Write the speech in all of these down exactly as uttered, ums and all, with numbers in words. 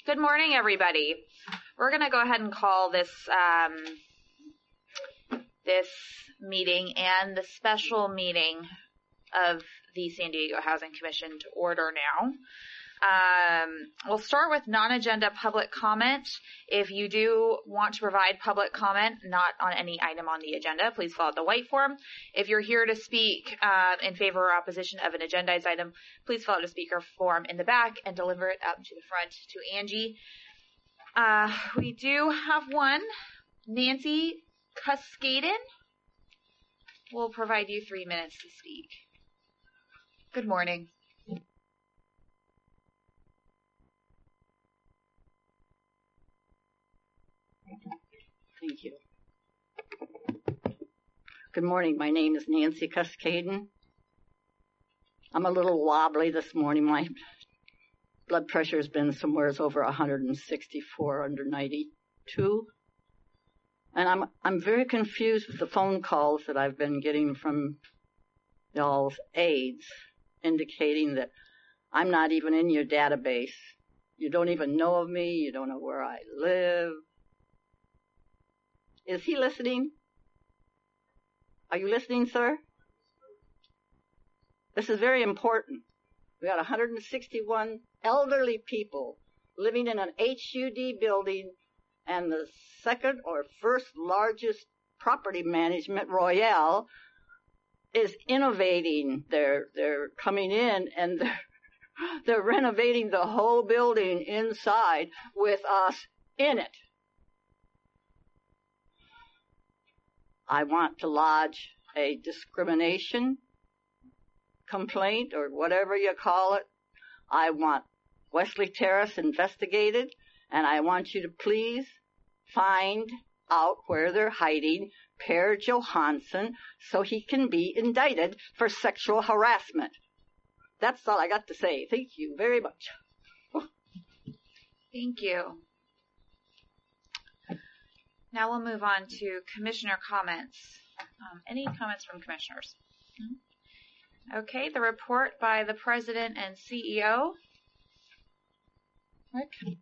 Good morning, everybody. We're going to go ahead and call this um, this meeting and the special meeting of the San Diego Housing Commission to order now. Um, we'll start with non-agenda public comment. If you do want to provide public comment, not on any item on the agenda, please fill out the white form. If you're here to speak uh, in favor or opposition of an agendized item, please fill out a speaker form in the back and deliver it up to the front to Angie. Uh, we do have one. Nancy Cascaden will provide you three minutes to speak. Good morning. Thank you. Good morning. My name is Nancy Cascaden. I'm a little wobbly this morning. My blood pressure has been somewhere over one hundred sixty-four under ninety-two. And I'm I'm very confused with the phone calls that I've been getting from y'all's aides indicating that I'm not even in your database. You don't even know of me. You don't know where I live. Is he listening? Are you listening, sir? This is very important. We got one hundred sixty-one elderly people living in an H U D building, and the second or first largest property management, Royale, is innovating. They're they're coming in and they're they're renovating the whole building inside with us in it. I want to lodge a discrimination complaint or whatever you call it. I want Wesley Terrace investigated, and I want you to please find out where they're hiding Per Johansson so he can be indicted for sexual harassment. That's all I got to say. Thank you very much. Thank you. Now we'll move on to commissioner comments. Um, any comments from commissioners? No? Okay, the report by the president and C E O. Rick?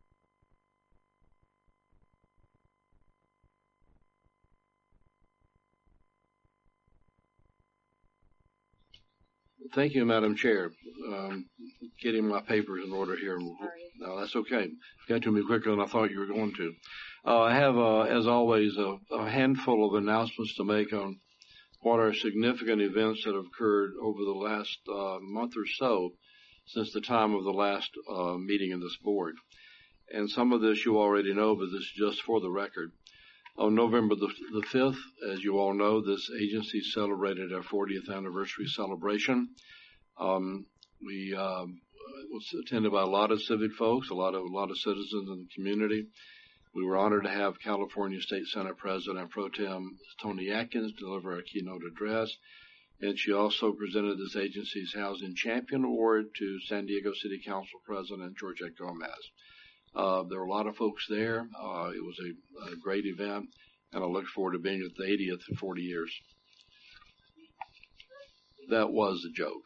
Thank you, Madam Chair. Um, getting my papers in order here. Sorry. No, that's okay. Got to me quicker than I thought you were going to. Uh, I have, uh, as always, a, a handful of announcements to make on what are significant events that have occurred over the last uh, month or so since the time of the last uh, meeting of this board. And some of this you already know, but this is just for the record. On November the, the fifth, as you all know, this agency celebrated our fortieth anniversary celebration. Um, we uh, was attended by a lot of civic folks, a lot of a lot of citizens in the community. We were honored to have California State Senate President Pro Tem Toni Atkins deliver a keynote address, and she also presented this agency's Housing Champion Award to San Diego City Council President Georgette Gomez. Uh, there were a lot of folks there. Uh, it was a, a great event, and I look forward to being at the eightieth in forty years. That was a joke.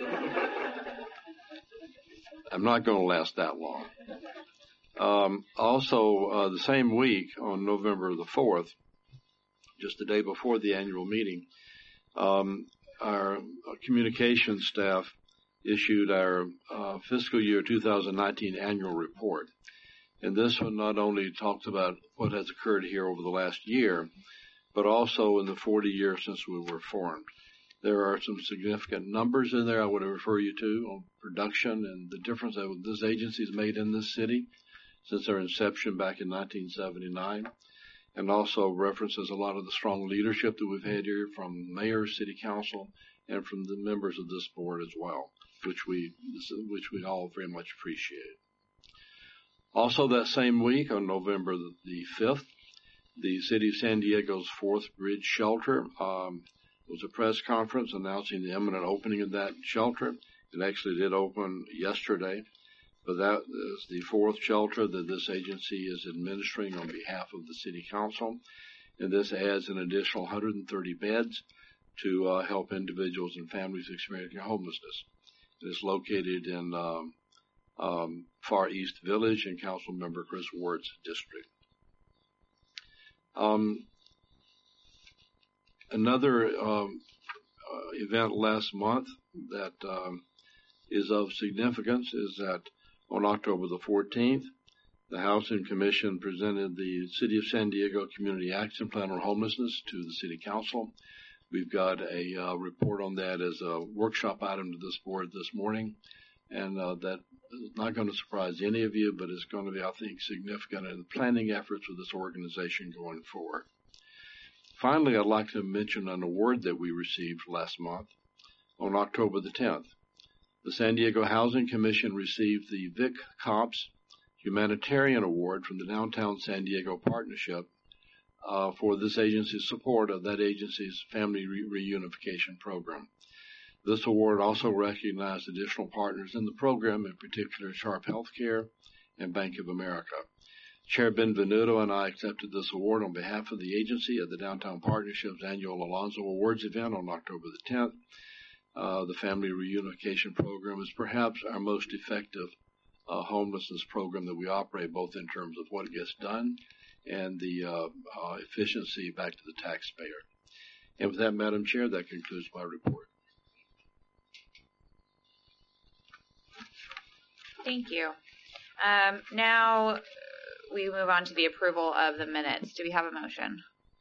I'm not going to last that long. Um, also, uh, the same week, on November the fourth, just the day before the annual meeting, um, our, our communications staff issued our uh, fiscal year two thousand nineteen annual report. And this one not only talks about what has occurred here over the last year, but also in the forty years since we were formed. There are some significant numbers in there I would refer you to on production and the difference that this agency has made in this city since our inception back in nineteen seventy-nine, and also references a lot of the strong leadership that we've had here from mayor, city council, and from the members of this board as well, which we which we all very much appreciate. Also that same week, on November the fifth, the City of San Diego's Fourth Bridge Shelter um, was a press conference announcing the imminent opening of that shelter. It actually did open yesterday, but that is the fourth shelter that this agency is administering on behalf of the City Council, and this adds an additional one hundred thirty beds to uh, help individuals and families experiencing homelessness. It is located in um, um, Far East Village in Councilmember Chris Ward's district. Um, another um, uh, event last month that um, is of significance is that on October the fourteenth, the Housing Commission presented the City of San Diego Community Action Plan on Homelessness to the City Council. We've got a uh, report on that as a workshop item to this board this morning, and uh, that is not going to surprise any of you, but it's going to be, I think, significant in the planning efforts of this organization going forward. Finally, I'd like to mention an award that we received last month on October the tenth. The San Diego Housing Commission received the Vic Comps Humanitarian Award from the Downtown San Diego Partnership uh, for this agency's support of that agency's family re- reunification program. This award also recognized additional partners in the program, in particular Sharp Healthcare and Bank of America. Chair Benvenuto and I accepted this award on behalf of the agency at the Downtown Partnership's annual Alonzo Awards event on October the tenth. Uh, the family reunification program is perhaps our most effective uh, homelessness program that we operate, both in terms of what gets done and the uh, uh, efficiency back to the taxpayer. And with that, Madam Chair, that concludes my report. Thank you. Um, now we move on to the approval of the minutes. Do we have a motion?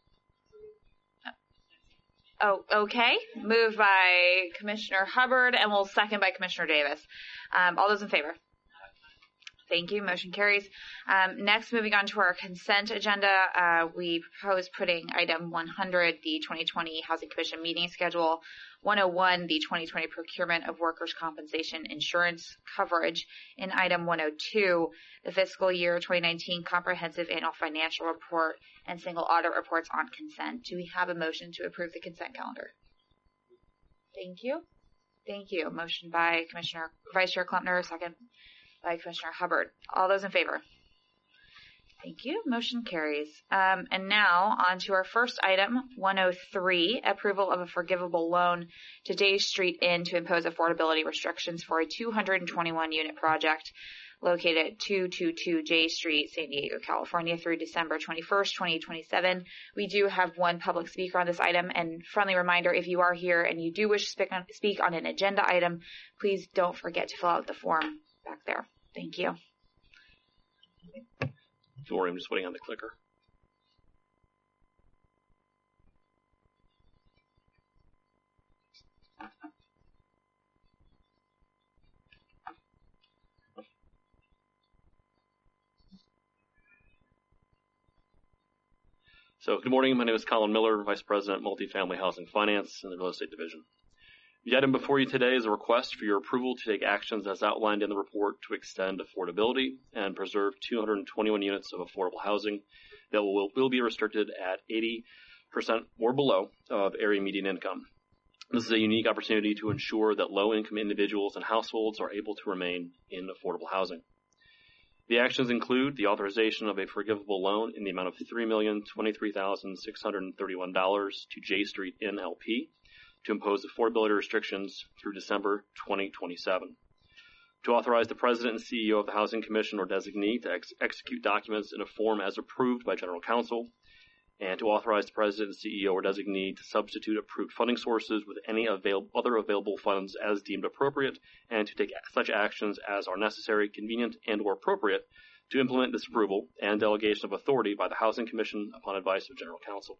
Oh, okay. Moved by Commissioner Hubbard and will second by Commissioner Davis. Um, all those in favor? Thank you. Motion carries. Um, next, moving on to our consent agenda, uh, we propose putting item one hundred, the twenty twenty Housing Commission meeting schedule, one oh one, the twenty twenty procurement of workers' compensation insurance coverage, in item one oh two, the fiscal year twenty nineteen comprehensive annual financial report and single audit reports on consent. Do we have a motion to approve the consent calendar? Thank you. Thank you. Motion by Commissioner Vice Chair Klempner, second by Commissioner Hubbard. All those in favor? Thank you. Motion carries. Um, and now on to our first item, one oh three, approval of a forgivable loan to J Street Inn to impose affordability restrictions for a two hundred twenty-one unit project located at two twenty-two J Street, San Diego, California through December twenty-first, twenty twenty-seven. We do have one public speaker on this item, and friendly reminder, if you are here and you do wish to speak on, speak on an agenda item, please don't forget to fill out the form back there. Thank you. Don't worry, I'm just waiting on the clicker. So, good morning. My name is Colin Miller, Vice President, Multifamily Housing Finance in the Real Estate Division. The item before you today is a request for your approval to take actions as outlined in the report to extend affordability and preserve two hundred twenty-one units of affordable housing that will, will be restricted at eighty percent or below of area median income. This is a unique opportunity to ensure that low-income individuals and households are able to remain in affordable housing. The actions include the authorization of a forgivable loan in the amount of three million twenty-three thousand six hundred thirty-one dollars to J Street Inn L P to impose affordability restrictions through December twenty twenty-seven. To authorize the President and C E O of the Housing Commission or designee to ex- execute documents in a form as approved by General Counsel, and to authorize the President and C E O or designee to substitute approved funding sources with any avail- other available funds as deemed appropriate, and to take such actions as are necessary, convenient, and or appropriate to implement this approval and delegation of authority by the Housing Commission upon advice of General Counsel.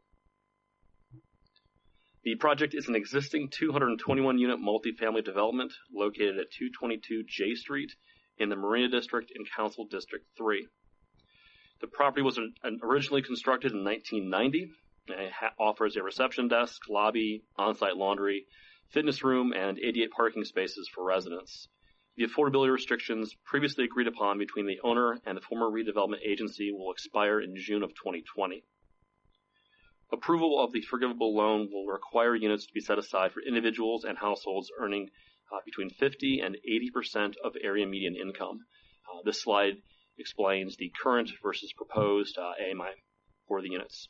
The project is an existing two hundred twenty-one unit multifamily development located at two twenty-two J Street in the Marina District in Council District three. The property was originally constructed in nineteen ninety. It offers a reception desk, lobby, on-site laundry, fitness room, and eighty-eight parking spaces for residents. The affordability restrictions previously agreed upon between the owner and the former redevelopment agency will expire in June of twenty twenty. Approval of the forgivable loan will require units to be set aside for individuals and households earning uh, between fifty and eighty percent of area median income. Uh, this slide explains the current versus proposed uh, A M I for the units.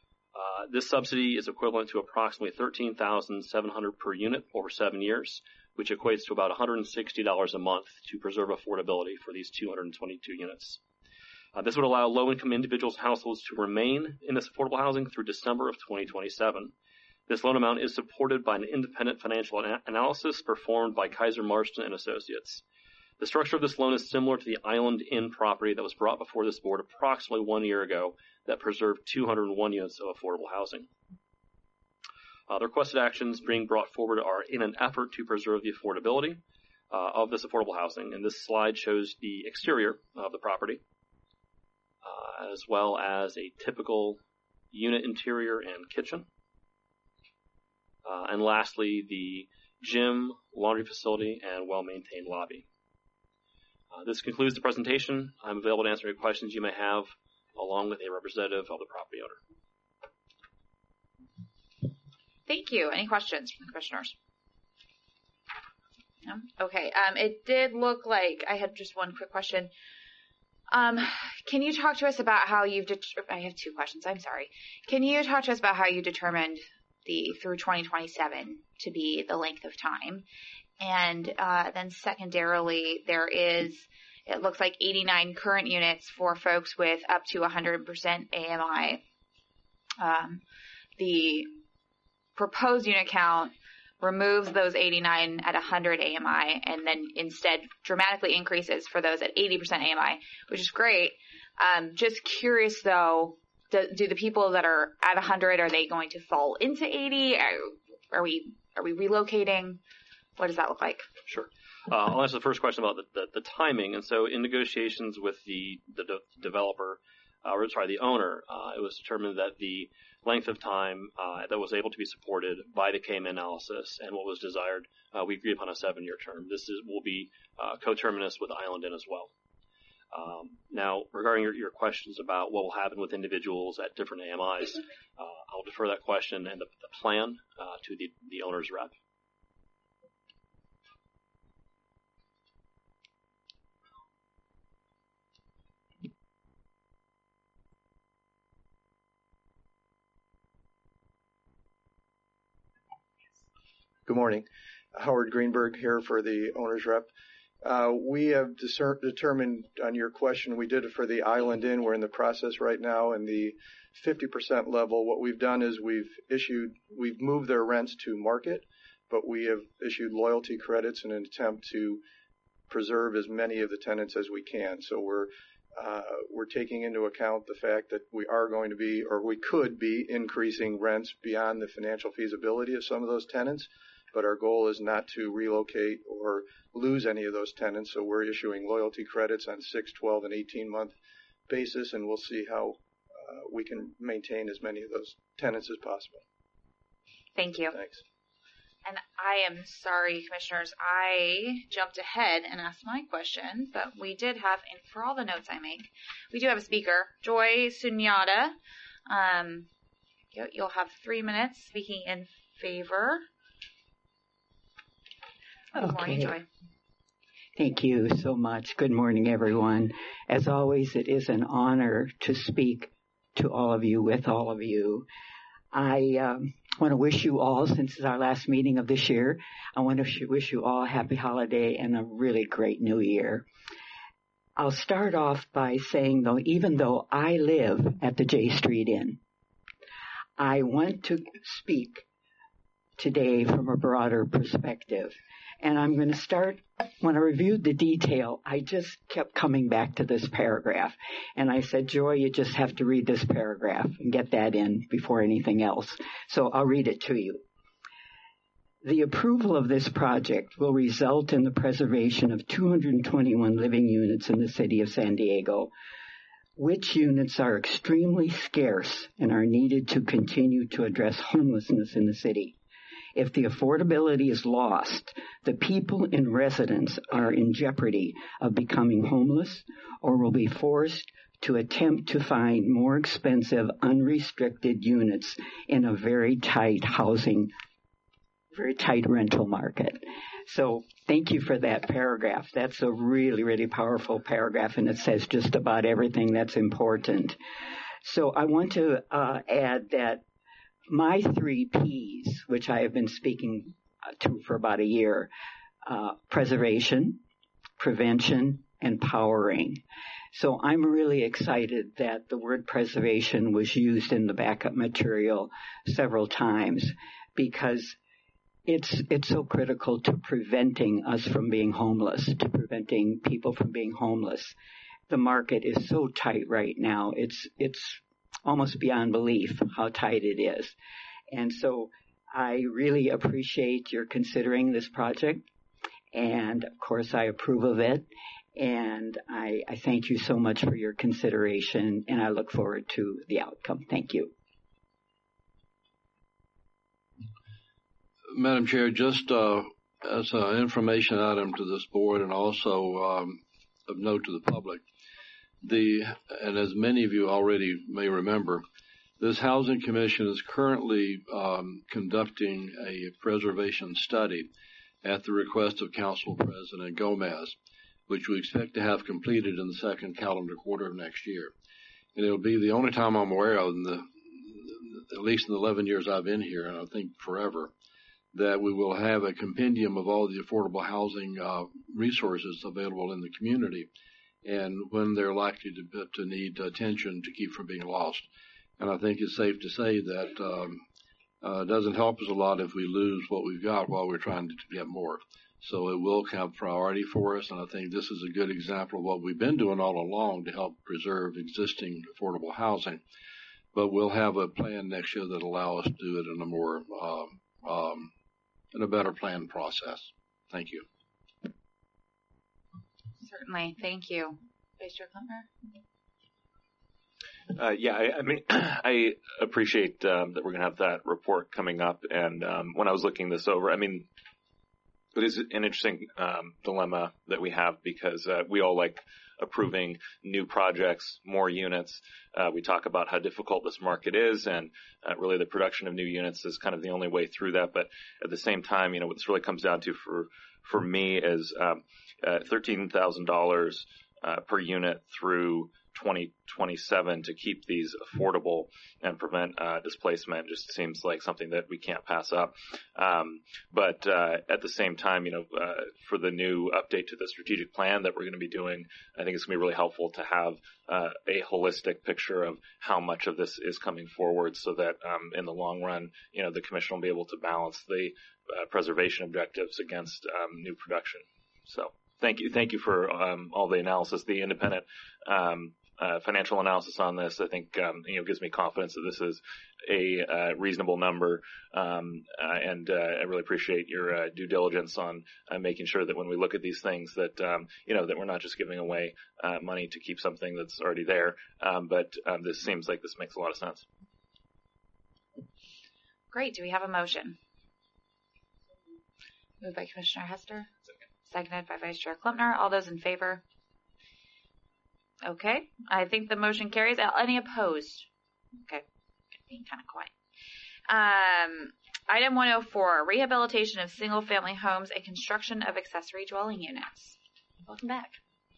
Uh, this subsidy is equivalent to approximately thirteen thousand seven hundred dollars per unit over seven years, which equates to about one hundred sixty dollars a month to preserve affordability for these two hundred twenty-two units. Uh, this would allow low-income individuals and households to remain in this affordable housing through December of twenty twenty-seven. This loan amount is supported by an independent financial ana- analysis performed by Kaiser Marston and Associates. The structure of this loan is similar to the Island Inn property that was brought before this board approximately one year ago that preserved two hundred one units of affordable housing. Uh, the requested actions being brought forward are in an effort to preserve the affordability uh, of this affordable housing, and this slide shows the exterior of the property, uh, as well as a typical unit interior and kitchen. Uh, and lastly, the gym, laundry facility, and well-maintained lobby. Uh, this concludes the presentation. I'm available to answer any questions you may have, along with a representative of the property owner. Thank you. Any questions from the commissioners? No? Okay. Um, it did look like I had just one quick question. Um, can you talk to us about how you've, det- I have two questions. I'm sorry. Can you talk to us about how you determined the through twenty twenty-seven to be the length of time? And, uh, then secondarily, there is, it looks like eighty-nine current units for folks with up to one hundred percent A M I. Um, the proposed unit count removes those eighty-nine at one hundred A M I and then instead dramatically increases for those at eighty percent A M I, which is great. Um, just curious though, do, do the people that are at one hundred, are they going to fall into eighty? Are, are we, are we relocating? What does that look like? Sure. Uh, I'll answer the first question about the, the, the timing. And so in negotiations with the, the de- developer, uh, or sorry, the owner, uh, it was determined that the length of time uh, that was able to be supported by the K M analysis and what was desired, uh, we agreed upon a seven-year term. This is, will be uh, coterminous with Island Inn as well. Um, now, regarding your, your questions about what will happen with individuals at different A M Is, uh, I'll defer that question and the, the plan uh, to the, the owner's rep. Good morning. Howard Greenberg here for the owner's rep. Uh, we have discern- determined on your question, we did it for the Island Inn. We're in the process right now, and the fifty percent level, what we've done is we've issued, we've moved their rents to market, but we have issued loyalty credits in an attempt to preserve as many of the tenants as we can. So we're uh, we're taking into account the fact that we are going to be, or we could be, increasing rents beyond the financial feasibility of some of those tenants. But our goal is not to relocate or lose any of those tenants. So we're issuing loyalty credits on six, twelve, and eighteen month basis, and we'll see how uh, we can maintain as many of those tenants as possible. Thank you. Thanks. And I am sorry, commissioners, I jumped ahead and asked my question, but we did have, and for all the notes I make, we do have a speaker, Joy Sunyata. Um, you, you'll have three minutes speaking in favor. Good Okay. morning, Joy. Thank you so much. Good morning, everyone. As always, it is an honor to speak to all of you, with all of you. I um, want to wish you all, since it's our last meeting of this year, I want to wish you all a happy holiday and a really great new year. I'll start off by saying, though, even though I live at the J Street Inn, I want to speak today from a broader perspective. And I'm going to start, when I reviewed the detail, I just kept coming back to this paragraph. And I said, Joy, you just have to read this paragraph and get that in before anything else. So I'll read it to you. The approval of this project will result in the preservation of two hundred twenty-one living units in the city of San Diego, which units are extremely scarce and are needed to continue to address homelessness in the city. If the affordability is lost, the people in residence are in jeopardy of becoming homeless or will be forced to attempt to find more expensive, unrestricted units in a very tight housing, very tight rental market. So thank you for that paragraph. That's a really, really powerful paragraph, and it says just about everything that's important. So I want to uh, add that my three Ps, which I have been speaking to for about a year, uh, preservation, prevention, and powering. So I'm really excited that the word preservation was used in the backup material several times, because it's it's so critical to preventing us from being homeless, to preventing people from being homeless. The market is so tight right now. It's it's almost beyond belief how tight it is. And so I really appreciate your considering this project. And of course I approve of it. And I, I thank you so much for your consideration, and I look forward to the outcome. Thank you. Madam Chair, just uh, as an information item to this board, and also um, of note to the public, the and as many of you already may remember, this Housing Commission is currently um, conducting a preservation study at the request of Council President Gomez, which we expect to have completed in the second calendar quarter of next year. And it'll be the only time I'm aware of, in the, at least in the eleven years I've been here, and I think forever, that we will have a compendium of all the affordable housing uh, resources available in the community, and when they're likely to, to need attention to keep from being lost. And I think it's safe to say that um, uh, it doesn't help us a lot if we lose what we've got while we're trying to get more. So it will have priority for us, and I think this is a good example of what we've been doing all along to help preserve existing affordable housing. But we'll have a plan next year that will allow us to do it in a more, um, um, in a better planned process. Thank you. Certainly. Thank you. Vice Chair Klempner? Uh, yeah, I, I mean, I appreciate um, that we're going to have that report coming up. And um, when I was looking this over, I mean, it is an interesting um, dilemma that we have, because uh, we all like approving new projects, more units. Uh, we talk about how difficult this market is, and uh, really the production of new units is kind of the only way through that. But at the same time, you know, what this really comes down to for for me is um, uh, thirteen thousand dollars uh, per unit through twenty twenty-seven to keep these affordable and prevent uh, displacement just seems like something that we can't pass up. Um, but uh, at the same time, you know, uh, for the new update to the strategic plan that we're going to be doing, I think it's going to be really helpful to have uh, a holistic picture of how much of this is coming forward, so that um, in the long run, you know, the commission will be able to balance the uh, preservation objectives against um, new production. So thank you. Thank you for um, all the analysis, the independent um, Uh, financial analysis on this. I think um, you know gives me confidence that this is a uh, reasonable number, um, uh, and uh, I really appreciate your uh, due diligence on uh, making sure that when we look at these things, that um, you know that we're not just giving away uh, money to keep something that's already there. Um, but um, this seems like this makes a lot of sense. Great. Do we have a motion? Moved by Commissioner Hester. Seconded by Vice Chair Klempner. All those in favor? Okay, I think the motion carries. Any opposed? Okay, being kind of quiet. Um, item one oh four, rehabilitation of single-family homes and construction of accessory dwelling units. Welcome back.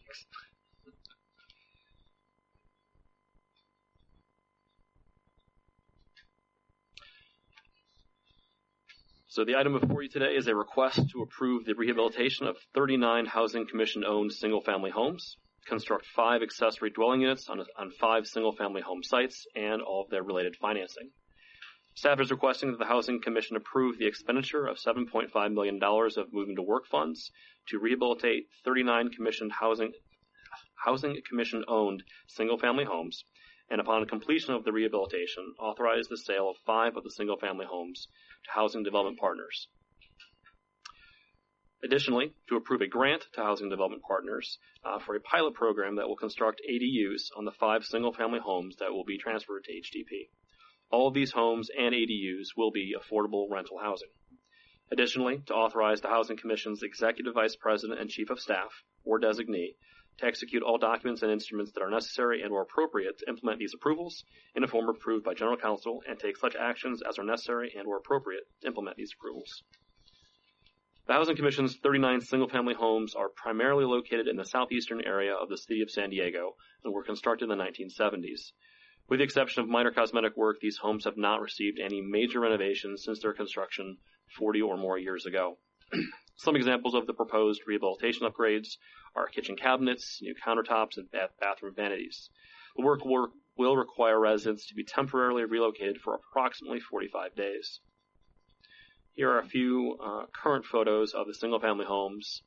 So the item before you today is a request to approve the rehabilitation of thirty-nine Housing Commission-owned single-family homes, construct five accessory dwelling units on, on five single-family home sites, and all of their related financing. Staff is requesting that the Housing Commission approve the expenditure of seven point five million dollars of Moving to Work funds to rehabilitate thirty-nine commissioned housing, housing commission-owned single-family homes, and upon completion of the rehabilitation, authorize the sale of five of the single-family homes to Housing Development Partners. Additionally, to approve a grant to Housing Development Partners uh, for a pilot program that will construct A D Us on the five single-family homes that will be transferred to H D P. All of these homes and A D Us will be affordable rental housing. Additionally, to authorize the Housing Commission's Executive Vice President and Chief of Staff, or designee, to execute all documents and instruments that are necessary and or appropriate to implement these approvals in a form approved by General Counsel, and take such actions as are necessary and or appropriate to implement these approvals. The Housing Commission's thirty-nine single-family homes are primarily located in the southeastern area of the city of San Diego and were constructed in the nineteen seventies. With the exception of minor cosmetic work, these homes have not received any major renovations since their construction forty or more years ago. Some examples of the proposed rehabilitation upgrades are kitchen cabinets, new countertops, and bath- bathroom vanities. The work will, will require residents to be temporarily relocated for approximately forty-five days. Here are a few uh, current photos of the single-family homes.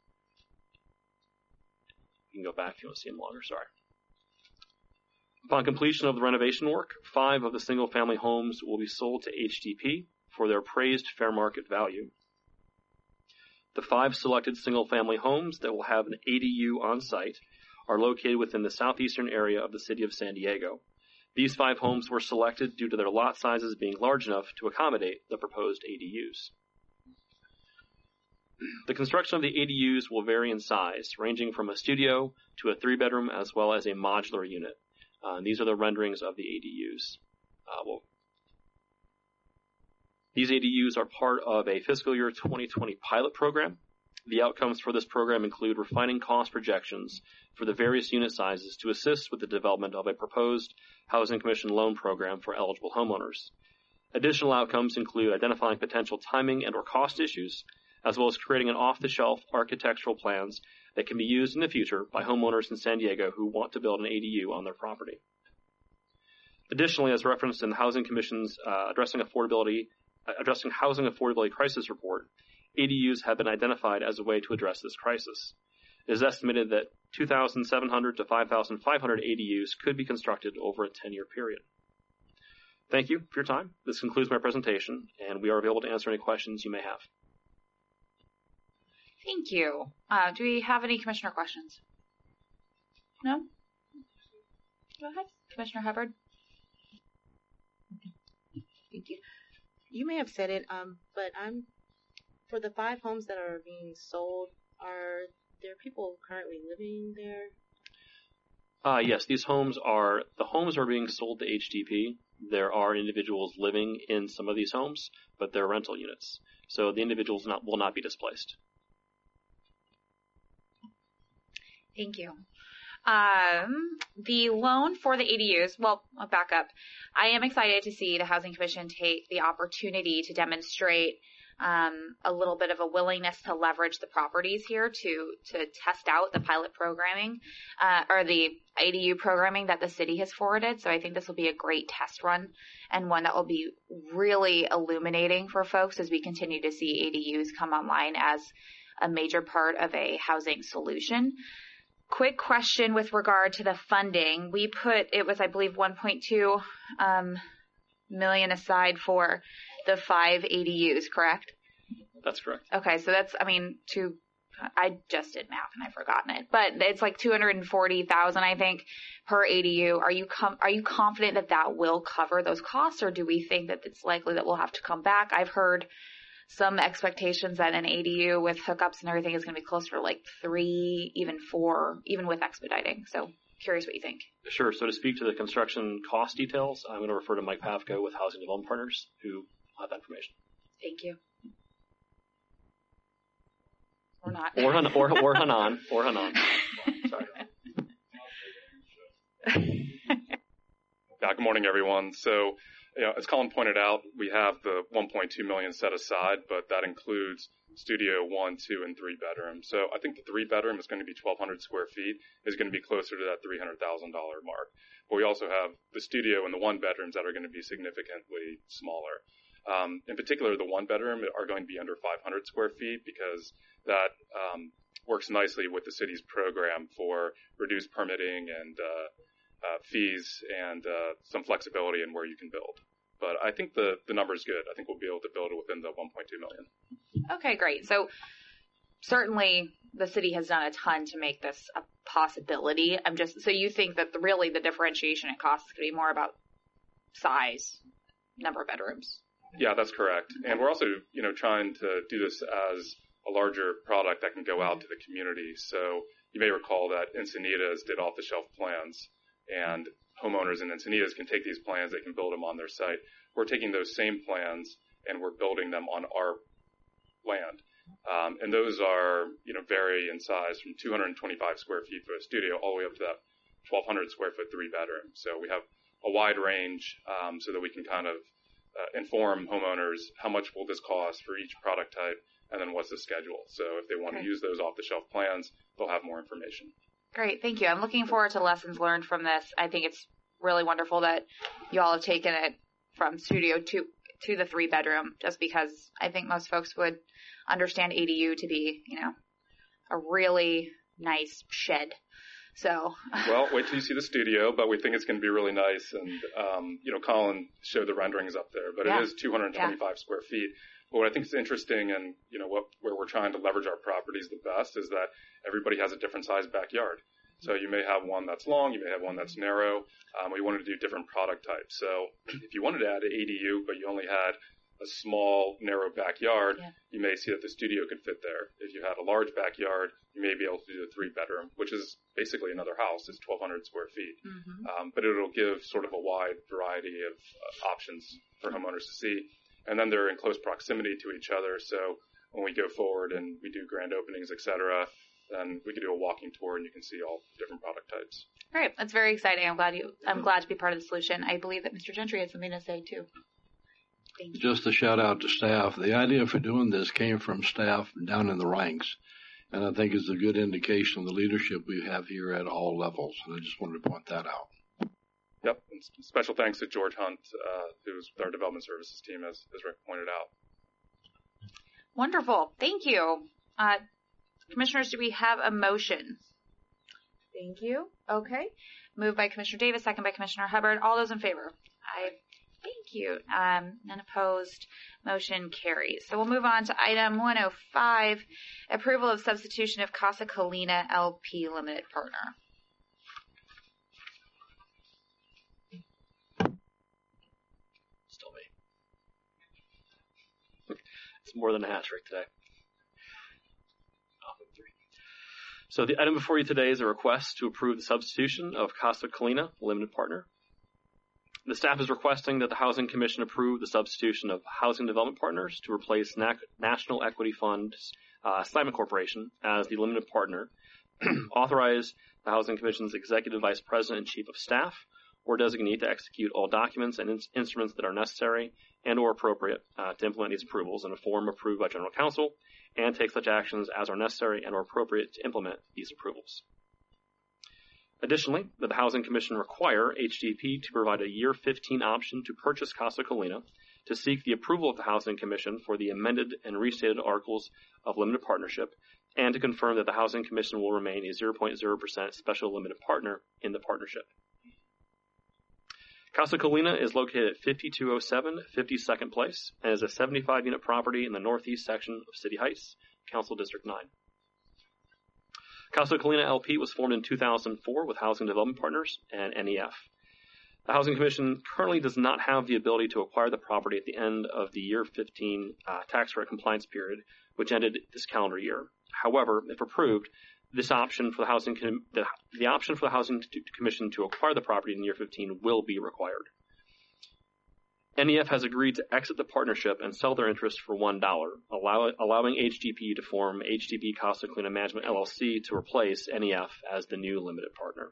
You can go back if you want to see them longer, sorry. Upon completion of the renovation work, five of the single-family homes will be sold to H D P for their appraised fair market value. The five selected single-family homes that will have an A D U on site are located within the southeastern area of the city of San Diego. These five homes were selected due to their lot sizes being large enough to accommodate the proposed A D Us. The construction of the A D Us will vary in size, ranging from a studio to a three-bedroom as well as a modular unit. Uh, and these are the renderings of the A D Us. Uh, well, these A D Us are part of a fiscal year twenty twenty pilot program. The outcomes for this program include refining cost projections for the various unit sizes to assist with the development of a proposed Housing Commission loan program for eligible homeowners. Additional outcomes include identifying potential timing and or cost issues, as well as creating an off-the-shelf architectural plans that can be used in the future by homeowners in San Diego who want to build an A D U on their property. Additionally, as referenced in the Housing Commission's uh, addressing affordability, uh, addressing housing affordability crisis report, A D Us have been identified as a way to address this crisis. It is estimated that two thousand seven hundred to five thousand five hundred A D Us could be constructed over a ten-year period. Thank you for your time. This concludes my presentation, and we are available to answer any questions you may have. Thank you. Uh, do we have any commissioner questions? No? Go ahead, Commissioner Hubbard. Thank you. You may have said it, um, but I'm for the five homes that are being sold. Are there people currently living there? Uh, yes, these homes are the homes are being sold to H D P. There are individuals living in some of these homes, but they're rental units, so the individuals not, will not be displaced. Thank you. Um, the loan for the A D Us, well, I'll back up. I am excited to see the Housing Commission take the opportunity to demonstrate um, a little bit of a willingness to leverage the properties here to to test out the pilot programming uh, or the A D U programming that the city has forwarded. So I think this will be a great test run and one that will be really illuminating for folks as we continue to see A D Us come online as a major part of a housing solution. Quick question with regard to the funding. We put, it was, I believe, one point two um, million aside for the five A D Us, correct? That's correct. Okay, so that's, I mean, two, I just did math and I've forgotten it, but it's like two hundred forty thousand, I think, per A D U. Are you com- are you confident that that will cover those costs, or do we think that it's likely that we'll have to come back? I've heard some expectations that an A D U with hookups and everything is going to be closer to like three, even four, even with expediting. So curious what you think. Sure. So to speak to the construction cost details, I'm going to refer to Mike Pavko with Housing Development Partners, who have that information. Thank you. Or not. Or, Han- or, or Hanan. Or Hanan. Sorry. Yeah, good morning, everyone. So, you know, as Colin pointed out, we have the one point two million dollars set aside, but that includes studio one, two, and three bedroom. So I think the three bedroom is going to be twelve hundred square feet, is going to be closer to that three hundred thousand dollars mark. But we also have the studio and the one bedrooms that are going to be significantly smaller. Um, in particular, the one bedroom are going to be under five hundred square feet because that um, works nicely with the city's program for reduced permitting and uh, uh, fees and uh, some flexibility in where you can build. But I think the, the number is good. I think we'll be able to build it within the one point two million. Okay, great. So certainly the city has done a ton to make this a possibility. I'm just, so you think that the, really the differentiation in cost is going to be more about size, number of bedrooms? Yeah, that's correct. And we're also, you know, trying to do this as a larger product that can go out to the community. So you may recall that Encinitas did off-the-shelf plans, and homeowners in Encinitas can take these plans, they can build them on their site. We're taking those same plans and we're building them on our land. Um, and those are, you know, vary in size from two hundred twenty-five square feet for a studio all the way up to that twelve hundred square foot three bedroom. So we have a wide range um, so that we can kind of uh, inform homeowners how much will this cost for each product type and then what's the schedule. So if they want Okay. to use those off-the-shelf plans, they'll have more information. Great. Thank you. I'm looking forward to lessons learned from this. I think it's really wonderful that you all have taken it from studio to, to the three bedroom, just because I think most folks would understand A D U to be, you know, a really nice shed. So. Well, wait till you see the studio, but we think it's going to be really nice. And, um, you know, Colin showed the renderings up there, but Yeah. it is two hundred twenty-five yeah. square feet. But what I think is interesting and, you know, what, where we're trying to leverage our properties the best is that everybody has a different sized backyard. So you may have one that's long, you may have one that's narrow. Um, we wanted to do different product types. So if you wanted to add an A D U, but you only had a small, narrow backyard, yeah. you may see that the studio could fit there. If you had a large backyard, you may be able to do a three bedroom, which is basically another house. It's twelve hundred square feet. Mm-hmm. Um, but it'll give sort of a wide variety of uh, options for homeowners to see. And then they're in close proximity to each other. So when we go forward and we do grand openings, et cetera, then we can do a walking tour and you can see all different product types. Great. That's very exciting. I'm glad you, I'm glad to be part of the solution. I believe that Mister Gentry had something to say too. Thank you. Just a shout out to staff. The idea for doing this came from staff down in the ranks. And I think it's a good indication of the leadership we have here at all levels. And I just wanted to point that out. Yep. And special thanks to George Hunt, uh, who's with our development services team, as, as Rick pointed out. Wonderful. Thank you. Uh, Commissioners, do we have a motion? Thank you. Okay. Moved by Commissioner Davis, second by Commissioner Hubbard. All those in favor? Aye. Thank you. Um, none opposed. Motion carries. So we'll move on to item one oh five, approval of substitution of Casa Colina L P Limited Partner. Still me. It's more than a hat trick today. So the item before you today is a request to approve the substitution of Casa Colina Limited Partner. The staff is requesting that the Housing Commission approve the substitution of Housing Development Partners to replace Na- National Equity Fund's uh, Simon Corporation as the limited partner, authorize the Housing Commission's Executive Vice President and Chief of Staff or designate to execute all documents and in- instruments that are necessary and or appropriate uh, to implement these approvals in a form approved by General Counsel, and take such actions as are necessary and or appropriate to implement these approvals. Additionally, that the Housing Commission require H D P to provide a year fifteen option to purchase Casa Colina, to seek the approval of the Housing Commission for the amended and restated articles of limited partnership, and to confirm that the Housing Commission will remain a zero point zero percent special limited partner in the partnership. Casa Colina is located at fifty-two oh seven fifty-second Place and is a seventy-five unit property in the northeast section of City Heights, Council District nine. Casa Colina L P was formed in two thousand four with Housing Development Partners and N E F. The Housing Commission currently does not have the ability to acquire the property at the end of the year fifteen uh, tax credit compliance period, which ended this calendar year. However, if approved, this option for the Housing Com- the, the option for the Housing Commission to acquire the property in year fifteen will be required. N E F has agreed to exit the partnership and sell their interest for one dollar, allow, allowing H D P to form H D P Casa Colina Management L L C to replace N E F as the new limited partner.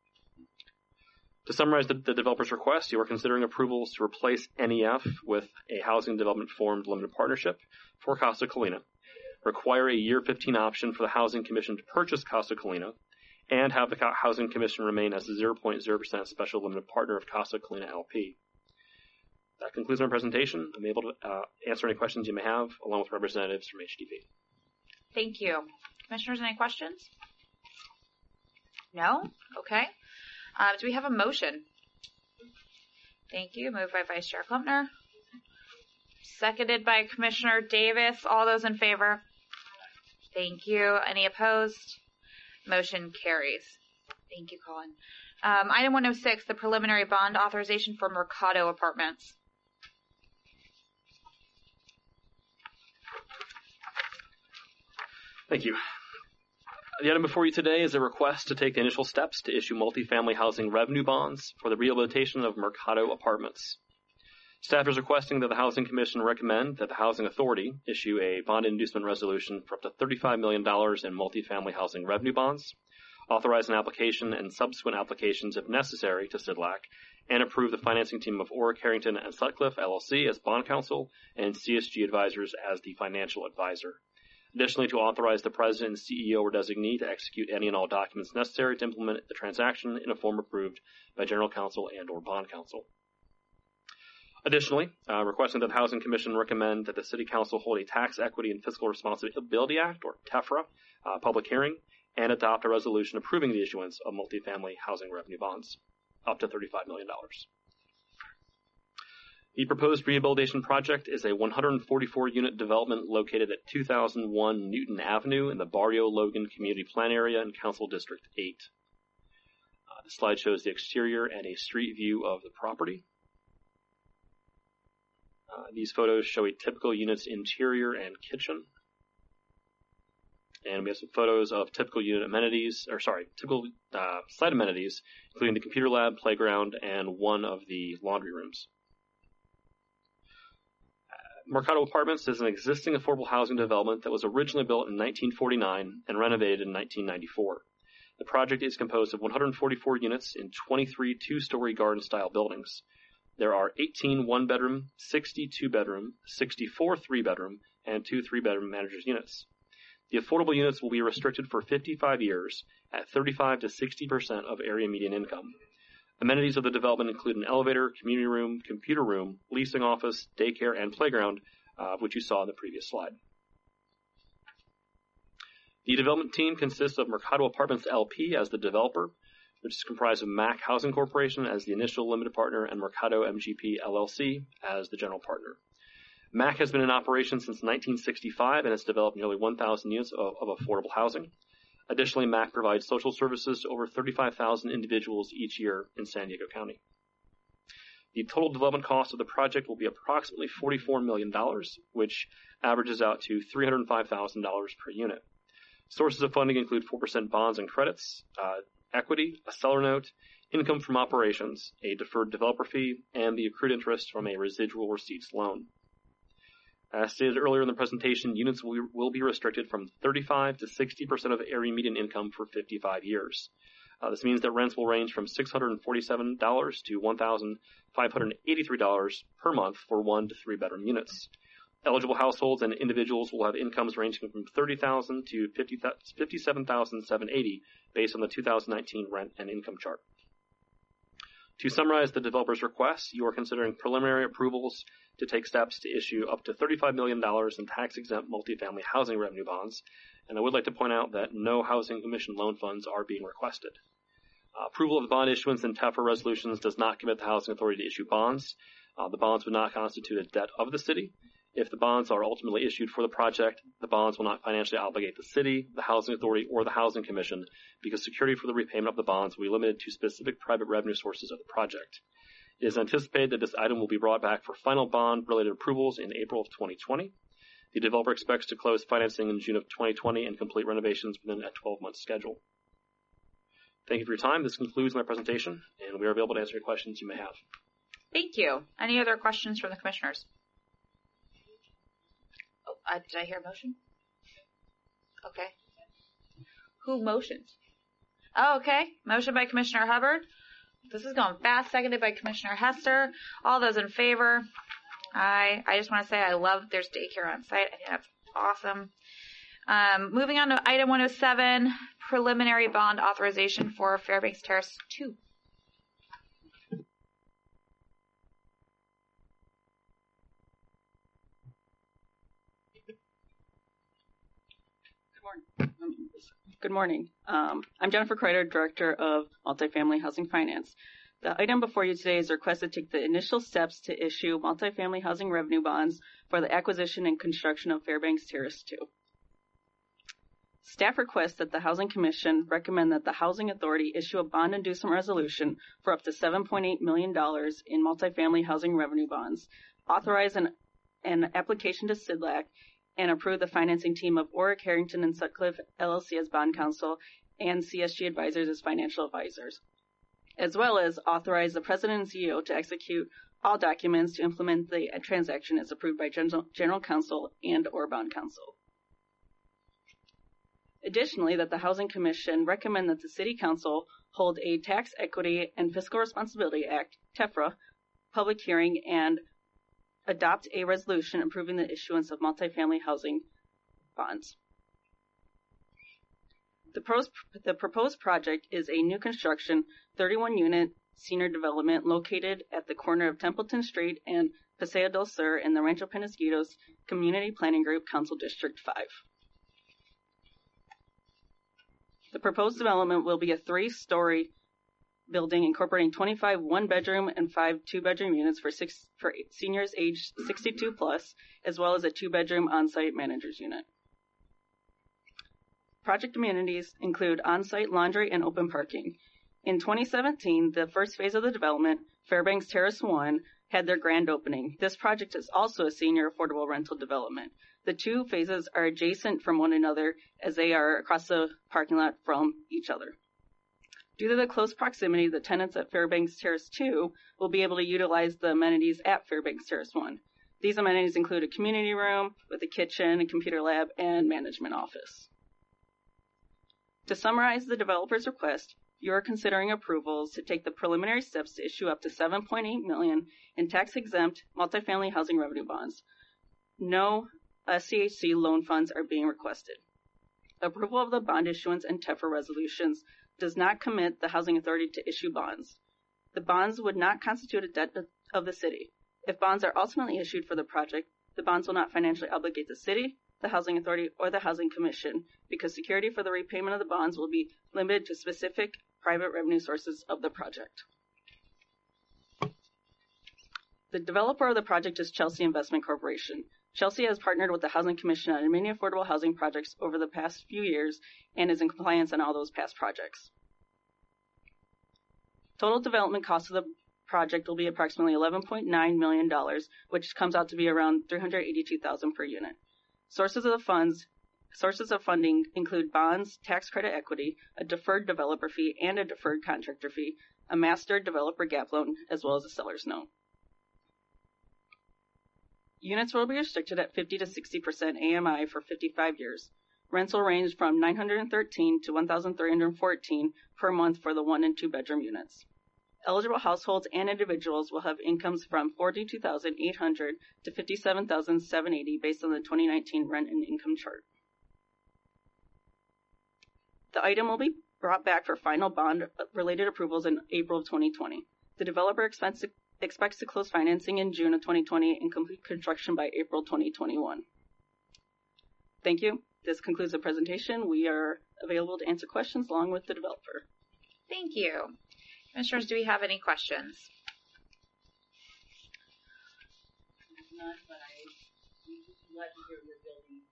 To summarize the, the developer's request, you are considering approvals to replace N E F with a housing development formed limited partnership for Casa Colina, require a year fifteen option for the Housing Commission to purchase Casa Colina, and have the Housing Commission remain as a zero point zero percent special limited partner of Casa Colina L P. That concludes my presentation. I'm able to uh, answer any questions you may have, along with representatives from H D P. Thank you. Commissioners, any questions? No? Okay. Uh, do we have a motion? Thank you. Moved by Vice Chair Klumpner. Seconded by Commissioner Davis. All those in favor? Thank you. Any opposed? Motion carries. Thank you, Colin. Um, item one oh six, the preliminary bond authorization for Mercado Apartments. Thank you. The item before you today is a request to take the initial steps to issue multifamily housing revenue bonds for the rehabilitation of Mercado Apartments. Staff is requesting that the Housing Commission recommend that the Housing Authority issue a bond inducement resolution for up to thirty-five million dollars in multifamily housing revenue bonds, authorize an application and subsequent applications if necessary to C I D L A C, and approve the financing team of Orrick, Harrington, and Sutcliffe, L L C as bond counsel and C S G Advisors as the financial advisor. Additionally, to authorize the President and C E O or designee to execute any and all documents necessary to implement the transaction in a form approved by General Counsel and or Bond Counsel. Additionally, uh, requesting that the Housing Commission recommend that the City Council hold a Tax Equity and Fiscal Responsibility Act, or TEFRA, uh, public hearing, and adopt a resolution approving the issuance of multifamily housing revenue bonds, up to thirty-five million dollars. The proposed rehabilitation project is a one hundred forty-four unit development located at two thousand one Newton Avenue in the Barrio Logan Community Plan Area in Council District eight. Uh, the slide shows the exterior and a street view of the property. Uh, these photos show a typical unit's interior and kitchen. And we have some photos of typical unit amenities, or sorry, typical uh, site amenities, including the computer lab, playground, and one of the laundry rooms. Mercado Apartments is an existing affordable housing development that was originally built in nineteen forty-nine and renovated in nineteen ninety-four. The project is composed of one hundred forty-four units in twenty-three two-story garden-style buildings. There are eighteen one-bedroom, sixty two-bedroom, sixty-four three-bedroom, and two three-bedroom managers' units. The affordable units will be restricted for fifty-five years at thirty-five to sixty percent of area median income. Amenities of the development include an elevator, community room, computer room, leasing office, daycare, and playground, uh, which you saw in the previous slide. The development team consists of Mercado Apartments L P as the developer, which is comprised of M A C Housing Corporation as the initial limited partner and Mercado M G P L L C as the general partner. M A C has been in operation since nineteen sixty-five and has developed nearly one thousand units of, of affordable housing. Additionally, M A C provides social services to over thirty-five thousand individuals each year in San Diego County. The total development cost of the project will be approximately forty-four million dollars, which averages out to three hundred five thousand dollars per unit. Sources of funding include four percent bonds and credits, uh, equity, a seller note, income from operations, a deferred developer fee, and the accrued interest from a residual receipts loan. As stated earlier in the presentation, units will, will be restricted from thirty-five to sixty percent of area median income for fifty-five years. Uh, this means that rents will range from six hundred forty-seven dollars to one thousand five hundred eighty-three dollars per month for one to three bedroom units. Eligible households and individuals will have incomes ranging from thirty thousand dollars to fifty-seven thousand seven hundred eighty dollars based on the two thousand nineteen rent and income chart. To summarize the developer's request, you are considering preliminary approvals to take steps to issue up to thirty-five million dollars in tax-exempt multifamily housing revenue bonds, and I would like to point out that no Housing Commission loan funds are being requested. Uh, approval of the bond issuance and TEFRA resolutions does not commit the Housing Authority to issue bonds. Uh, the bonds would not constitute a debt of the city. If the bonds are ultimately issued for the project, the bonds will not financially obligate the city, the Housing Authority, or the Housing Commission because security for the repayment of the bonds will be limited to specific private revenue sources of the project. It is anticipated that this item will be brought back for final bond-related approvals in April of twenty twenty. The developer expects to close financing in June of twenty twenty and complete renovations within a twelve-month schedule. Thank you for your time. This concludes my presentation, and we are available to answer any questions you may have. Thank you. Any other questions from the commissioners? Oh, uh, did I hear a motion? Okay. Who motioned? Oh, okay. Motion by Commissioner Hubbard. This is going fast. Seconded by Commissioner Hester. All those in favor? Aye. I just want to say I love there's daycare on site. I think that's awesome. Um, moving on to item one oh seven, preliminary bond authorization for Fairbanks Terrace two. Good morning. Um, I'm Jennifer Kreider, Director of Multifamily Housing Finance. The item before you today is a request to take the initial steps to issue multifamily housing revenue bonds for the acquisition and construction of Fairbanks Terrace two. Staff requests that the Housing Commission recommend that the Housing Authority issue a bond inducement resolution for up to seven point eight million dollars in multifamily housing revenue bonds, authorize an, an application to C I D L A C, and approve the financing team of Orrick, Harrington, and Sutcliffe L L C as bond counsel and C S G Advisors as financial advisors, as well as authorize the President and C E O to execute all documents to implement the transaction as approved by General, General Counsel and or bond counsel. Additionally, that the Housing Commission recommend that the City Council hold a Tax Equity and Fiscal Responsibility Act, TEFRA, public hearing and adopt a resolution approving the issuance of multifamily housing bonds. The, pros- the proposed project is a new construction, thirty-one unit senior development located at the corner of Templeton Street and Paseo del Sur in the Rancho Penasquitos Community Planning Group, Council District five. The proposed development will be a three-story building incorporating twenty-five one-bedroom and five two-bedroom units for six for seniors aged sixty-two plus, as well as a two-bedroom on-site manager's unit. Project amenities include on-site laundry and open parking. In twenty seventeen, the first phase of the development, Fairbanks Terrace one, had their grand opening. This project is also a senior affordable rental development. The two phases are adjacent from one another as they are across the parking lot from each other. Due to the close proximity, the tenants at Fairbanks Terrace two will be able to utilize the amenities at Fairbanks Terrace one. These amenities include a community room with a kitchen, a computer lab, and management office. To summarize the developer's request, you are considering approvals to take the preliminary steps to issue up to seven point eight million dollars in tax-exempt multifamily housing revenue bonds. No S C H C loan funds are being requested. Approval of the bond issuance and T E F R resolutions does not commit the Housing Authority to issue bonds. The bonds would not constitute a debt of the city. If bonds are ultimately issued for the project, the bonds will not financially obligate the city, the Housing Authority, or the Housing Commission, because security for the repayment of the bonds will be limited to specific private revenue sources of the project. The developer of the project is Chelsea Investment Corporation. Chelsea has partnered with the Housing Commission on many affordable housing projects over the past few years and is in compliance on all those past projects. Total development cost of the project will be approximately eleven point nine million dollars, which comes out to be around three hundred eighty-two thousand dollars per unit. Sources of the funds, sources of funding include bonds, tax credit equity, a deferred developer fee, and a deferred contractor fee, a master developer gap loan, as well as a seller's note. Units will be restricted at fifty to sixty percent A M I for fifty-five years. Rents will range from nine hundred thirteen dollars to one thousand three hundred fourteen dollars per month for the one and two bedroom units. Eligible households and individuals will have incomes from forty-two thousand eight hundred dollars to fifty-seven thousand seven hundred eighty dollars based on the twenty nineteen rent and income chart. The item will be brought back for final bond-related approvals in April of twenty twenty. The developer expects to, expects to close financing in June of twenty twenty and complete construction by April twenty twenty-one. Thank you. This concludes the presentation. We are available to answer questions along with the developer. Thank you. Commissioners, do we have any questions? None, but I would like to hear your building.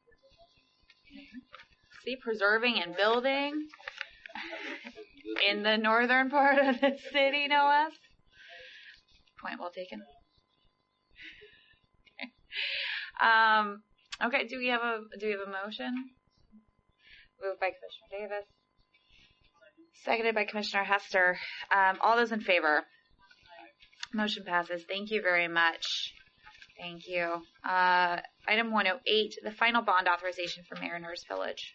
See, preserving and building in the northern part of the city, no less. Point well taken. um, okay, do we have a do we have a motion? Moved by Commissioner Davis. Seconded by Commissioner Hester. Um, all those in favor? Motion passes. Thank you very much. Thank you. Uh, item one oh eight, the final bond authorization for Mariners Village.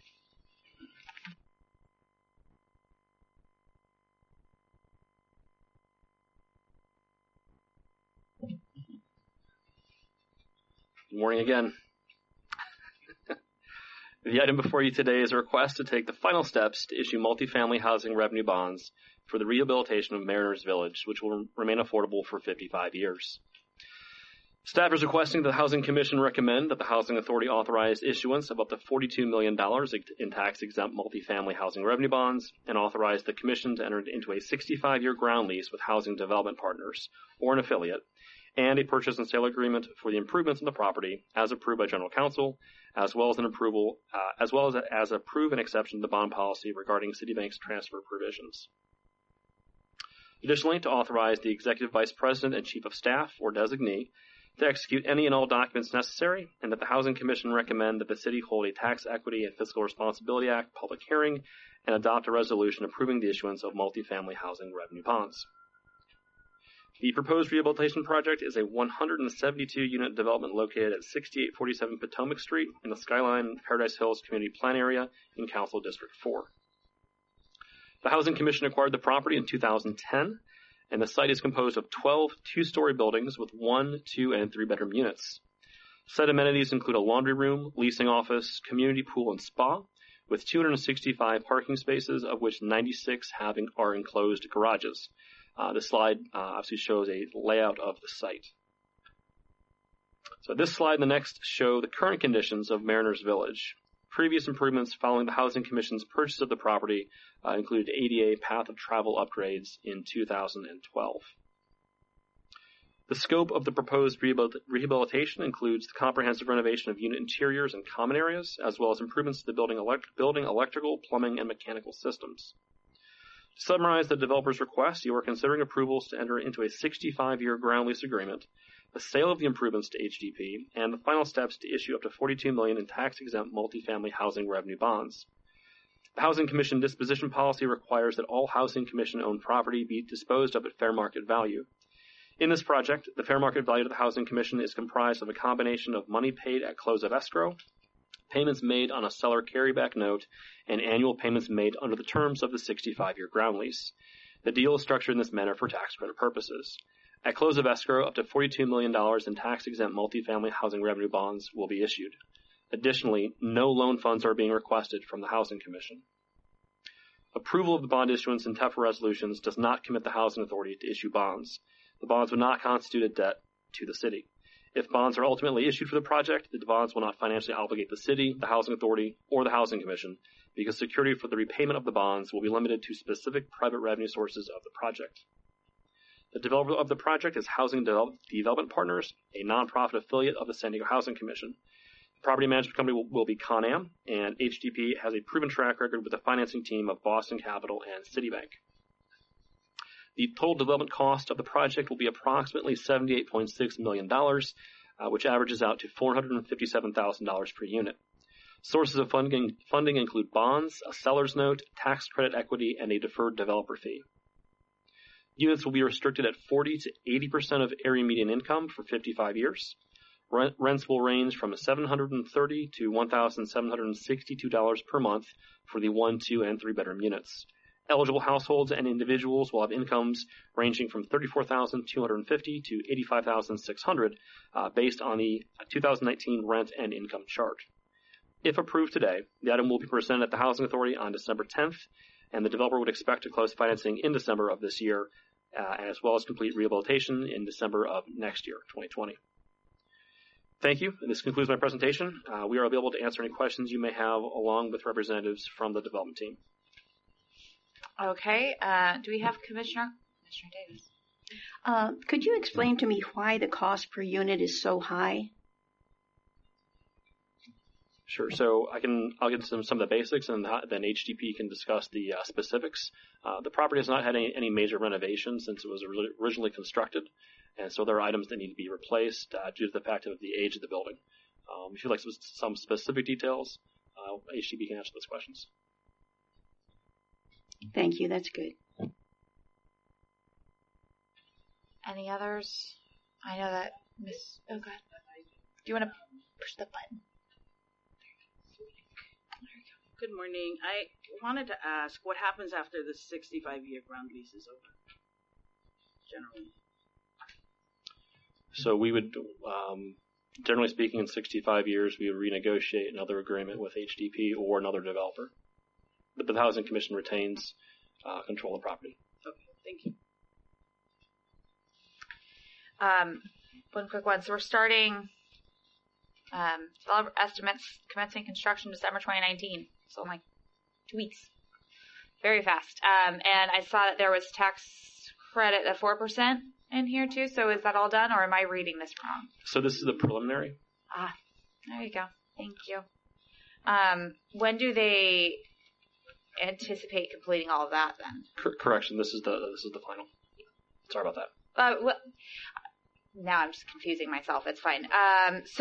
Good morning again. The item before you today is a request to take the final steps to issue multifamily housing revenue bonds for the rehabilitation of Mariners Village, which will remain affordable for fifty-five years. Staff is requesting that the Housing Commission recommend that the Housing Authority authorize issuance of up to forty-two million dollars in tax-exempt multifamily housing revenue bonds and authorize the Commission to enter into a sixty-five year ground lease with Housing Development Partners or an affiliate and a purchase and sale agreement for the improvements on the property as approved by General Counsel, as well as an approval, uh, as well as a, as approve an exception to the bond policy regarding Citibank's transfer provisions. Additionally, to authorize the Executive Vice President and Chief of Staff or designee to execute any and all documents necessary, and that the Housing Commission recommend that the City hold a Tax Equity and Fiscal Responsibility Act public hearing and adopt a resolution approving the issuance of multifamily housing revenue bonds. The proposed rehabilitation project is a one hundred seventy-two unit development located at sixty-eight forty-seven Potomac Street in the Skyline Paradise Hills Community Plan Area in Council District four. The Housing Commission acquired the property in two thousand ten, and the site is composed of twelve two-story buildings with one, two, and three-bedroom units. Said amenities include a laundry room, leasing office, community pool and spa, with two hundred sixty-five parking spaces, of which ninety-six have in, are enclosed garages. Uh, this slide uh, obviously shows a layout of the site. So this slide and the next show the current conditions of Mariners Village. Previous improvements following the Housing Commission's purchase of the property uh, included A D A path of travel upgrades in two thousand twelve. The scope of the proposed rehabilitation includes the comprehensive renovation of unit interiors and common areas, as well as improvements to the building, elect- building electrical, plumbing, and mechanical systems. To summarize the developer's request, you are considering approvals to enter into a sixty-five year ground lease agreement, the sale of the improvements to H D P, and the final steps to issue up to forty-two million dollars in tax-exempt multifamily housing revenue bonds. The Housing Commission disposition policy requires that all Housing Commission-owned property be disposed of at fair market value. In this project, the fair market value to the Housing Commission is comprised of a combination of money paid at close of escrow, payments made on a seller carryback note, and annual payments made under the terms of the sixty-five year ground lease. The deal is structured in this manner for tax credit purposes. At close of escrow, up to forty-two million dollars in tax-exempt multifamily housing revenue bonds will be issued. Additionally, no loan funds are being requested from the Housing Commission. Approval of the bond issuance and T E F R resolutions does not commit the Housing Authority to issue bonds. The bonds would not constitute a debt to the city. If bonds are ultimately issued for the project, the bonds will not financially obligate the city, the Housing Authority, or the Housing Commission, because security for the repayment of the bonds will be limited to specific private revenue sources of the project. The developer of the project is Housing Development Partners, a nonprofit affiliate of the San Diego Housing Commission. The property management company will, will be ConAm, and H D P has a proven track record with the financing team of Boston Capital and Citibank. The total development cost of the project will be approximately seventy-eight point six million dollars, uh, which averages out to four hundred fifty-seven thousand dollars per unit. Sources of funding, funding include bonds, a seller's note, tax credit equity, and a deferred developer fee. Units will be restricted at forty to eighty percent of area median income for fifty-five years. Rent, rents will range from seven hundred thirty dollars to one thousand seven hundred sixty-two dollars per month for the one, two, and three bedroom units. Eligible households and individuals will have incomes ranging from thirty-four thousand two hundred fifty dollars to eighty-five thousand six hundred dollars uh, based on the two thousand nineteen rent and income chart. If approved today, the item will be presented at the Housing Authority on December tenth, and the developer would expect to close financing in December of this year, uh, as well as complete rehabilitation in December of next year, twenty twenty. Thank you. And this concludes my presentation. Uh, we are available to answer any questions you may have along with representatives from the development team. Okay, uh, do we have Commissioner? Commissioner Davis. Uh, could you explain to me why the cost per unit is so high? Sure. So I can, I'll get some, some of the basics, and then H D P can discuss the uh, specifics. Uh, the property has not had any, any major renovations since it was originally constructed, and so there are items that need to be replaced uh, due to the fact of the age of the building. Um, if you'd like some, some specific details, uh, H D P can answer those questions. Thank you. That's good. Any others? I know that Miss. Oh, God. Do you want to push the button? Good morning. I wanted to ask, what happens after the sixty-five year ground lease is over, generally? So we would, um, generally speaking, in sixty-five years, we would renegotiate another agreement with H D P or another developer. But the Housing Commission retains uh, control of the property. Okay, thank you. Um, one quick one. So we're starting um, developer estimates commencing construction December twenty nineteen. So in like two weeks. Very fast. Um, and I saw that there was tax credit at four percent in here too. So is that all done, or am I reading this wrong? So this is the preliminary. Ah, there you go. Thank you. Um, when do they anticipate completing all of that then? Cor- correction. This is the this is the final. Sorry about that. Uh, well, now I'm just confusing myself. It's fine. Um, so,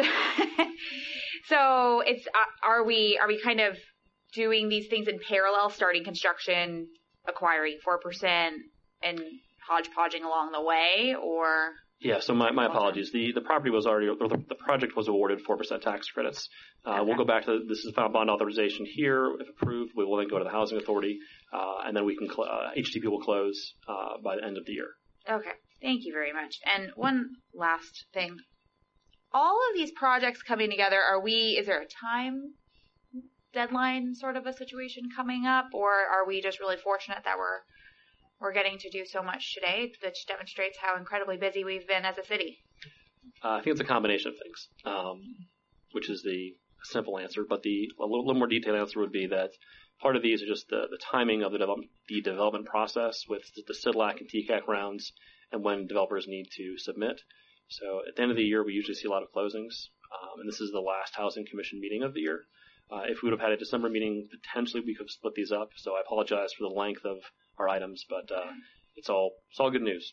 so it's uh, are we are we kind of doing these things in parallel, starting construction, acquiring four percent, and hodgepodging along the way, or? Yeah. So my, my apologies. The the property was already the, the project was awarded four percent tax credits. Uh, okay. We'll go back to this is final bond authorization here. If approved, we will then go to the Housing Authority, uh, and then we can cl- uh, H D P will close uh, by the end of the year. Okay. Thank you very much. And one last thing. All of these projects coming together, are we, is there a time deadline sort of a situation coming up, or are we just really fortunate that we're we're getting to do so much today, which demonstrates how incredibly busy we've been as a city? Uh, I think it's a combination of things, um, which is the simple answer. But the a little, little more detailed answer would be that part of these are just the, the timing of the, develop, the development process with the, the C I D L A C and T C A C rounds and when developers need to submit. So at the end of the year, we usually see a lot of closings, um, and this is the last Housing Commission meeting of the year. Uh, if we would have had a December meeting, potentially we could have split these up. So I apologize for the length of our items, but uh, it's all it's all good news.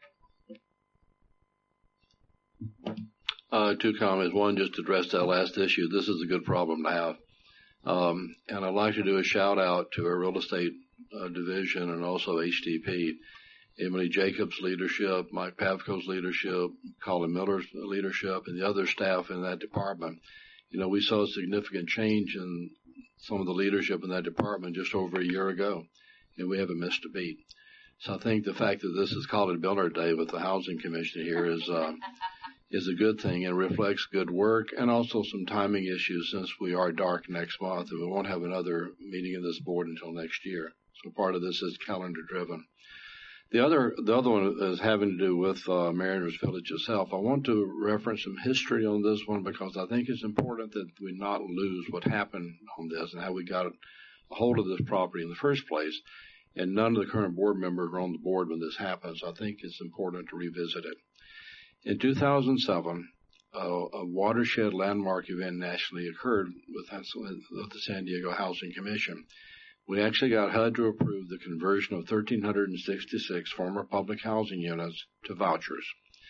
Uh, two comments. One, just to address that last issue. This is a good problem to have. Um, and I'd like to do a shout out to our real estate uh, division and also H D P. Emily Jacobs' leadership, Mike Pavko's leadership, Colin Miller's leadership, and the other staff in that department. You know, we saw a significant change in some of the leadership in that department just over a year ago, and we haven't missed a beat. So I think the fact that this is Colin Miller Day with the Housing Commission here is uh, is a good thing and reflects good work, and also some timing issues since we are dark next month and we won't have another meeting of this board until next year. So part of this is calendar driven. The other, the other one is having to do with uh, Mariners Village itself. I want to reference some history on this one because I think it's important that we not lose what happened on this and how we got a hold of this property in the first place. And none of the current board members were on the board when this happened, so I think it's important to revisit it. In two thousand seven, uh, a watershed landmark event nationally occurred with, with the San Diego Housing Commission. We actually got H U D to approve the conversion of one thousand three hundred sixty-six former public housing units to vouchers.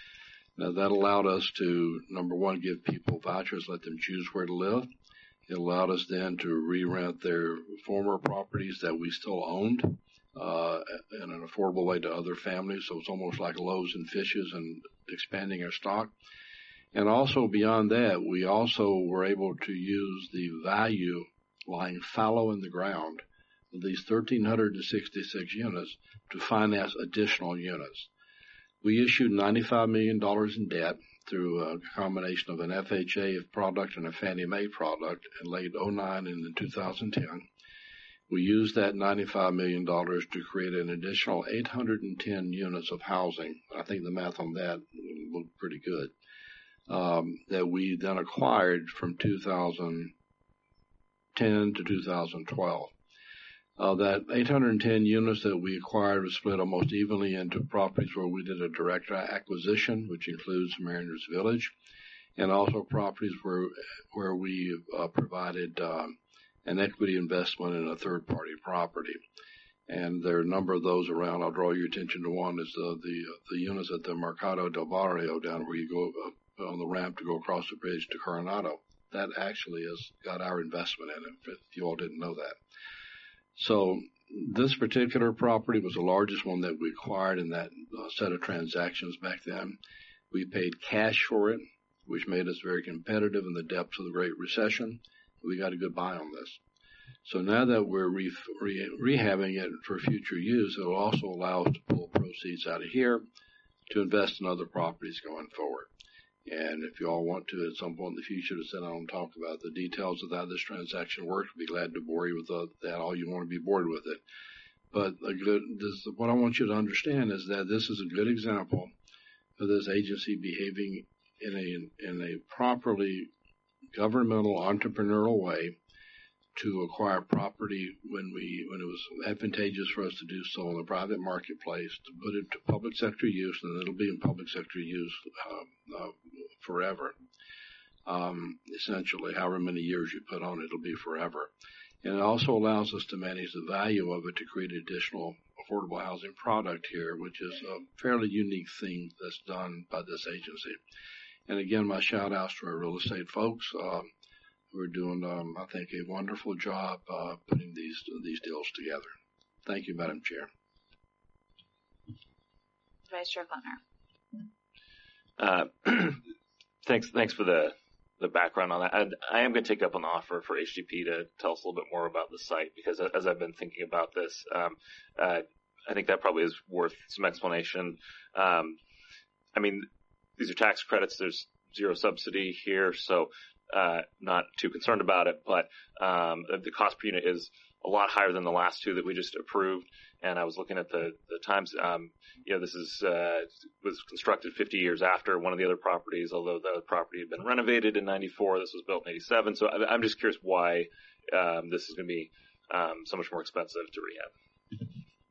Now, that allowed us to, number one, give people vouchers, let them choose where to live. It allowed us then to re-rent their former properties that we still owned uh, in an affordable way to other families. So it's almost like loaves and fishes and expanding our stock. And also beyond that, we also were able to use the value lying fallow in the ground of these one thousand three hundred sixty-six units to finance additional units. We issued ninety-five million dollars in debt through a combination of an F H A product and a Fannie Mae product in late oh nine and in two thousand ten. We used that ninety-five million dollars to create an additional eight hundred ten units of housing. I think the math on that looked pretty good. Um, that we then acquired from two thousand ten to two thousand twelve. Uh, that eight hundred ten units that we acquired was split almost evenly into properties where we did a direct acquisition, which includes Mariners Village, and also properties where where we uh, provided uh, an equity investment in a third-party property. And there are a number of those around. I'll draw your attention to one is the the, the units at the Mercado del Barrio down where you go up on the ramp to go across the bridge to Coronado. That actually has got our investment in it, if you all didn't know that. So this particular property was the largest one that we acquired in that uh, set of transactions back then. We paid cash for it, which made us very competitive in the depths of the Great Recession. We got a good buy on this. So now that we're re- re- rehabbing it for future use, it will also allow us to pull proceeds out of here to invest in other properties going forward. And if you all want to at some point in the future to sit down and talk about the details of how this transaction works, I'd be glad to bore you with uh, that, all you want to be bored with it. But a good, this, what I want you to understand is that this is a good example of this agency behaving in a, in a properly governmental entrepreneurial way to acquire property when we when it was advantageous for us to do so in the private marketplace, to put it to public sector use, and it'll be in public sector use uh, uh, forever. Um, essentially, however many years you put on it, it'll be forever. And it also allows us to manage the value of it to create additional affordable housing product here, which is a fairly unique thing that's done by this agency. And again, my shout outs to our real estate folks. Um, We're doing, um, I think, a wonderful job uh, putting these these deals together. Thank you, Madam Chair. Vice Chair Klempner. Uh, thanks, thanks for the the background on that. And I am going to take up an offer for H D P to tell us a little bit more about the site because as I've been thinking about this, um, uh, I think that probably is worth some explanation. Um, I mean, these are tax credits. There's zero subsidy here, so. uh, not too concerned about it, but um, the cost per unit is a lot higher than the last two that we just approved. And I was looking at the, the times, um, you know, this is, uh, was constructed fifty years after one of the other properties, although the property had been renovated in ninety-four. This was built in eighty-seven. So I, I'm just curious why, um, this is going to be, um, so much more expensive to rehab.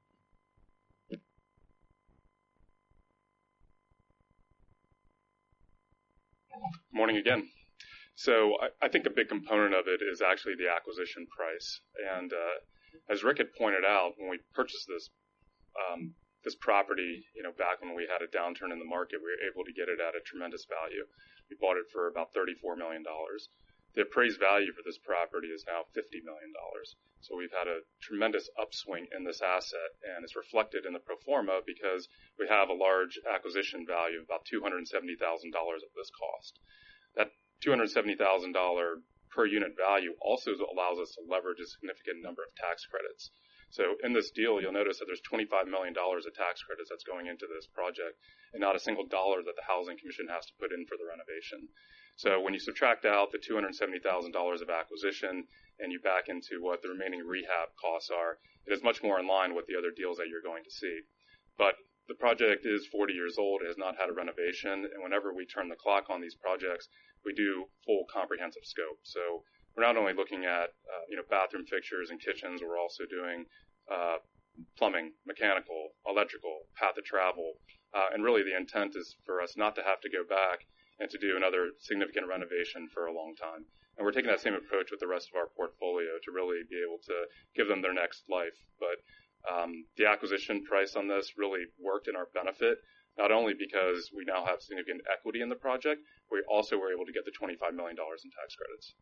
Morning again. So I, I think a big component of it is actually the acquisition price. And uh, as Rick had pointed out, when we purchased this um, this property, you know, back when we had a downturn in the market, we were able to get it at a tremendous value. We bought it for about thirty-four million dollars. The appraised value for this property is now fifty million dollars. So we've had a tremendous upswing in this asset, and it's reflected in the pro forma because we have a large acquisition value of about two hundred seventy thousand dollars of this cost. That two hundred seventy thousand dollars per unit value also allows us to leverage a significant number of tax credits. So in this deal, you'll notice that there's twenty-five million dollars of tax credits that's going into this project, and not a single dollar that the Housing Commission has to put in for the renovation. So when you subtract out the two hundred seventy thousand dollars of acquisition and you back into what the remaining rehab costs are, it is much more in line with the other deals that you're going to see. But the project is forty years old. It has not had a renovation, and whenever we turn the clock on these projects, we do full comprehensive scope. So we're not only looking at uh, you know bathroom fixtures and kitchens, we're also doing uh, plumbing, mechanical, electrical, path of travel, uh, and really the intent is for us not to have to go back and to do another significant renovation for a long time. And we're taking that same approach with the rest of our portfolio to really be able to give them their next life. But um, the acquisition price on this really worked in our benefit, not only because we now have significant equity in the project, we also were able to get the twenty-five million dollars in tax credits.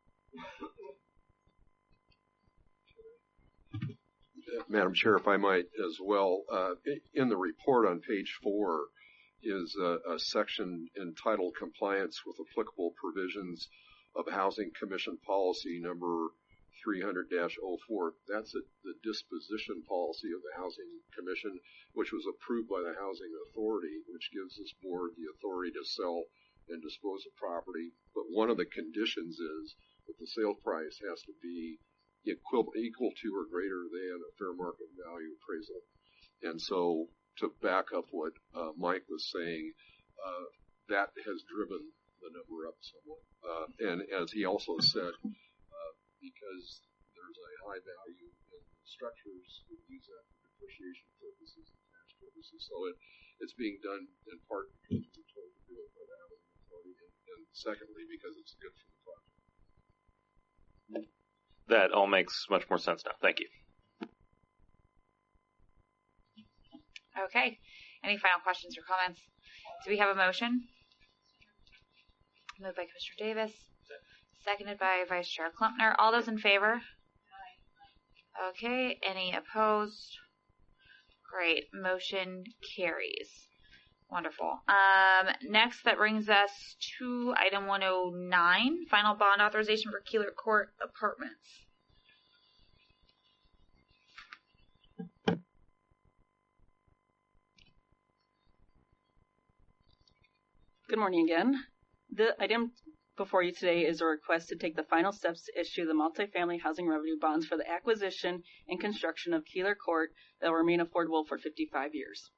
Madam Chair, if I might as well, uh, in the report on page four is a, a section entitled Compliance with Applicable Provisions of Housing Commission Policy number three hundred dash oh four. That's a, the disposition policy of the Housing Commission, which was approved by the Housing Authority, which gives this board the authority to sell and dispose of property. But one of the conditions is that the sale price has to be equal, equal to or greater than a fair market value appraisal. And so to back up what uh, Mike was saying, uh, that has driven the number up somewhat. Uh, and as he also said, uh, because there's a high value in the structures, we use that for depreciation purposes and tax purposes. So it, it's being done in part because we're told to do it by the Housing Authority, and, and secondly because it's good for the project. That all makes much more sense now. Thank you. Okay. Any final questions or comments? Do we have a motion? Moved by Commissioner Davis. Seconded by Vice Chair Klumpner. All those in favor? Okay. Any opposed? Great. Motion carries. Wonderful. Um, next, that brings us to item one oh nine, final bond authorization for Keeler Court Apartments. Good morning again. The item before you today is a request to take the final steps to issue the multifamily housing revenue bonds for the acquisition and construction of Keeler Court that will remain affordable for fifty-five years.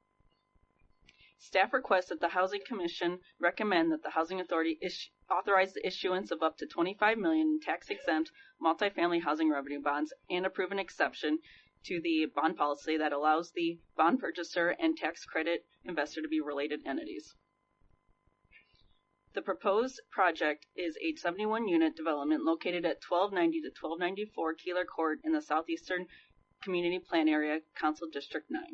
Staff requests that the Housing Commission recommend that the Housing Authority issue, authorize the issuance of up to twenty-five million dollars in tax-exempt multifamily housing revenue bonds and approve an exception to the bond policy that allows the bond purchaser and tax credit investor to be related entities. The proposed project is a seventy-one unit development located at twelve ninety to twelve ninety-four Keeler Court in the Southeastern Community Plan Area, Council District nine.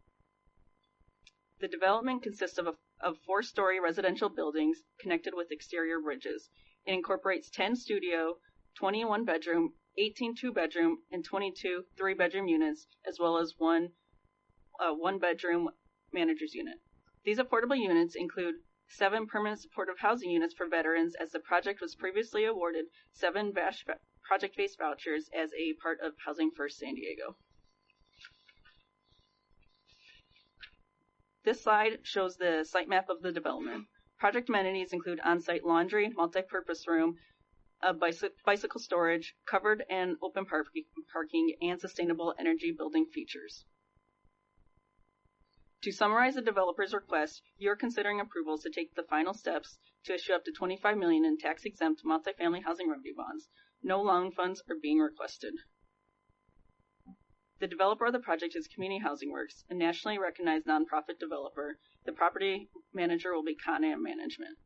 The development consists of, a, of four-story residential buildings connected with exterior bridges. It incorporates ten studio, twenty-one bedroom, eighteen two-bedroom, and twenty-two three-bedroom units, as well as one uh, one-bedroom manager's unit. These affordable units include seven permanent supportive housing units for veterans, as the project was previously awarded seven project-based vouchers as a part of Housing First San Diego. This slide shows the site map of the development. Project amenities include on-site laundry, multi-purpose room, a bicy- bicycle storage, covered and open parking, parking, and sustainable energy building features. To summarize the developer's request, you are considering approvals to take the final steps to issue up to twenty-five million dollars in tax-exempt multifamily housing revenue bonds. No loan funds are being requested. The developer of the project is Community Housing Works, a nationally recognized nonprofit developer. The property manager will be Con Am Management.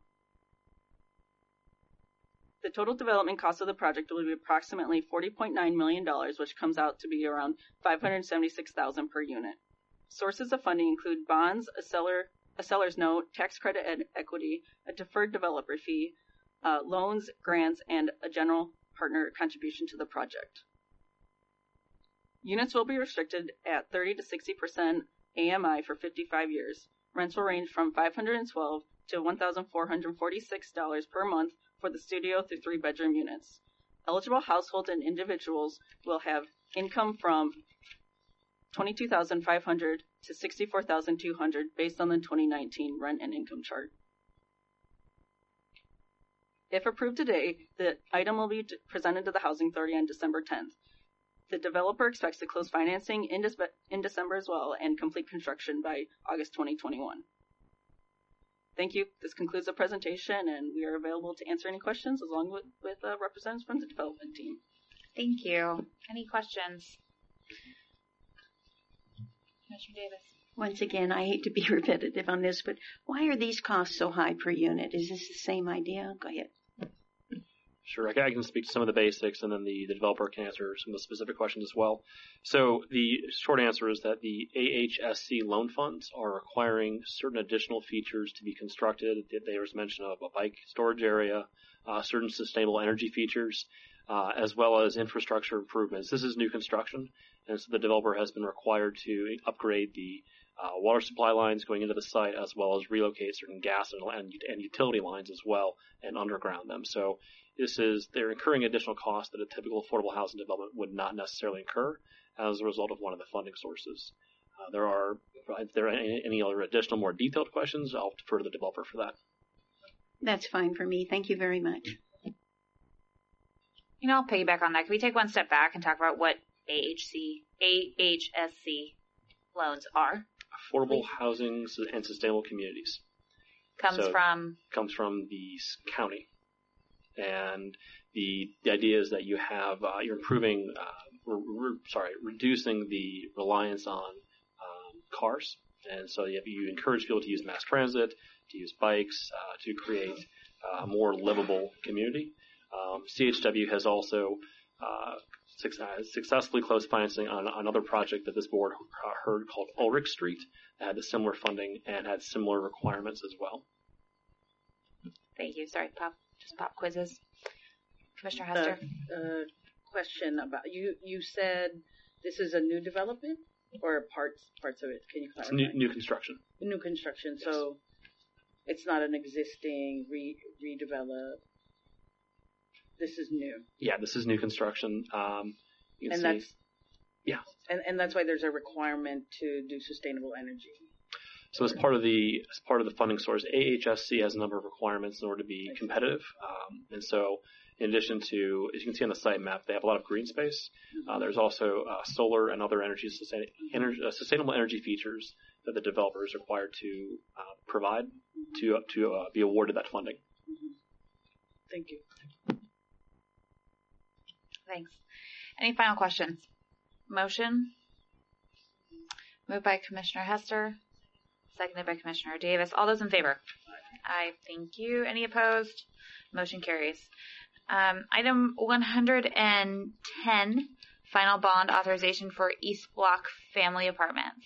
The total development cost of the project will be approximately forty point nine million dollars, which comes out to be around five hundred seventy-six thousand dollars per unit. Sources of funding include bonds, a seller, a seller's note, tax credit ed- equity, a deferred developer fee, uh, loans, grants, and a general partner contribution to the project. Units will be restricted at thirty to sixty percent A M I for fifty-five years. Rents will range from five hundred twelve dollars to one thousand four hundred forty-six dollars per month for the studio through three-bedroom units. Eligible households and individuals will have income from twenty-two thousand five hundred dollars to sixty-four thousand two hundred dollars based on the twenty nineteen rent and income chart. If approved today, the item will be presented to the Housing Authority on December tenth. The developer expects to close financing in, Dece- in December as well and complete construction by August twenty twenty-one. Thank you. This concludes the presentation, and we are available to answer any questions along with, with uh, representatives from the development team. Thank you. Any questions? Commissioner Davis. Once again, I hate to be repetitive on this, but why are these costs so high per unit? Is this the same idea? Go ahead. Sure, I can speak to some of the basics, and then the, the developer can answer some of the specific questions as well. So the short answer is that the A H S C loan funds are requiring certain additional features to be constructed. There was mention of a bike storage area, uh, certain sustainable energy features, uh, as well as infrastructure improvements. This is new construction, and so the developer has been required to upgrade the uh, water supply lines going into the site, as well as relocate certain gas and, and, and utility lines as well and underground them. So this is, they're incurring additional costs that a typical affordable housing development would not necessarily incur as a result of one of the funding sources. Uh, there are, if there are any, any other additional, more detailed questions, I'll defer to the developer for that. That's fine for me. Thank you very much. You know, I'll piggyback on that. Can we take one step back and talk about what A H C, A H S C loans are? Affordable housing and sustainable communities. Comes so, from? Comes from the county. And the, the idea is that you have, uh, you're improving, uh, re- re- sorry, reducing the reliance on um, cars. And so you, have, you encourage people to use mass transit, to use bikes, uh, to create a more livable community. Um, C H W has also uh, success, successfully closed financing on another project that this board uh, heard called Ulrich Street that had the similar funding and had similar requirements as well. Thank you. Sorry, pop, just pop quizzes. Commissioner Hester. Uh, uh, question about you. You said this is a new development or parts parts of it. Can you clarify? It's new, new construction. New construction. Yes. So it's not an existing re redevelop. This is new. Yeah, this is new construction. Um, you can and see, that's yeah, and and that's why there's a requirement to do sustainable energy. So as part of the as part of the funding source, A H S C has a number of requirements in order to be competitive. Um, and so, in addition to, as you can see on the site map, they have a lot of green space. Uh, there's also uh, solar and other energy, sustain, energy uh, sustainable energy features that the developer is required to uh, provide to to uh, be awarded that funding. Thank you. Thanks. Any final questions? Motion? Moved by Commissioner Hester. Seconded by Commissioner Davis. All those in favor? Aye. Thank you. Any opposed? Motion carries. Um, item one hundred ten, final bond authorization for East Block Family Apartments.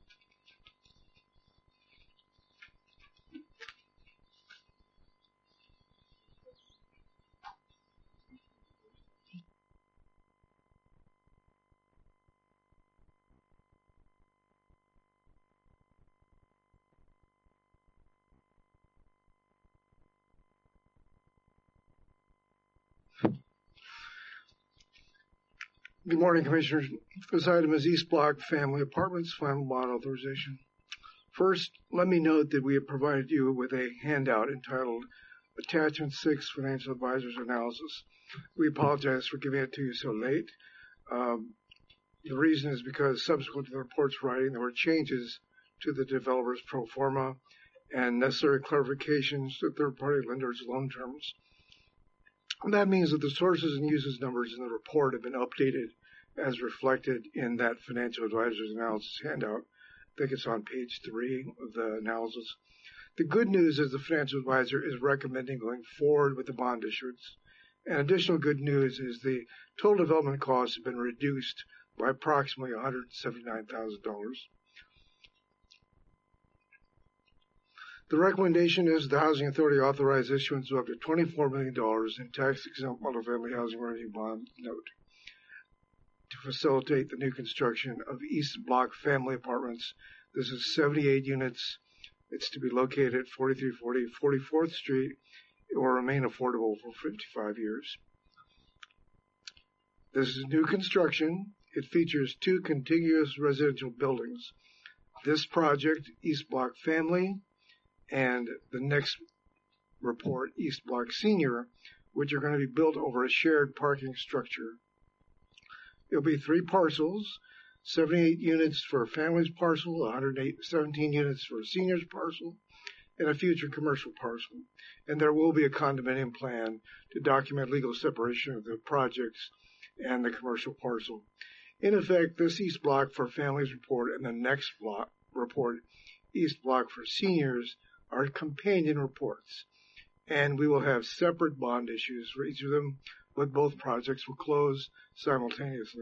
Good morning, Commissioners. This item is East Block Family Apartments, final bond authorization First, let me note that we have provided you with a handout entitled Attachment six Financial Advisors Analysis. We apologize for giving it to you so late. Um, the reason is because subsequent to the report's writing, there were changes to the developer's pro forma and necessary clarifications to third-party lenders' loan terms. And that means that the sources and uses numbers in the report have been updated as reflected in that Financial Advisors Analysis handout. I think it's on page three of the analysis. The good news is the financial advisor is recommending going forward with the bond issuance. And additional good news is the total development costs have been reduced by approximately one hundred seventy-nine thousand dollars. The recommendation is the Housing Authority authorize issuance of up to twenty-four million dollars in tax-exempt multifamily housing revenue bond note to facilitate the new construction of East Block family apartments. This is seventy-eight units. It's to be located at forty-three forty forty-fourth Street. It will remain affordable for fifty-five years. This is new construction. It features two contiguous residential buildings. This project, East Block Family, and the next report, East Block Senior, which are going to be built over a shared parking structure. It'll be three parcels, seventy-eight units for a family's parcel, one hundred seventeen units for a senior's parcel, and a future commercial parcel. And there will be a condominium plan to document legal separation of the projects and the commercial parcel. In effect, this East Block for families report and the next block report, East Block for seniors, are companion reports. And we will have separate bond issues for each of them, but both projects will close simultaneously.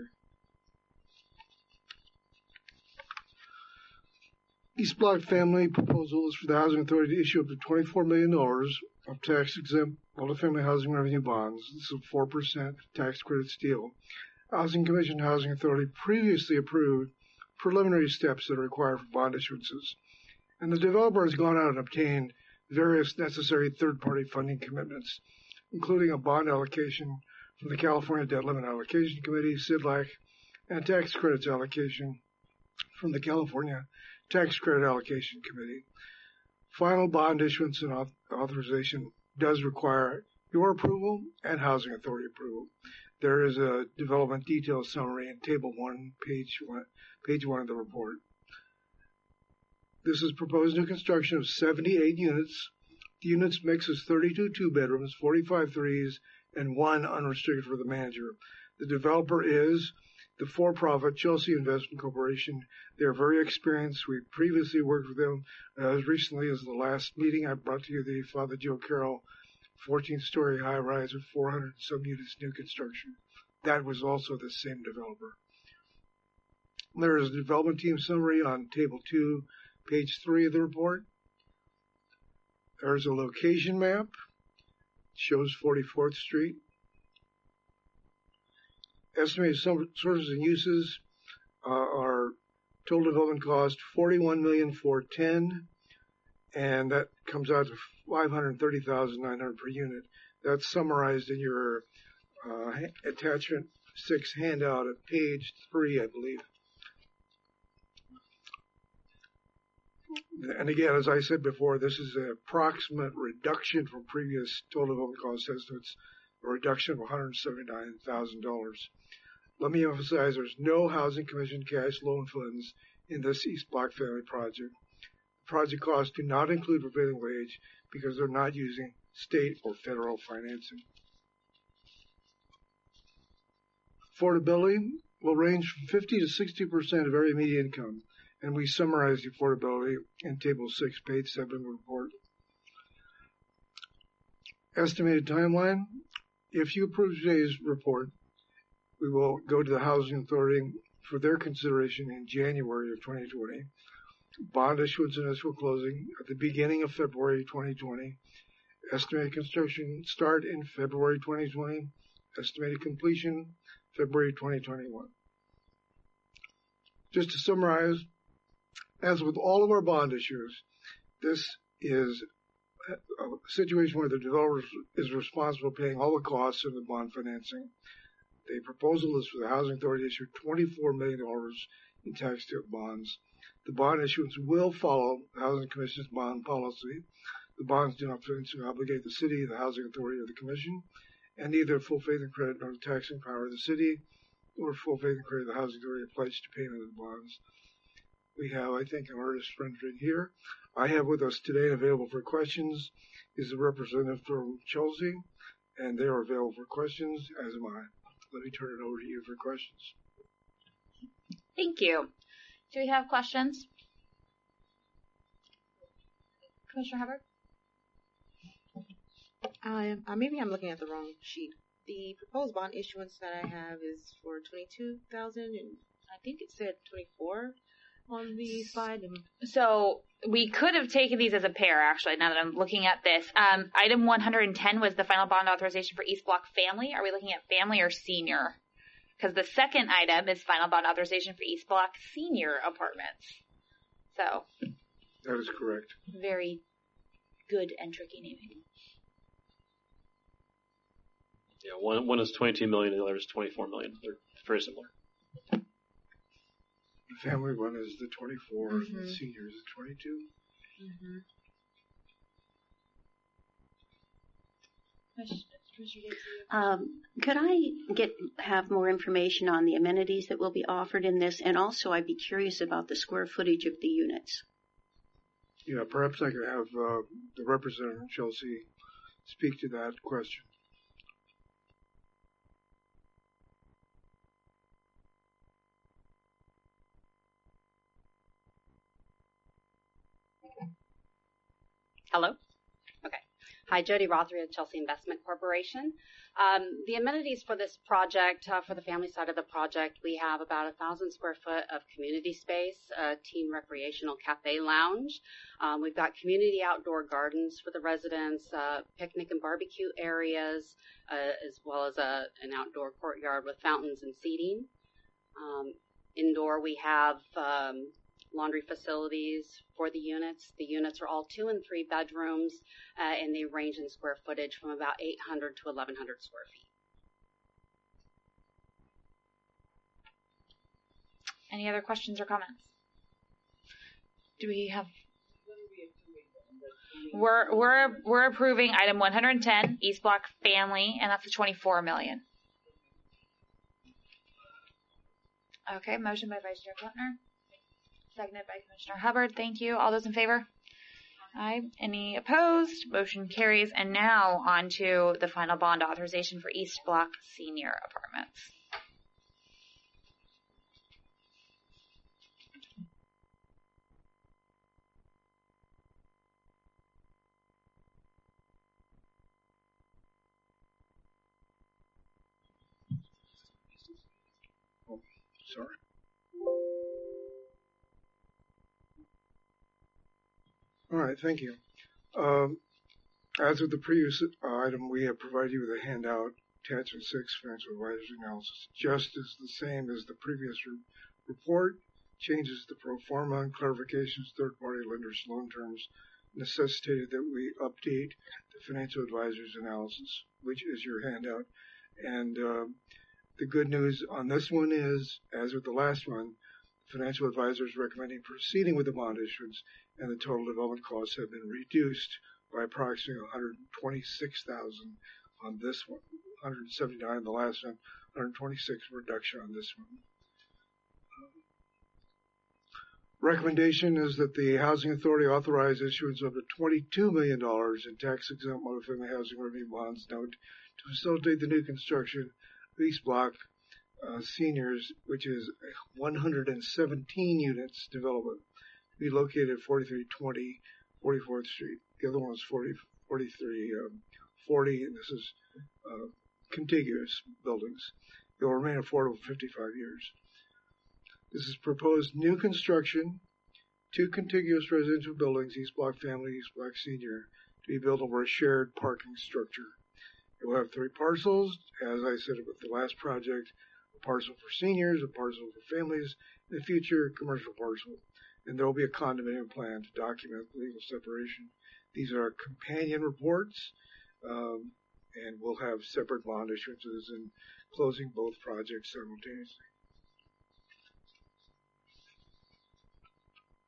East Block Family proposal is for the Housing Authority to issue up to twenty-four million dollars of tax-exempt multifamily housing revenue bonds. This is a four percent tax credit deal. Housing Commission and Housing Authority previously approved preliminary steps that are required for bond issuances. And the developer has gone out and obtained various necessary third-party funding commitments, including a bond allocation from the California Debt Limit Allocation Committee, C I D L A C, and a tax credits allocation from the California Tax Credit Allocation Committee. Final bond issuance and authorization does require your approval and Housing Authority approval. There is a development detail summary in Table one, page one, page one of the report. This is proposed new construction of seventy-eight units. The units mix is thirty-two two-bedrooms, forty-five threes, and one unrestricted for the manager. The developer is the for-profit Chelsea Investment Corporation. They're very experienced. We previously worked with them uh, as recently as the last meeting. I brought to you the Father Joe Carroll fourteen-story high-rise with four hundred some units new construction. That was also the same developer. There is a development team summary on Table two, page three of the report. There's a location map. It shows forty-fourth Street. Estimated sources and uses uh, are total development cost forty-one million four hundred ten thousand dollars, and that comes out to five hundred thirty thousand nine hundred dollars per unit. That's summarized in your uh, attachment six handout at page three, I believe. And again, as I said before, this is an approximate reduction from previous total development cost estimates, a reduction of one hundred seventy-nine thousand dollars. Let me emphasize there's no Housing Commission cash loan funds in this East Block Family project. The project costs do not include prevailing wage because they're not using state or federal financing. Affordability will range from fifty to sixty percent of area median income, and we summarize the affordability in Table six, page seven of the report. Estimated timeline. If you approve today's report, we will go to the Housing Authority for their consideration in January of twenty twenty. Bond issuance and escrow closing at the beginning of February twenty twenty. Estimated construction start in February twenty twenty. Estimated completion February twenty twenty-one. Just to summarize, as with all of our bond issues, this is a situation where the developer is responsible for paying all the costs of the bond financing. The proposal is for the Housing Authority to issue twenty-four million dollars in tax-exempt bonds. The bond issuance will follow the Housing Commission's bond policy. The bonds do not financially obligate the city, the Housing Authority, or the Commission, and neither full faith and credit nor the taxing power of the city or full faith and credit of the Housing Authority are pledged to payment of the bonds. We have, I think, an artist rendering here. I have with us today and available for questions is the representative from Chelsea, and they are available for questions, as am I. Let me turn it over to you for questions. Thank you. Do we have questions? Commissioner Hubbard? Um, uh, maybe I'm looking at the wrong sheet. The proposed bond issuance that I have is for twenty-two thousand, and I think it said twenty-four on the slide. And So we could have taken these as a pair, actually, now that I'm looking at this. Um, item one hundred ten was the final bond authorization for East Block Family. Are we looking at family or senior? Because the second item is final bond authorization for East Block Senior Apartments. So. That is correct. Very good and tricky naming. Yeah, one one is twenty-two million, and the other is twenty-four million. They're very similar. The family one is the twenty-four, Mm-hmm. the senior is the twenty-two. Mm-hmm. Um, could I get have more information on the amenities that will be offered in this, and also I'd be curious about the square footage of the units. Yeah, perhaps I could have uh, the representative from Chelsea speak to that question. Hello? Okay. Hi, Jody Rothery of Chelsea Investment Corporation. Um, the amenities for this project, uh, for the family side of the project, we have about a thousand square foot of community space, a teen recreational cafe lounge. Um, we've got community outdoor gardens for the residents, uh, picnic and barbecue areas, uh, as well as a, an outdoor courtyard with fountains and seating. Um, indoor, we have um, laundry facilities for the units. The units are all two and three bedrooms, uh, and they range in square footage from about eight hundred to eleven hundred square feet. Any other questions or comments? Do we have? We're we're we're approving item one hundred ten, East Block Family, and that's the twenty-four million. Okay, motion by Vice Chair Plattner. Seconded by Commissioner Hubbard. Thank you. All those in favor? Aye. Any opposed? Motion carries. And now on to the final bond authorization for East Block Senior Apartments. Oh, sorry. All right, thank you. Um, as with the previous uh, item, we have provided you with a handout, attachment six, financial advisors analysis, just as the same as the previous re- report. Changes to pro forma and clarifications, third-party lenders' loan terms necessitated that we update the financial advisors analysis, which is your handout. And uh, the good news on this one is, as with the last one, financial advisors recommending proceeding with the bond issuance, and the total development costs have been reduced by approximately one hundred twenty-six thousand dollars on this one, one hundred seventy-nine thousand dollars on the last one, one hundred twenty-six thousand dollars reduction on this one. Um, recommendation is that the Housing Authority authorize issuance of twenty-two million dollars in tax-exempt multifamily housing revenue bonds note to facilitate the new construction of East Block Uh, seniors, which is one hundred seventeen units development, to be located at forty-three twenty forty-fourth Street. The other one is forty, forty-three forty, and this is uh, contiguous buildings. It will remain affordable for fifty-five years. This is proposed new construction, two contiguous residential buildings, East Block Family, East Block Senior, to be built over a shared parking structure. It will have three parcels, as I said with the last project. A parcel for seniors, a parcel for families, and a future commercial parcel. And there will be a condominium plan to document legal separation. These are companion reports, um, and we'll have separate bond issuances and closing both projects simultaneously.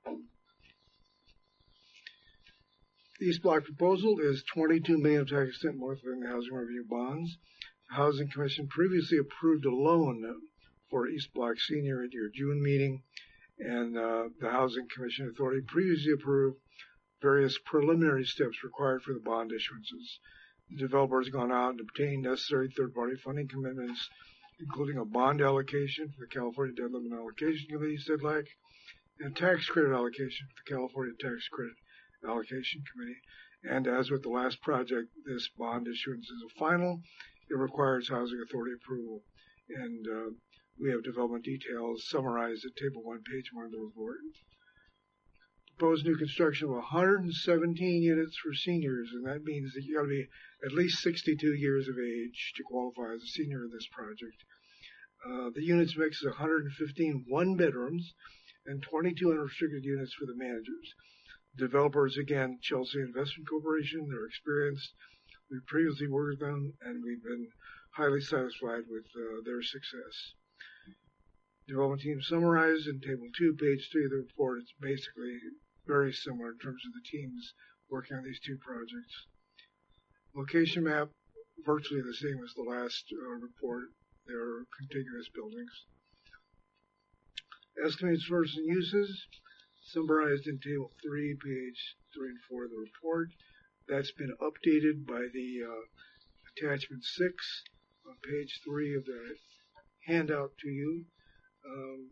The East Block proposal is twenty-two million dollars of tax-exempt multifamily housing revenue bonds. The Housing Commission previously approved a loan for East Block Senior at your June meeting, and uh, the Housing Commission Authority previously approved various preliminary steps required for the bond issuances. The developer has gone out and obtained necessary third-party funding commitments, including a bond allocation for the California Debt Limit Allocation Committee, C D L A C, and a tax credit allocation for the California Tax Credit Allocation Committee. And as with the last project, this bond issuance is a final. It requires Housing Authority approval. And uh, we have development details summarized at Table one, Page one of the report. Proposed new construction of one hundred seventeen units for seniors, and that means that you got to be at least sixty-two years of age to qualify as a senior in this project. Uh, the units mix is one hundred fifteen one-bedrooms and twenty-two unrestricted units for the managers. Developers, again, Chelsea Investment Corporation, they're experienced. We've previously worked with them, and we've been highly satisfied with uh, their success. Development team summarized in Table two, Page three of the report. It's basically very similar in terms of the teams working on these two projects. Location map, virtually the same as the last uh, report. They're contiguous buildings. Estimates sources and uses, summarized in Table three, Page three and four of the report. That's been updated by the uh, Attachment six on Page three of the handout to you. Um,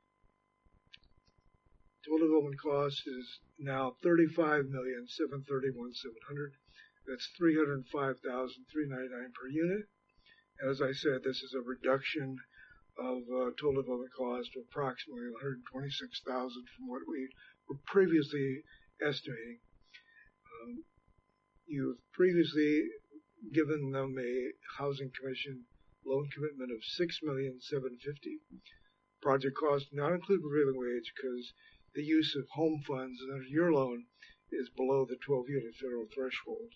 total development cost is now thirty-five million seven hundred thirty-one thousand seven hundred dollars. That's three hundred five thousand three hundred ninety-nine dollars per unit. As I said, this is a reduction of uh, total development cost of approximately one hundred twenty-six thousand dollars from what we were previously estimating. Um, you've previously given them a Housing Commission loan commitment of six million seven hundred fifty thousand dollars. Project cost not include prevailing wage because the use of home funds under your loan is below the twelve unit federal threshold.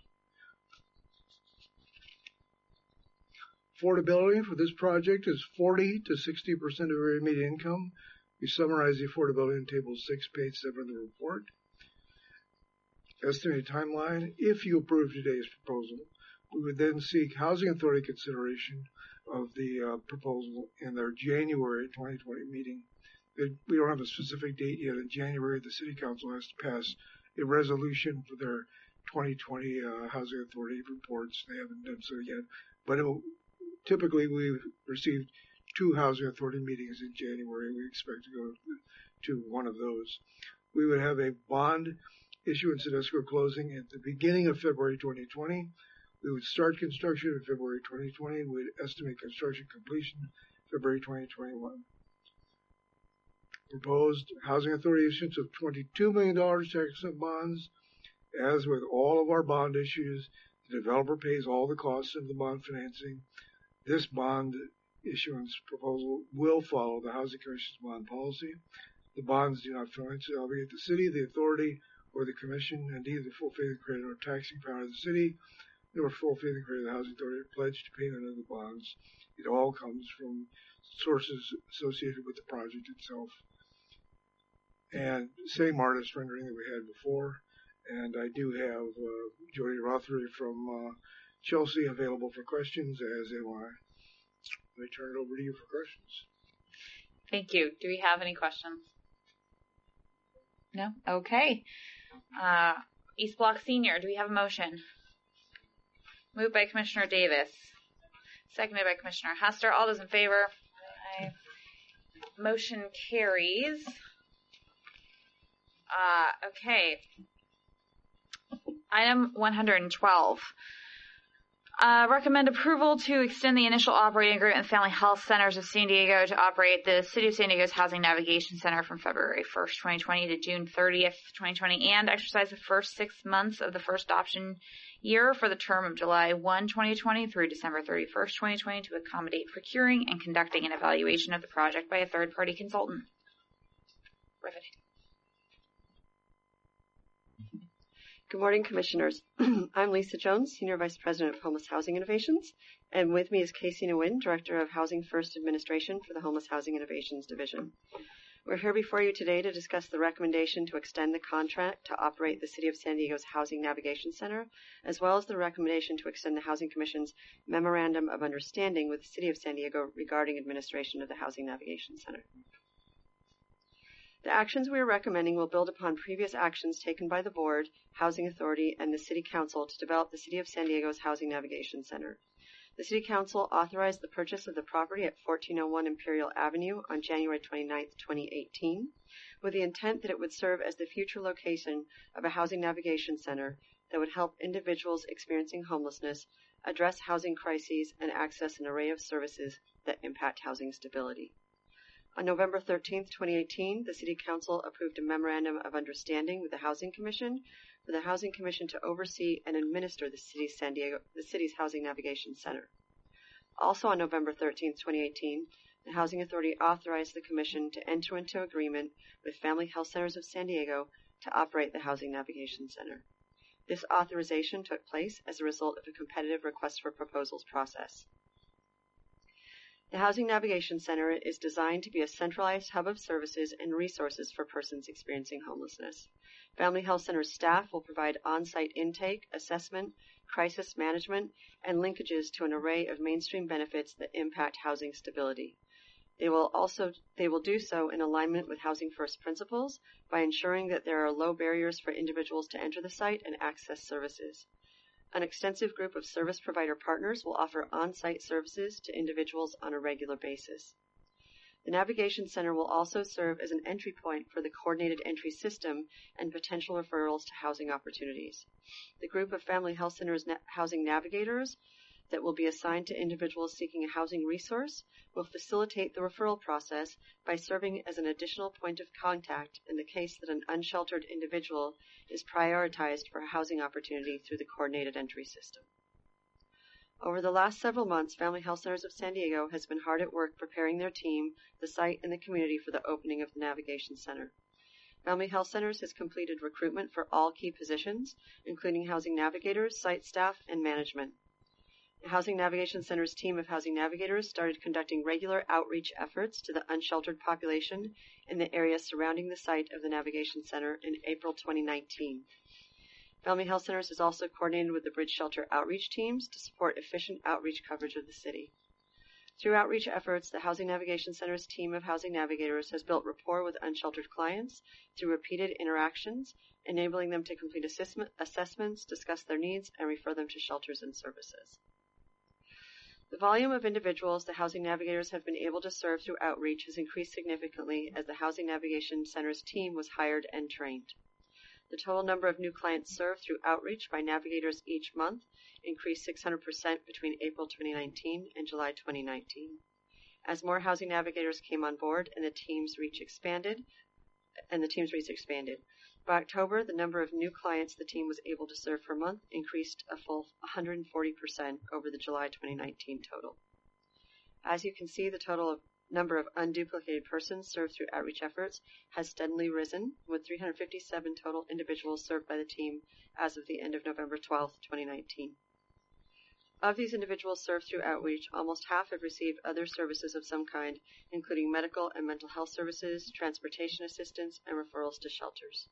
Affordability for this project is forty to sixty percent of your immediate income. We summarize the affordability in Table six, Page seven of the report. Estimated timeline, if you approve today's proposal, we would then seek Housing Authority consideration of the uh, proposal in their January twenty twenty meeting. It, we don't have a specific date yet. In January, the City Council has to pass a resolution for their twenty twenty uh, Housing Authority reports. They haven't done so yet. But it will, typically, we've received two Housing Authority meetings in January. We expect to go to one of those. We would have a bond issuance and escrow closing at the beginning of February twenty twenty. We would start construction in February twenty twenty. We'd estimate construction completion February twenty twenty-one. Proposed Housing Authority issuance of twenty-two million dollars tax-exempt bonds. As with all of our bond issues, the developer pays all the costs of the bond financing. This bond issuance proposal will follow the Housing Commission's bond policy. The bonds do not financially obligate the city, the authority, or the commission, and neither the full faith and credit or taxing power of the city, nor full faith and credit of the Housing Authority are pledged to payment of the bonds. It all comes from sources associated with the project itself. And same artist rendering that we had before. And I do have uh, Jody Rothery from uh, Chelsea available for questions, as am I. Let me turn it over to you for questions. Thank you. Do we have any questions? No? Okay. Uh, East Block Senior, do we have a motion? Moved by Commissioner Davis. Seconded by Commissioner Hester. All those in favor? Aye. Motion carries. Uh, okay. Item one hundred twelve. Uh, recommend approval to extend the initial operating agreement with Family Health Centers of San Diego to operate the City of San Diego's Housing Navigation Center from February first, twenty twenty to June thirtieth, twenty twenty, and exercise the first six months of the first option year for the term of July first, twenty twenty through December thirty-first, twenty twenty to accommodate procuring and conducting an evaluation of the project by a third-party consultant. Riveting. Good morning, Commissioners. I'm Lisa Jones, Senior Vice President of Homeless Housing Innovations, and with me is Casey Nguyen, Director of Housing First Administration for the Homeless Housing Innovations Division. We're here before you today to discuss the recommendation to extend the contract to operate the City of San Diego's Housing Navigation Center, as well as the recommendation to extend the Housing Commission's Memorandum of Understanding with the City of San Diego regarding administration of the Housing Navigation Center. The actions we are recommending will build upon previous actions taken by the Board, Housing Authority, and the City Council to develop the City of San Diego's Housing Navigation Center. The City Council authorized the purchase of the property at fourteen oh one Imperial Avenue on January twenty-ninth, twenty eighteen, with the intent that it would serve as the future location of a housing navigation center that would help individuals experiencing homelessness address housing crises and access an array of services that impact housing stability. On November thirteenth, twenty eighteen, the City Council approved a Memorandum of Understanding with the Housing Commission for the Housing Commission to oversee and administer the City of San Diego, the city's Housing Navigation Center. Also on November thirteenth, twenty eighteen, the Housing Authority authorized the Commission to enter into agreement with Family Health Centers of San Diego to operate the Housing Navigation Center. This authorization took place as a result of a competitive request for proposals process. The Housing Navigation Center is designed to be a centralized hub of services and resources for persons experiencing homelessness. Family Health Center staff will provide on-site intake, assessment, crisis management, and linkages to an array of mainstream benefits that impact housing stability. They will also they will do so in alignment with Housing First principles by ensuring that there are low barriers for individuals to enter the site and access services. An extensive group of service provider partners will offer on-site services to individuals on a regular basis. The Navigation Center will also serve as an entry point for the coordinated entry system and potential referrals to housing opportunities. The group of Family Health Centers na- housing navigators that will be assigned to individuals seeking a housing resource will facilitate the referral process by serving as an additional point of contact in the case that an unsheltered individual is prioritized for a housing opportunity through the coordinated entry system. Over the last several months, Family Health Centers of San Diego has been hard at work preparing their team, the site, and the community for the opening of the Navigation Center. Family Health Centers has completed recruitment for all key positions, including housing navigators, site staff, and management. The Housing Navigation Center's team of housing navigators started conducting regular outreach efforts to the unsheltered population in the area surrounding the site of the Navigation Center in April twenty nineteen. Family Health Centers has also coordinated with the Bridge Shelter outreach teams to support efficient outreach coverage of the city. Through outreach efforts, the Housing Navigation Center's team of housing navigators has built rapport with unsheltered clients through repeated interactions, enabling them to complete assessment, assessments, discuss their needs, and refer them to shelters and services. The volume of individuals the Housing Navigators have been able to serve through outreach has increased significantly as the Housing Navigation Center's team was hired and trained. The total number of new clients served through outreach by navigators each month increased six hundred percent between April twenty nineteen and July twenty nineteen. As more housing navigators came on board and the team's reach expanded, and the team's reach expanded. By October, the number of new clients the team was able to serve per month increased a full one hundred forty percent over the July twenty nineteen total. As you can see, the total of number of unduplicated persons served through outreach efforts has steadily risen, with three hundred fifty-seven total individuals served by the team as of the end of November twelfth, twenty nineteen. Of these individuals served through outreach, almost half have received other services of some kind, including medical and mental health services, transportation assistance, and referrals to shelters.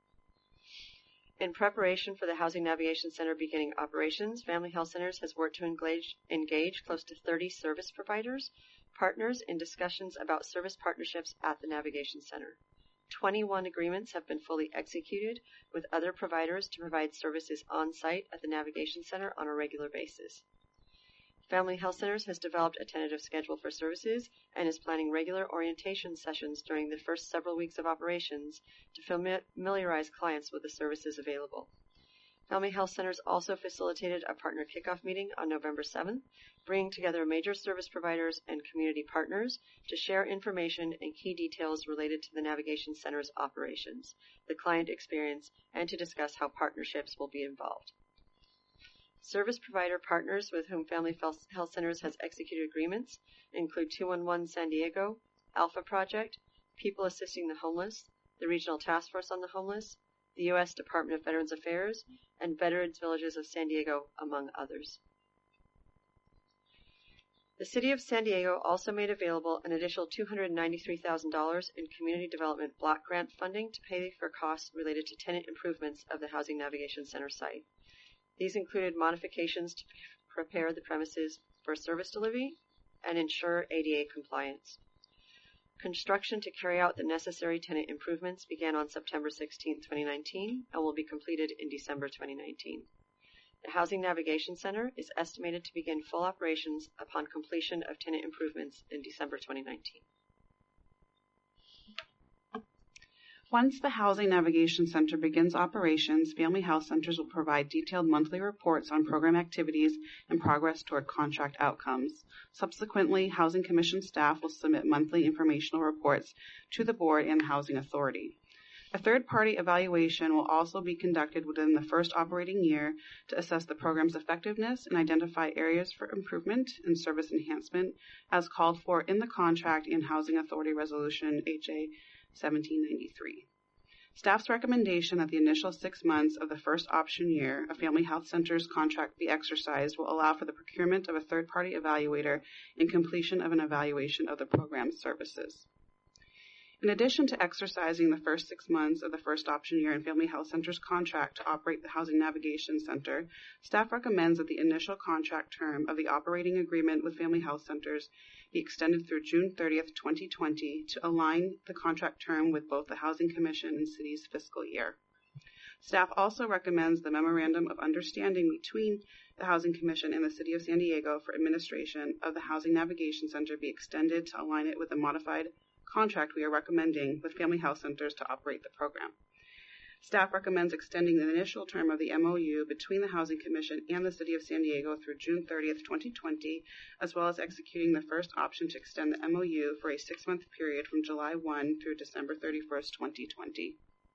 In preparation for the Housing Navigation Center beginning operations, Family Health Centers has worked to engage, engage close to thirty service providers, partners in discussions about service partnerships at the Navigation Center. twenty-one agreements have been fully executed with other providers to provide services on-site at the Navigation Center on a regular basis. Family Health Centers has developed a tentative schedule for services and is planning regular orientation sessions during the first several weeks of operations to familiarize clients with the services available. Family Health Centers also facilitated a partner kickoff meeting on November seventh, bringing together major service providers and community partners to share information and key details related to the Navigation Center's operations, the client experience, and to discuss how partnerships will be involved. Service provider partners with whom Family Health Centers has executed agreements include two one one San Diego, Alpha Project, People Assisting the Homeless, the Regional Task Force on the Homeless, the U S Department of Veterans Affairs, and Veterans Villages of San Diego, among others. The City of San Diego also made available an additional two hundred ninety-three thousand dollars in Community Development Block Grant funding to pay for costs related to tenant improvements of the Housing Navigation Center site. These included modifications to prepare the premises for service delivery and ensure A D A compliance. Construction to carry out the necessary tenant improvements began on September sixteenth, twenty nineteen, and will be completed in December twenty nineteen. The Housing Navigation Center is estimated to begin full operations upon completion of tenant improvements in December twenty nineteen. Once the Housing Navigation Center begins operations, Family Health Centers will provide detailed monthly reports on program activities and progress toward contract outcomes. Subsequently, Housing Commission staff will submit monthly informational reports to the Board and the Housing Authority. A third-party evaluation will also be conducted within the first operating year to assess the program's effectiveness and identify areas for improvement and service enhancement as called for in the contract in Housing Authority Resolution H A seventeen ninety-three. Staff's recommendation that the initial six months of the first option year of Family Health Center's contract be exercised will allow for the procurement of a third-party evaluator and completion of an evaluation of the program's services. In addition to exercising the first six months of the first option year in Family Health Center's contract to operate the Housing Navigation Center, staff recommends that the initial contract term of the operating agreement with Family Health Centers be extended through June thirtieth, twenty twenty to align the contract term with both the Housing Commission and City's fiscal year. Staff also recommends the Memorandum of Understanding between the Housing Commission and the City of San Diego for administration of the Housing Navigation Center be extended to align it with the modified contract we are recommending with Family Health Centers to operate the program. Staff recommends extending the initial term of the M O U between the Housing Commission and the City of San Diego through June thirtieth, twenty twenty, as well as executing the first option to extend the M O U for a six-month period from July first through December thirty-first, twenty twenty.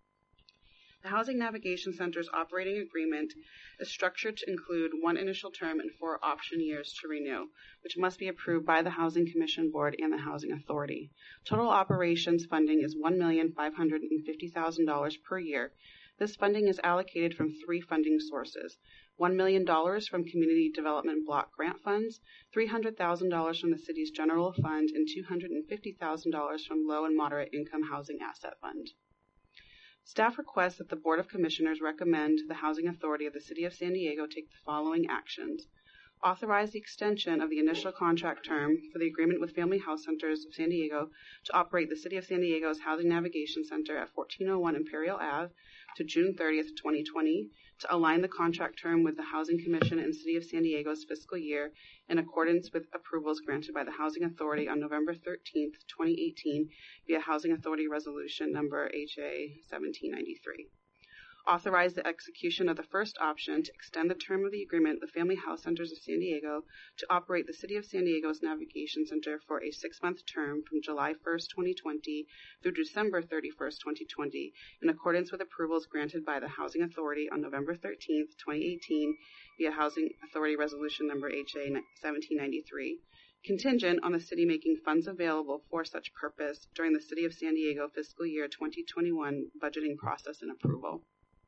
The Housing Navigation Center's operating agreement is structured to include one initial term and four option years to renew, which must be approved by the Housing Commission Board and the Housing Authority. Total operations funding is one million five hundred fifty thousand dollars per year. This funding is allocated from three funding sources: one million dollars from Community Development Block Grant Funds, three hundred thousand dollars from the City's General Fund, and two hundred fifty thousand dollars from Low and Moderate Income Housing Asset Fund. Staff requests that the Board of Commissioners recommend the Housing Authority of the City of San Diego take the following actions. Authorize the extension of the initial contract term for the agreement with Family Health Centers of San Diego to operate the City of San Diego's Housing Navigation Center at fourteen oh one Imperial Avenue to June thirtieth, twenty twenty, to align the contract term with the Housing Commission and City of San Diego's fiscal year in accordance with approvals granted by the Housing Authority on November thirteenth, twenty eighteen via Housing Authority Resolution number H A seventeen ninety-three. Authorize the execution of the first option to extend the term of the agreement with Family Health Centers of San Diego to operate the City of San Diego's Navigation Center for a six-month term from July first, twenty twenty through December thirty-first, twenty twenty, in accordance with approvals granted by the Housing Authority on November thirteenth, twenty eighteen via Housing Authority Resolution number H A seventeen ninety-three, contingent on the City making funds available for such purpose during the City of San Diego fiscal year twenty twenty-one budgeting process and approval.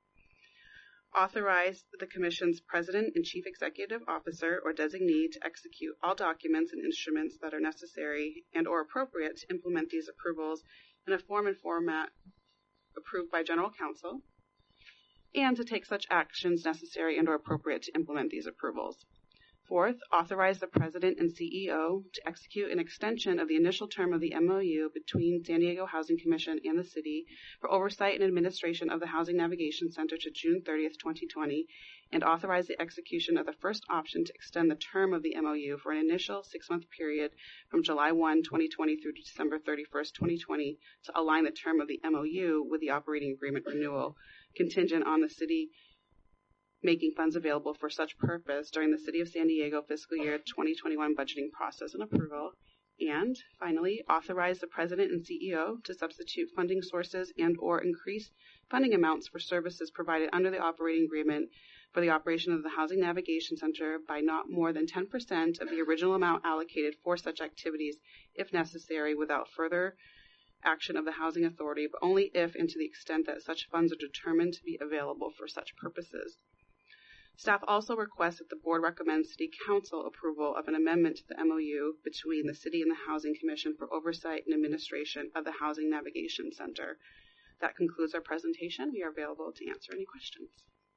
Authorize the Commission's President and Chief Executive Officer or designee to execute all documents and instruments that are necessary and or appropriate to implement these approvals in a form and format approved by General Counsel, and to take such actions necessary and or appropriate to implement these approvals. Fourth, authorize the President and C E O to execute an extension of the initial term of the M O U between San Diego Housing Commission and the City for oversight and administration of the Housing Navigation Center to June thirtieth, twenty twenty, and authorize the execution of the first option to extend the term of the M O U for an initial six-month period from July first, twenty twenty through December thirty-first, twenty twenty to align the term of the M O U with the operating agreement renewal, contingent on the City making funds available for such purpose during the City of San Diego fiscal year twenty twenty-one budgeting process and approval. And finally, authorize the President and C E O to substitute funding sources and or increase funding amounts for services provided under the operating agreement for the operation of the Housing Navigation Center by not more than ten percent of the original amount allocated for such activities, if necessary, without further action of the Housing Authority, but only if and to the extent that such funds are determined to be available for such purposes. Staff also requests that the board recommend City Council approval of an amendment to the M O U between the City and the Housing Commission for oversight and administration of the Housing Navigation Center. That concludes our presentation. We are available to answer any questions.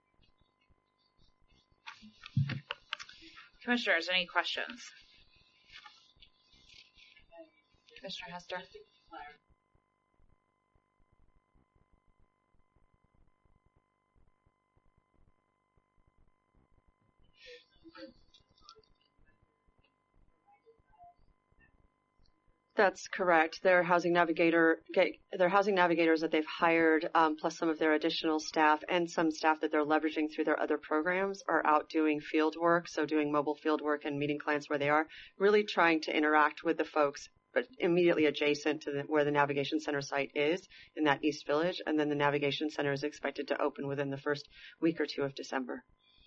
Commissioners, any questions? Commissioner Hester. That's correct. Their housing navigator, their housing navigators that they've hired, um, plus some of their additional staff and some staff that they're leveraging through their other programs, are out doing field work, so doing mobile field work and meeting clients where they are, really trying to interact with the folks but immediately adjacent to the, where the Navigation Center site is in that East Village, and then the Navigation Center is expected to open within the first week or two of December.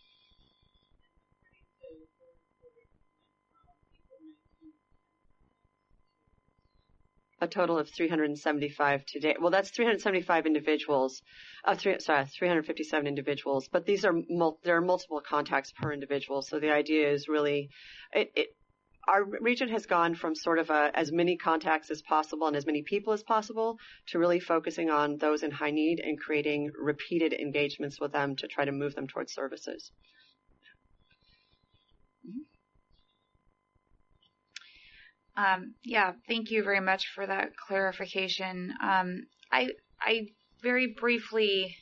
A total of three hundred seventy-five today. Well, that's three hundred seventy-five individuals. Uh, three, sorry, three hundred fifty-seven individuals. But these are mul- there are multiple contacts per individual. So the idea is really, it, it, our region has gone from sort of a, as many contacts as possible and as many people as possible to really focusing on those in high need and creating repeated engagements with them to try to move them towards services. Mm-hmm. Um, yeah, thank you very much for that clarification. Um, I, I very briefly,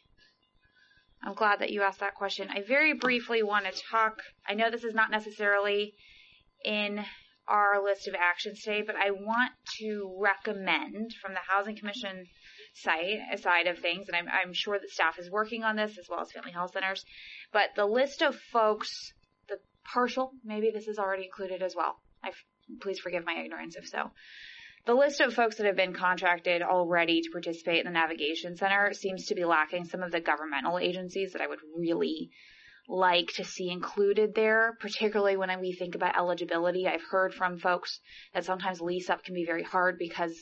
I'm glad that you asked that question. I very briefly want to talk, I know this is not necessarily in our list of actions today, but I want to recommend from the Housing Commission site, side of things, and I'm, I'm sure that staff is working on this as well as family health centers, but the list of folks, the partial, maybe this is already included as well. I've Please forgive my ignorance if so. The list of folks that have been contracted already to participate in the Navigation Center seems to be lacking some of the governmental agencies that I would really like to see included there, particularly when we think about eligibility. I've heard from folks that sometimes lease up can be very hard because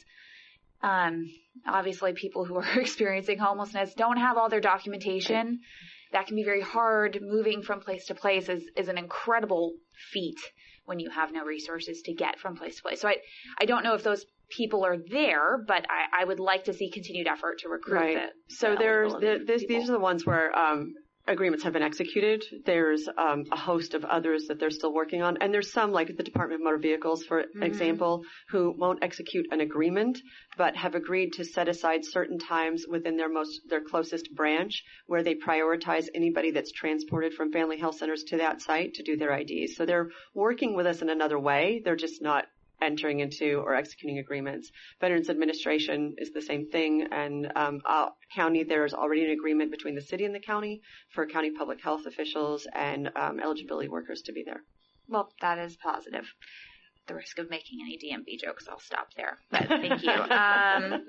um, obviously people who are experiencing homelessness don't have all their documentation. That can be very hard. Moving from place to place is, is an incredible feat when you have no resources to get from place to place. So I, I don't know if those people are there, but I, I would like to see continued effort to recruit right. the, so the there's the, this, these are the ones where um, agreements have been executed. There's um, a host of others that they're still working on, and there's some, like the Department of Motor Vehicles, for mm-hmm. example, who won't execute an agreement, but have agreed to set aside certain times within their most their closest branch where they prioritize anybody that's transported from family health centers to that site to do their I Ds. So they're working with us in another way. They're just not entering into or executing agreements. Veterans Administration is the same thing, and um, uh, county, there's already an agreement between the city and the county for county public health officials and um, eligibility workers to be there. Well, that is positive. At the risk of making any D M V jokes, I'll stop there. But thank you. Um,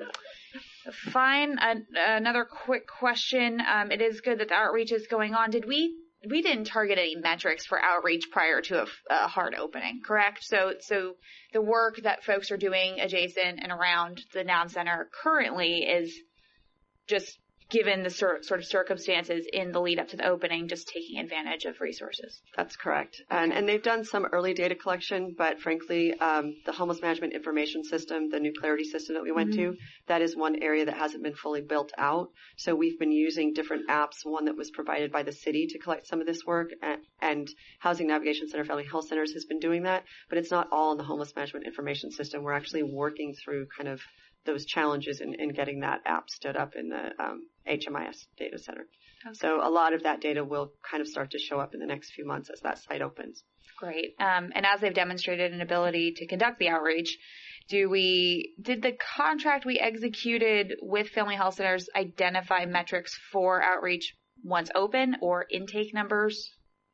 fine. Uh, another quick question. Um, it is good that the outreach is going on. Did we We didn't target any metrics for outreach prior to a, a hard opening, correct? So, so the work that folks are doing adjacent and around the Noun Center currently is just given the sort of circumstances in the lead up to the opening, just taking advantage of resources. That's correct. And, and they've done some early data collection, but frankly, um, the homeless management information system, the new Clarity system that we went mm-hmm. to, that is one area that hasn't been fully built out. So we've been using different apps, one that was provided by the city to collect some of this work, and, and Housing Navigation Center, Family Health Centers has been doing that, but it's not all in the homeless management information system. We're actually working through kind of those challenges in, in getting that app stood up in the um, H M I S data center. Okay. So a lot of that data will kind of start to show up in the next few months as that site opens. Great. Um, and as they've demonstrated an ability to conduct the outreach, do we, did the contract we executed with Family Health Centers identify metrics for outreach once open or intake numbers?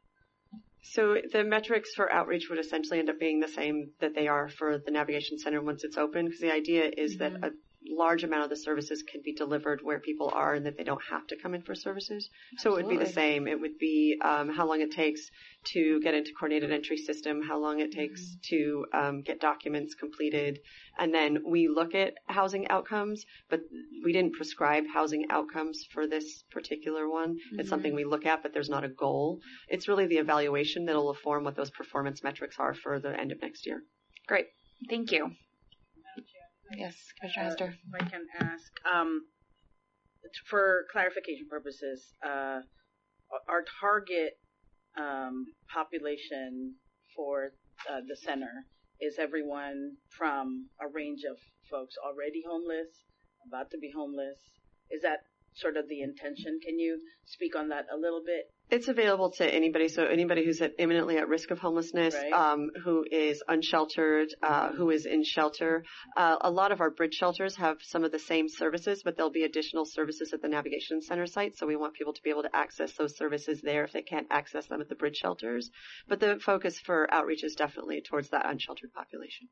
So the metrics for outreach would essentially end up being the same that they are for the Navigation Center once it's open, because the idea is mm-hmm. that, uh, large amount of the services can be delivered where people are and that they don't have to come in for services. So Absolutely. It would be the same. It would be um, how long it takes to get into coordinated entry system, how long it takes mm-hmm. to um, get documents completed. And then we look at housing outcomes, but we didn't prescribe housing outcomes for this particular one. Mm-hmm. It's something we look at, but there's not a goal. It's really the evaluation that will inform what those performance metrics are for the end of next year. Great. Thank you. Yes, Commissioner Hester. Uh, if I can ask, um, for clarification purposes, uh, our target um, population for uh, the center is everyone from a range of folks already homeless, about to be homeless. Is that sort of the intention? Can you speak on that a little bit? It's available to anybody. So anybody who's at, imminently at risk of homelessness, right. um, who is unsheltered, uh, who is in shelter. Uh, a lot of our bridge shelters have some of the same services, but there'll be additional services at the Navigation Center site. So we want people to be able to access those services there if they can't access them at the bridge shelters. But the focus for outreach is definitely towards that unsheltered population.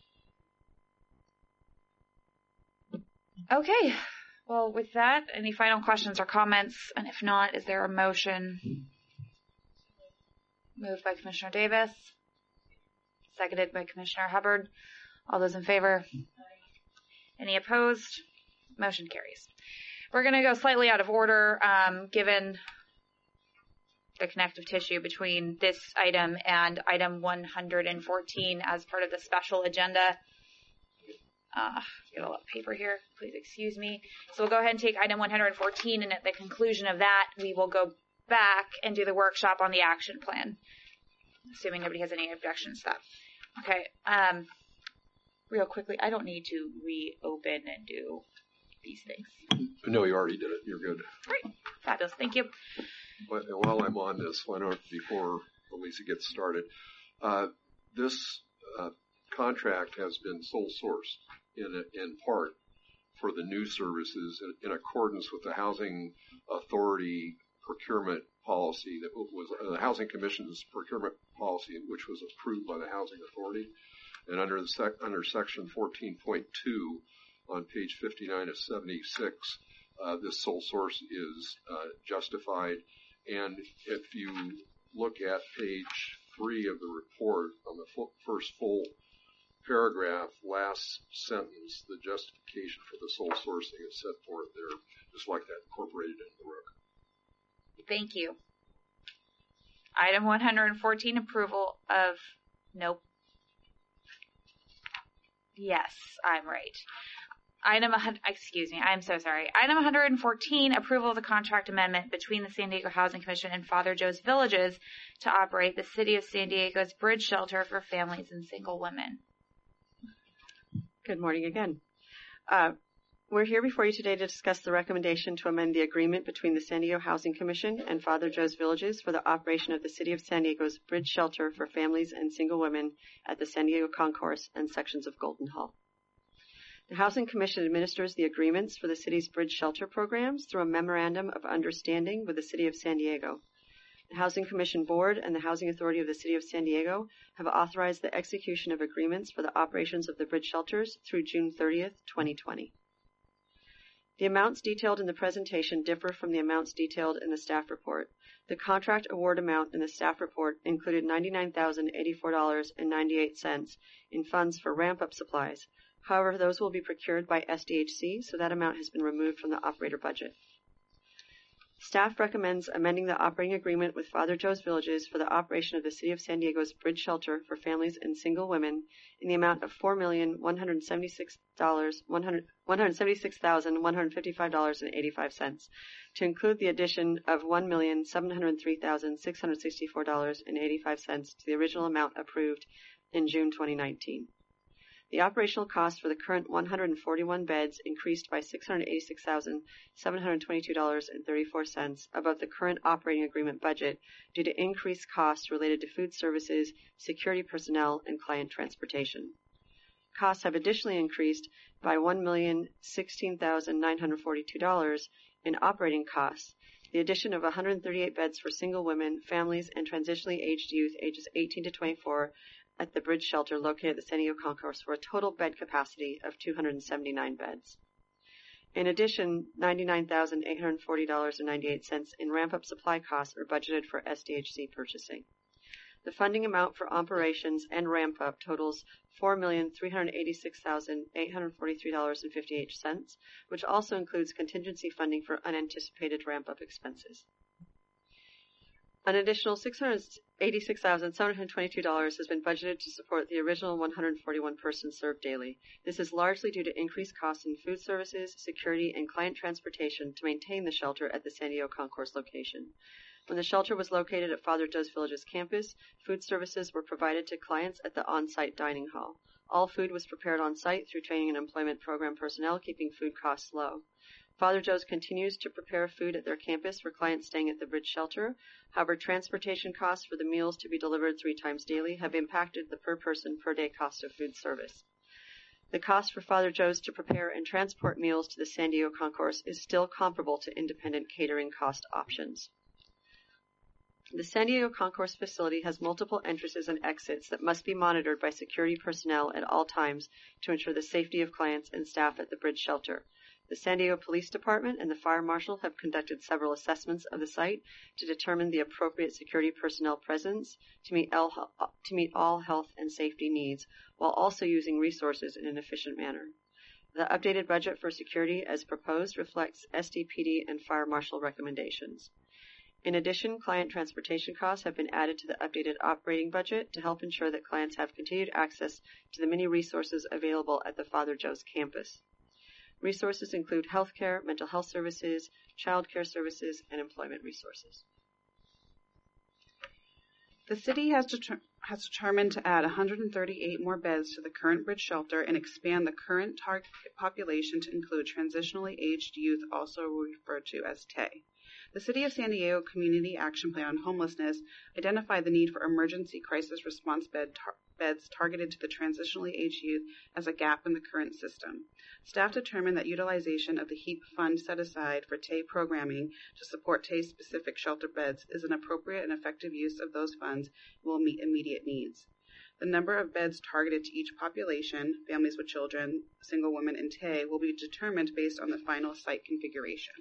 Okay. Well, with that, any final questions or comments? And if not, is there a motion? Moved by Commissioner Davis. Seconded by Commissioner Hubbard. All those in favor? Any opposed? Motion carries. We're going to go slightly out of order, um, given the connective tissue between this item and item one hundred fourteen as part of the special agenda. Uh, get a lot of paper here. Please excuse me. So we'll go ahead and take item one hundred fourteen, and at the conclusion of that, we will go back and do the workshop on the action plan, assuming nobody has any objections to that. Okay. Um, real quickly, I don't need to reopen and do these things. No, you already did it. You're good. Great. Fabulous. Thank you. But while I'm on this, why don't, before Elisa gets started, uh, this uh, contract has been sole sourced in in part for the new services in, in accordance with the Housing Authority procurement policy that was uh, the Housing Commission's procurement policy, which was approved by the Housing Authority, and under the sec, under Section fourteen point two on page fifty-nine of seventy-six, uh, this sole source is uh, justified. And if you look at page three of the report on the full, first full paragraph, last sentence, the justification for the sole sourcing is set forth there, just like that, incorporated into the record. Thank you. Item one hundred fourteen, approval of, nope. Yes, I'm right. Item, excuse me, I'm so sorry. Item one hundred fourteen, approval of the contract amendment between the San Diego Housing Commission and Father Joe's Villages to operate the City of San Diego's bridge shelter for families and single women. Good morning again. Uh, we're here before you today to discuss the recommendation to amend the agreement between the San Diego Housing Commission and Father Joe's Villages for the operation of the City of San Diego's bridge shelter for families and single women at the San Diego Concourse and sections of Golden Hall. The Housing Commission administers the agreements for the city's bridge shelter programs through a memorandum of understanding with the City of San Diego. The Housing Commission Board and the Housing Authority of the City of San Diego have authorized the execution of agreements for the operations of the bridge shelters through June thirtieth, twenty twenty. The amounts detailed in the presentation differ from the amounts detailed in the staff report. The contract award amount in the staff report included ninety-nine thousand eighty-four dollars and ninety-eight cents in funds for ramp-up supplies. However, those will be procured by S D H C, so that amount has been removed from the operator budget. Staff recommends amending the operating agreement with Father Joe's Villages for the operation of the City of San Diego's bridge shelter for families and single women in the amount of four million one hundred seventy-six thousand one hundred fifty-five dollars and eighty-five cents to include the addition of one million seven hundred three thousand six hundred sixty-four dollars and eighty-five cents to the original amount approved in June twenty nineteen. The operational cost for the current one hundred forty-one beds increased by six hundred eighty-six thousand seven hundred twenty-two dollars and thirty-four cents above the current operating agreement budget due to increased costs related to food services, security personnel, and client transportation. Costs have additionally increased by one million sixteen thousand nine hundred forty-two dollars in operating costs, the addition of one hundred thirty-eight beds for single women, families, and transitionally aged youth ages eighteen to twenty-four, at the Bridge Shelter located at the San Diego Concourse for a total bed capacity of two hundred seventy-nine beds. In addition, ninety-nine thousand eight hundred forty dollars and ninety-eight cents in ramp-up supply costs are budgeted for S D H C purchasing. The funding amount for operations and ramp-up totals four million three hundred eighty-six thousand eight hundred forty-three dollars and fifty-eight cents, which also includes contingency funding for unanticipated ramp-up expenses. An additional six hundred eighty-six thousand seven hundred twenty-two dollars has been budgeted to support the original one hundred forty-one persons served daily. This is largely due to increased costs in food services, security, and client transportation to maintain the shelter at the San Diego Concourse location. When the shelter was located at Father Joe's Village's campus, food services were provided to clients at the on-site dining hall. All food was prepared on-site through training and employment program personnel, keeping food costs low. Father Joe's continues to prepare food at their campus for clients staying at the Bridge Shelter. However, transportation costs for the meals to be delivered three times daily have impacted the per-person, per-day cost of food service. The cost for Father Joe's to prepare and transport meals to the San Diego Concourse is still comparable to independent catering cost options. The San Diego Concourse facility has multiple entrances and exits that must be monitored by security personnel at all times to ensure the safety of clients and staff at the Bridge Shelter. The San Diego Police Department and the Fire Marshal have conducted several assessments of the site to determine the appropriate security personnel presence to meet all, to meet all health and safety needs, while also using resources in an efficient manner. The updated budget for security as proposed reflects S D P D and Fire Marshal recommendations. In addition, client transportation costs have been added to the updated operating budget to help ensure that clients have continued access to the many resources available at the Father Joe's campus. Resources include healthcare, mental health services, child care services, and employment resources. The city has, deter- has determined to add one hundred thirty-eight more beds to the current Bridge Shelter and expand the current target population to include transitionally aged youth, also referred to as T A Y. The City of San Diego Community Action Plan on Homelessness identified the need for emergency crisis response bed tar- beds targeted to the transitionally aged youth as a gap in the current system. Staff determined that utilization of the HEAP fund set aside for T A Y programming to support T A Y-specific shelter beds is an appropriate and effective use of those funds and will meet immediate needs. The number of beds targeted to each population, families with children, single women, and T A Y, will be determined based on the final site configuration.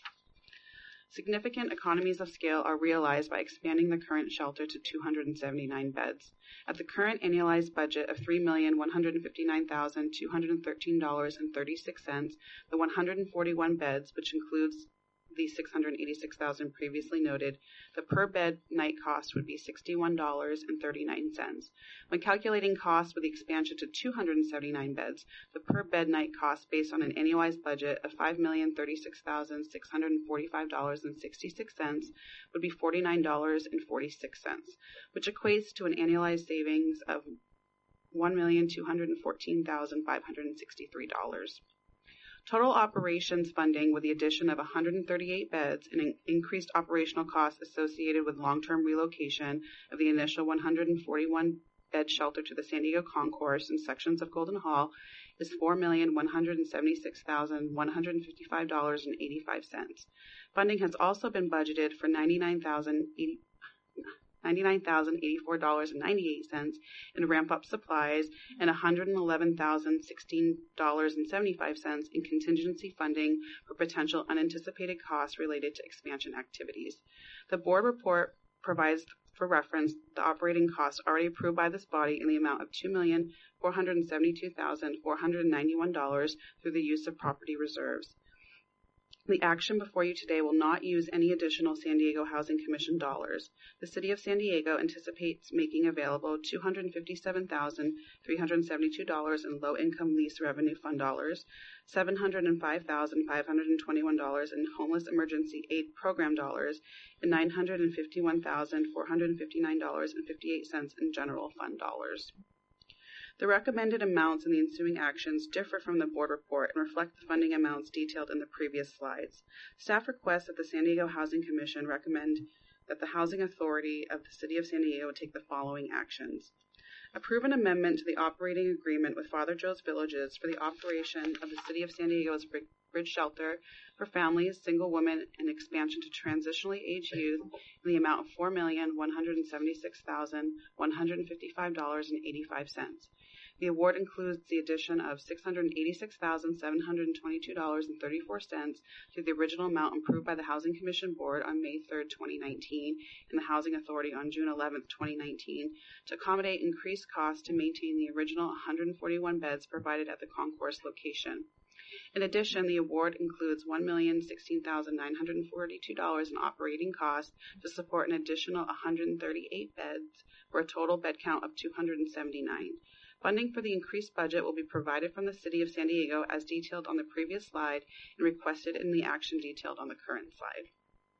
Significant economies of scale are realized by expanding the current shelter to two hundred seventy-nine beds. At the current annualized budget of three million one hundred fifty-nine thousand two hundred thirteen dollars and thirty-six cents, the one hundred forty-one beds, which includes the six hundred eighty-six thousand dollars previously noted, the per bed night cost would be sixty-one dollars and thirty-nine cents. When calculating costs with the expansion to two hundred seventy-nine beds, the per bed night cost based on an annualized budget of five million thirty-six thousand six hundred forty-five dollars and sixty-six cents would be forty-nine dollars and forty-six cents, which equates to an annualized savings of one million two hundred fourteen thousand five hundred sixty-three dollars. Total operations funding with the addition of one hundred thirty-eight beds and an increased operational costs associated with long-term relocation of the initial one hundred forty-one bed shelter to the San Diego Concourse and sections of Golden Hall is four million one hundred seventy-six thousand one hundred fifty-five dollars and eighty-five cents. Funding has also been budgeted for ninety-nine thousand eighty-four dollars and ninety-eight cents in ramp-up supplies and one hundred eleven thousand sixteen dollars and seventy-five cents in contingency funding for potential unanticipated costs related to expansion activities. The board report provides for reference the operating costs already approved by this body in the amount of two million four hundred seventy-two thousand four hundred ninety-one dollars through the use of property reserves. The action before you today will not use any additional San Diego Housing Commission dollars. The City of San Diego anticipates making available two hundred fifty-seven thousand three hundred seventy-two dollars in low-income lease revenue fund dollars, seven hundred five thousand five hundred twenty-one dollars in homeless emergency aid program dollars, and nine hundred fifty-one thousand four hundred fifty-nine dollars and fifty-eight cents in general fund dollars. The recommended amounts in the ensuing actions differ from the board report and reflect the funding amounts detailed in the previous slides. Staff requests that the San Diego Housing Commission recommend that the Housing Authority of the City of San Diego take the following actions. Approve an amendment to the operating agreement with Father Joe's Villages for the operation of the City of San Diego's Bridge Shelter for families, single women, and expansion to transitionally aged youth in the amount of four million one hundred seventy-six thousand one hundred fifty-five dollars and eighty-five cents. The award includes the addition of six hundred eighty-six thousand seven hundred twenty-two dollars and thirty-four cents to the original amount approved by the Housing Commission Board on May third, twenty nineteen, and the Housing Authority on June eleventh, twenty nineteen, to accommodate increased costs to maintain the original one hundred forty-one beds provided at the concourse location. In addition, the award includes one million sixteen thousand nine hundred forty-two dollars in operating costs to support an additional one hundred thirty-eight beds for a total bed count of two hundred seventy-nine. Funding for the increased budget will be provided from the City of San Diego as detailed on the previous slide and requested in the action detailed on the current slide.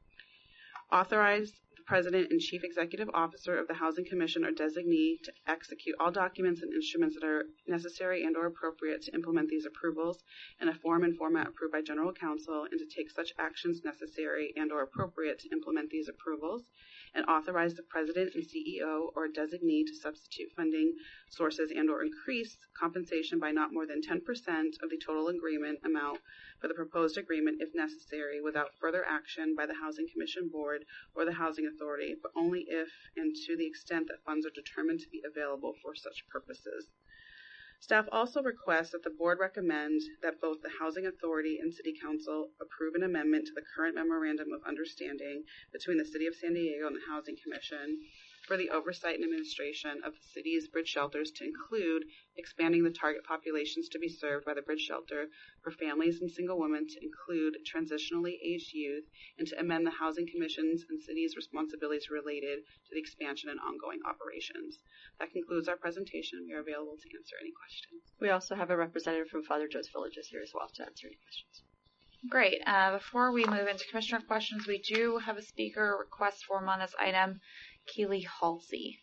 Authorize the President and Chief Executive Officer of the Housing Commission or designee to execute all documents and instruments that are necessary and or appropriate to implement these approvals in a form and format approved by General Counsel, and to take such actions necessary and or appropriate to implement these approvals, and authorize the President and C E O or designee to substitute funding sources and or increase compensation by not more than ten percent of the total agreement amount for the proposed agreement if necessary, without further action by the Housing Commission Board or the Housing Authority, but only if and to the extent that funds are determined to be available for such purposes. Staff also requests that the Board recommend that both the Housing Authority and City Council approve an amendment to the current Memorandum of Understanding between the City of San Diego and the Housing Commission for the oversight and administration of the city's bridge shelters to include expanding the target populations to be served by the bridge shelter for families and single women to include transitionally aged youth, and to amend the Housing Commission's and city's responsibilities related to the expansion and ongoing operations. That concludes our presentation. We are available to answer any questions. We also have a representative from Father Joe's Villages here as well to answer any questions. Great. Uh, before we move into Commissioner questions, we do have a speaker request form on this item. Keely Halsey.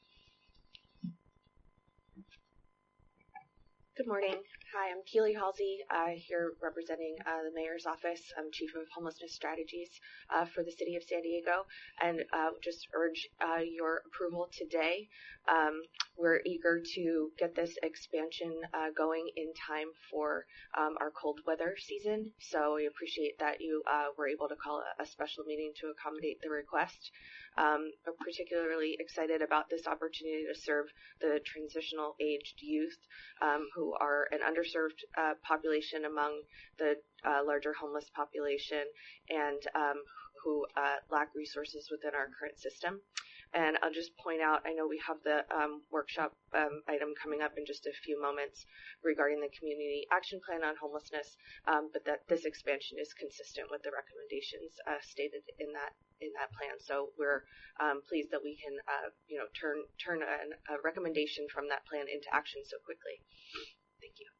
Good morning. Hi, I'm Keely Halsey, uh, here representing uh, the Mayor's Office. I'm Chief of Homelessness Strategies uh, for the City of San Diego, and uh, just urge uh, your approval today. Um, we're eager to get this expansion uh, going in time for um, our cold weather season, so we appreciate that you uh, were able to call a, a special meeting to accommodate the request. Um, I'm particularly excited about this opportunity to serve the transitional aged youth um, who are an underserved uh, population among the uh, larger homeless population, and um, who uh, lack resources within our current system. And I'll just point out, I know we have the um, workshop um, item coming up in just a few moments regarding the Community Action Plan on Homelessness, um, but that this expansion is consistent with the recommendations uh, stated in that in that plan. So we're um, pleased that we can, uh, you know, turn turn an, a recommendation from that plan into action so quickly. Thank you.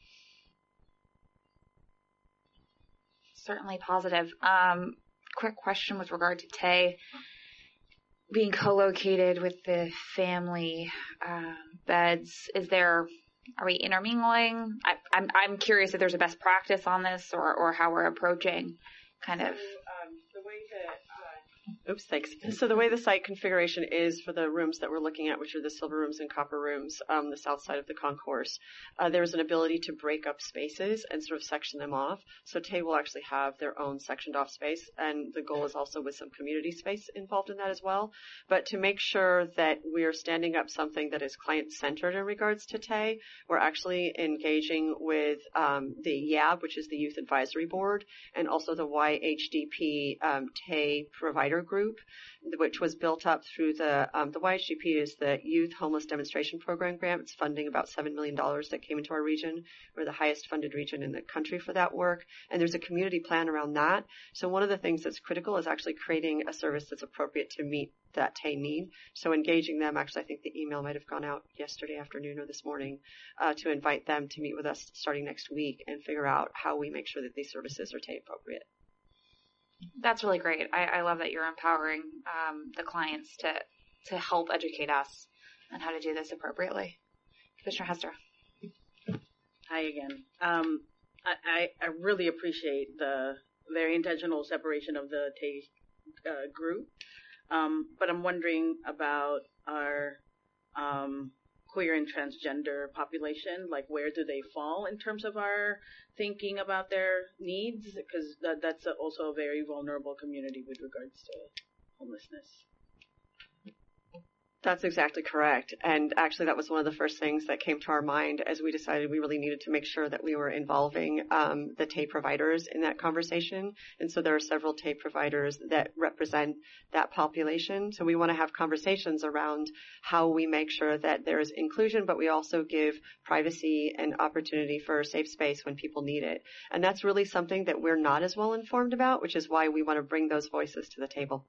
Certainly positive. Um, quick question with regard to Tay being co-located with the family um, beds. Is there, are we intermingling? I, I'm I'm curious if there's a best practice on this, or, or how we're approaching kind of. So, um, the way that Oops, thanks. So the way the site configuration is for the rooms that we're looking at, which are the silver rooms and copper rooms, um, the south side of the concourse, uh, there's an ability to break up spaces and sort of section them off. So Tay will actually have their own sectioned off space, and the goal is also with some community space involved in that as well. But to make sure that we are standing up something that is client-centered in regards to Tay, we're actually engaging with um, the Y A B, which is the Youth Advisory Board, and also the Y H D P um, Tay Provider Group, which was built up through the um, the Y H D P is the Youth Homeless Demonstration Program grant. It's funding about seven million dollars that came into our region. We're the highest funded region in the country for that work, and there's a community plan around that. So one of the things that's critical is actually creating a service that's appropriate to meet that Tay need. So engaging them, actually I think the email might have gone out yesterday afternoon or this morning, uh, to invite them to meet with us starting next week and figure out how we make sure that these services are Tay appropriate. That's really great. I, I love that you're empowering um, the clients to to help educate us on how to do this appropriately. Commissioner Hester. Hi again. Um, I, I, I really appreciate the very intentional separation of the Tay uh, group, um, but I'm wondering about our um, queer and transgender population, like where do they fall in terms of our thinking about their needs? Because that, that's a, also a very vulnerable community with regards to homelessness. That's exactly correct. And actually, that was one of the first things that came to our mind as we decided we really needed to make sure that we were involving um, the T A Y providers in that conversation. And so there are several T A Y providers that represent that population. So we want to have conversations around how we make sure that there is inclusion, but we also give privacy and opportunity for a safe space when people need it. And that's really something that we're not as well informed about, which is why we want to bring those voices to the table.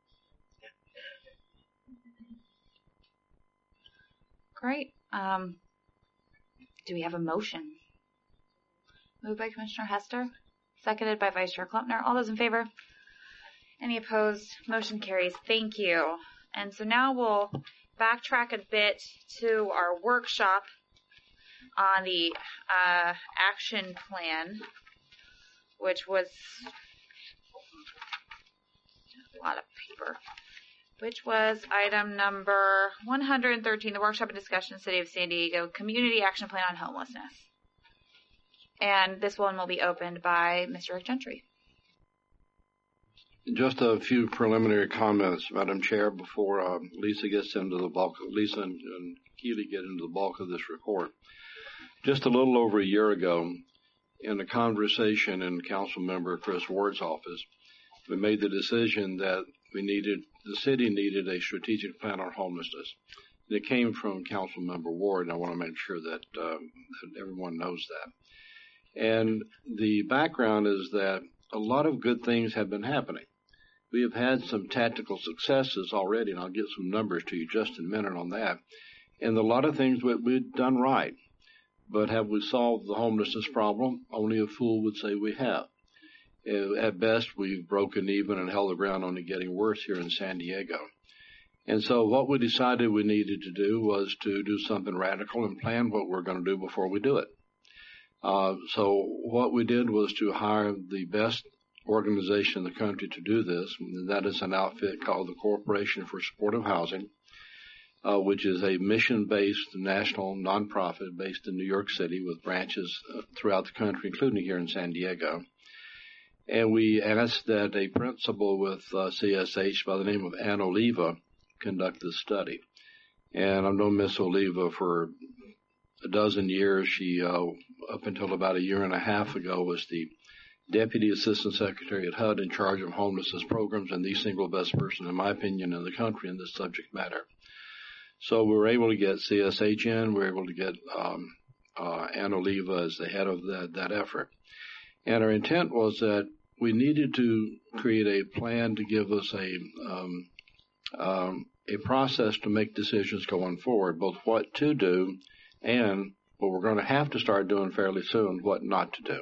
Great. Um, do we have a motion? Moved by Commissioner Hester, seconded by Vice Chair Klempner. All those in favor? Any opposed? Motion carries. Thank you. And so now we'll backtrack a bit to our workshop on the uh, action plan, which was a lot of paper. Which was item number one hundred thirteen, the workshop and discussion, City of San Diego Community Action Plan on Homelessness. And this one will be opened by Mister Rick Gentry. Just a few preliminary comments, Madam Chair, before uh, Lisa gets into the bulk, Lisa and, and Keely get into the bulk of this report. Just a little over a year ago, in a conversation in Council Member Chris Ward's office, we made the decision that we needed, the city needed a strategic plan on homelessness. And it came from Council Member Ward, and I want to make sure that, uh, that everyone knows that. And the background is that a lot of good things have been happening. We have had some tactical successes already, and I'll get some numbers to you just in a minute on that. And a lot of things we, we've done right. But have we solved the homelessness problem? Only a fool would say we have. At best, we've broken even and held the ground on it getting worse here in San Diego. And so what we decided we needed to do was to do something radical and plan what we're going to do before we do it. Uh, so what we did was to hire the best organization in the country to do this, and that is an outfit called the Corporation for Supportive Housing, uh, which is a mission-based national nonprofit based in New York City with branches throughout the country, including here in San Diego. And we asked that a principal with uh, C S H by the name of Ann Oliva conduct this study. And I've known Miss Oliva for a dozen years. She, uh, up until about a year and a half ago, was the Deputy Assistant Secretary at H U D in charge of homelessness programs and the single best person, in my opinion, in the country in this subject matter. So we were able to get C S H in. We were able to get um, uh, Ann Oliva as the head of that, that effort. And our intent was that we needed to create a plan to give us a um, um, a process to make decisions going forward, both what to do and what we're going to have to start doing fairly soon, what not to do.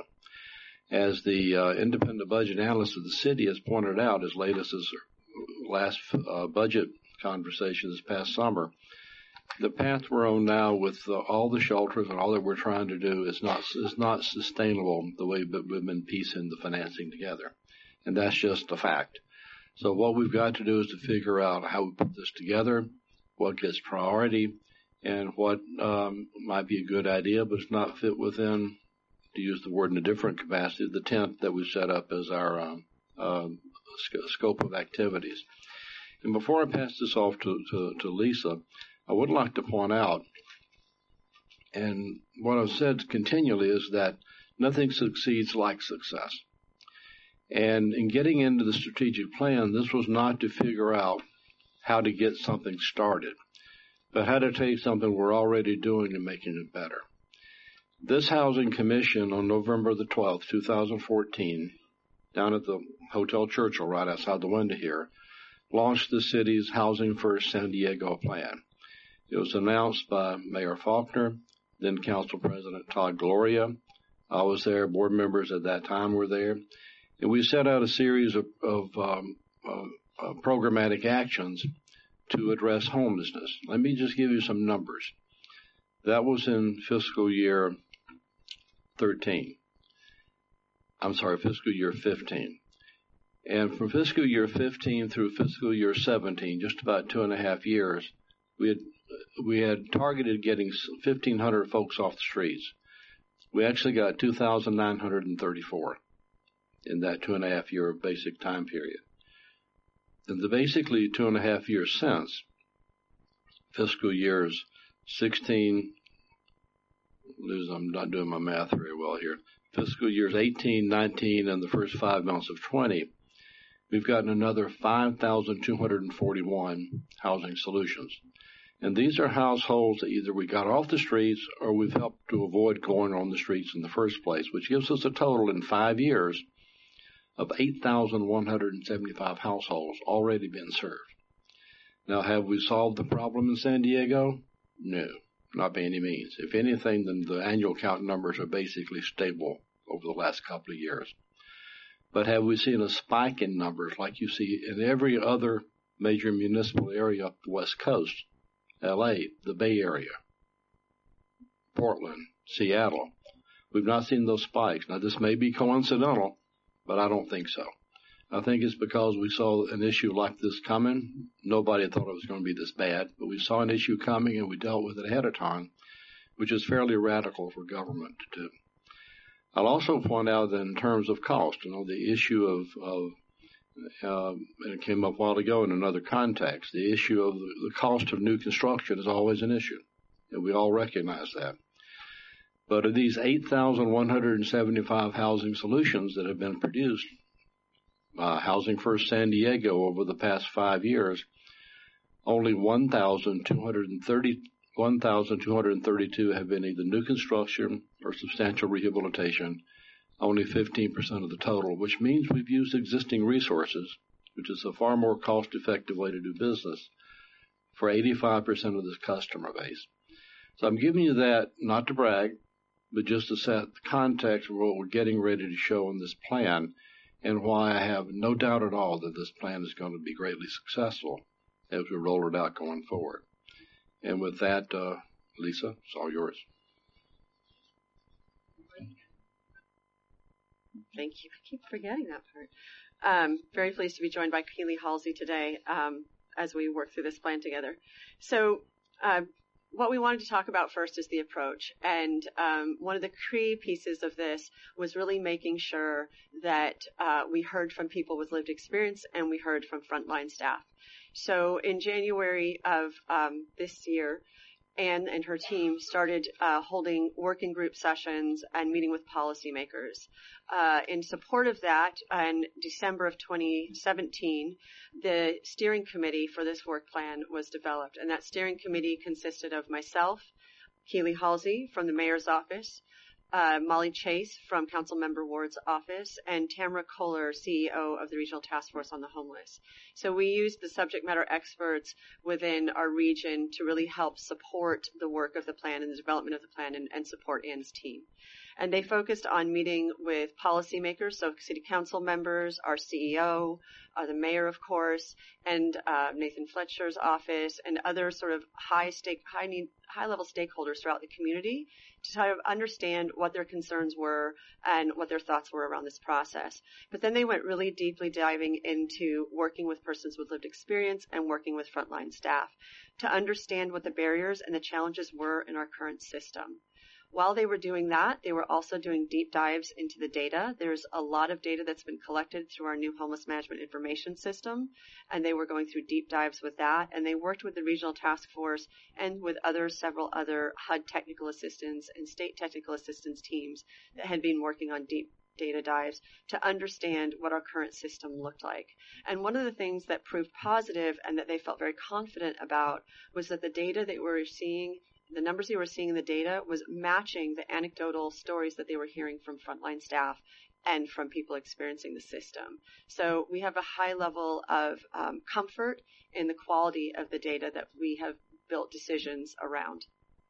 As the uh, independent budget analyst of the city has pointed out, as late as his last uh, budget conversation this past summer, the path we're on now with uh, all the shelters and all that we're trying to do is not is not sustainable the way we've been piecing the financing together. And that's just a fact. So what we've got to do is to figure out how we put this together, what gets priority, and what um, might be a good idea, but it's not fit within, to use the word in a different capacity, the tent that we set up as our um, uh, sc- scope of activities. And before I pass this off to, to, to Lisa, I would like to point out, and what I've said continually is that nothing succeeds like success. And in getting into the strategic plan, this was not to figure out how to get something started, but how to take something we're already doing and making it better. This Housing Commission on November the twelfth, two thousand fourteen, down at the Hotel Churchill right outside the window here, launched the city's Housing First San Diego plan. It was announced by Mayor Faulkner, then Council President Todd Gloria. I was there. Board members at that time were there. And we set out a series of, of um, uh, uh, programmatic actions to address homelessness. Let me just give you some numbers. That was in fiscal year thirteen. I'm sorry, fiscal year fifteen. And from fiscal year fifteen through fiscal year seventeen, just about two and a half years, we had we had targeted getting fifteen hundred folks off the streets. We actually got two thousand nine hundred thirty-four in that two and a half year basic time period. In the basically two and a half years since, fiscal years sixteen, I'm not doing my math very well here, fiscal years eighteen, nineteen, and the first five months of twenty, we've gotten another five thousand two hundred forty-one housing solutions. And these are households that either we got off the streets or we've helped to avoid going on the streets in the first place, which gives us a total in five years of eight thousand one hundred seventy-five households already been served. Now, have we solved the problem in San Diego? No, not by any means. If anything, then the annual count numbers are basically stable over the last couple of years. But have we seen a spike in numbers like you see in every other major municipal area up the West Coast? L A, the Bay Area, Portland, Seattle. We've not seen those spikes. Now, this may be coincidental, but I don't think so. I think it's because we saw an issue like this coming. Nobody thought it was going to be this bad, but we saw an issue coming and we dealt with it ahead of time, which is fairly radical for government to do. I'll also point out that in terms of cost, you know, the issue of, of uh, and it came up a while ago in another context, the issue of the, the cost of new construction is always an issue, and we all recognize that. But of these eight thousand one hundred seventy-five housing solutions that have been produced by Housing First San Diego over the past five years, only one thousand two hundred thirty, one thousand two hundred thirty-two have been either new construction or substantial rehabilitation, only fifteen percent of the total, which means we've used existing resources, which is a far more cost-effective way to do business, for eighty-five percent of this customer base. So I'm giving you that not to brag, but just to set the context of what we're getting ready to show in this plan and why I have no doubt at all that this plan is going to be greatly successful as we roll it out going forward. And with that, uh, Lisa, it's all yours. Thank you. I keep forgetting that part. Um, very pleased to be joined by Keely Halsey today um, as we work through this plan together. So uh, what we wanted to talk about first is the approach. And um, one of the key pieces of this was really making sure that uh, we heard from people with lived experience and we heard from frontline staff. So in January of um, this year, Anne and her team started uh, holding working group sessions and meeting with policymakers. Uh, in support of that, in December of twenty seventeen, the steering committee for this work plan was developed, and that steering committee consisted of myself, Keely Halsey from the mayor's office, uh, Molly Chase from Councilmember Ward's office, and Tamara Kohler, C E O of the Regional Task Force on the Homeless. So we used the subject matter experts within our region to really help support the work of the plan and the development of the plan and, and support Anne's team. And they focused on meeting with policymakers, so city council members, our C E O, uh, the mayor, of course, and uh, Nathan Fletcher's office, and other sort of high stake, high need, high level stakeholders throughout the community to try to understand what their concerns were and what their thoughts were around this process. But then they went really deeply diving into working with persons with lived experience and working with frontline staff to understand what the barriers and the challenges were in our current system. While they were doing that, they were also doing deep dives into the data. There's a lot of data that's been collected through our new homeless management information system, and they were going through deep dives with that. And they worked with the regional task force and with other several other H U D technical assistance and state technical assistance teams that had been working on deep data dives to understand what our current system looked like. And one of the things that proved positive and that they felt very confident about was that the data that we were seeing, the numbers they were seeing in the data was matching the anecdotal stories that they were hearing from frontline staff and from people experiencing the system. So we have a high level of um, comfort in the quality of the data that we have built decisions around.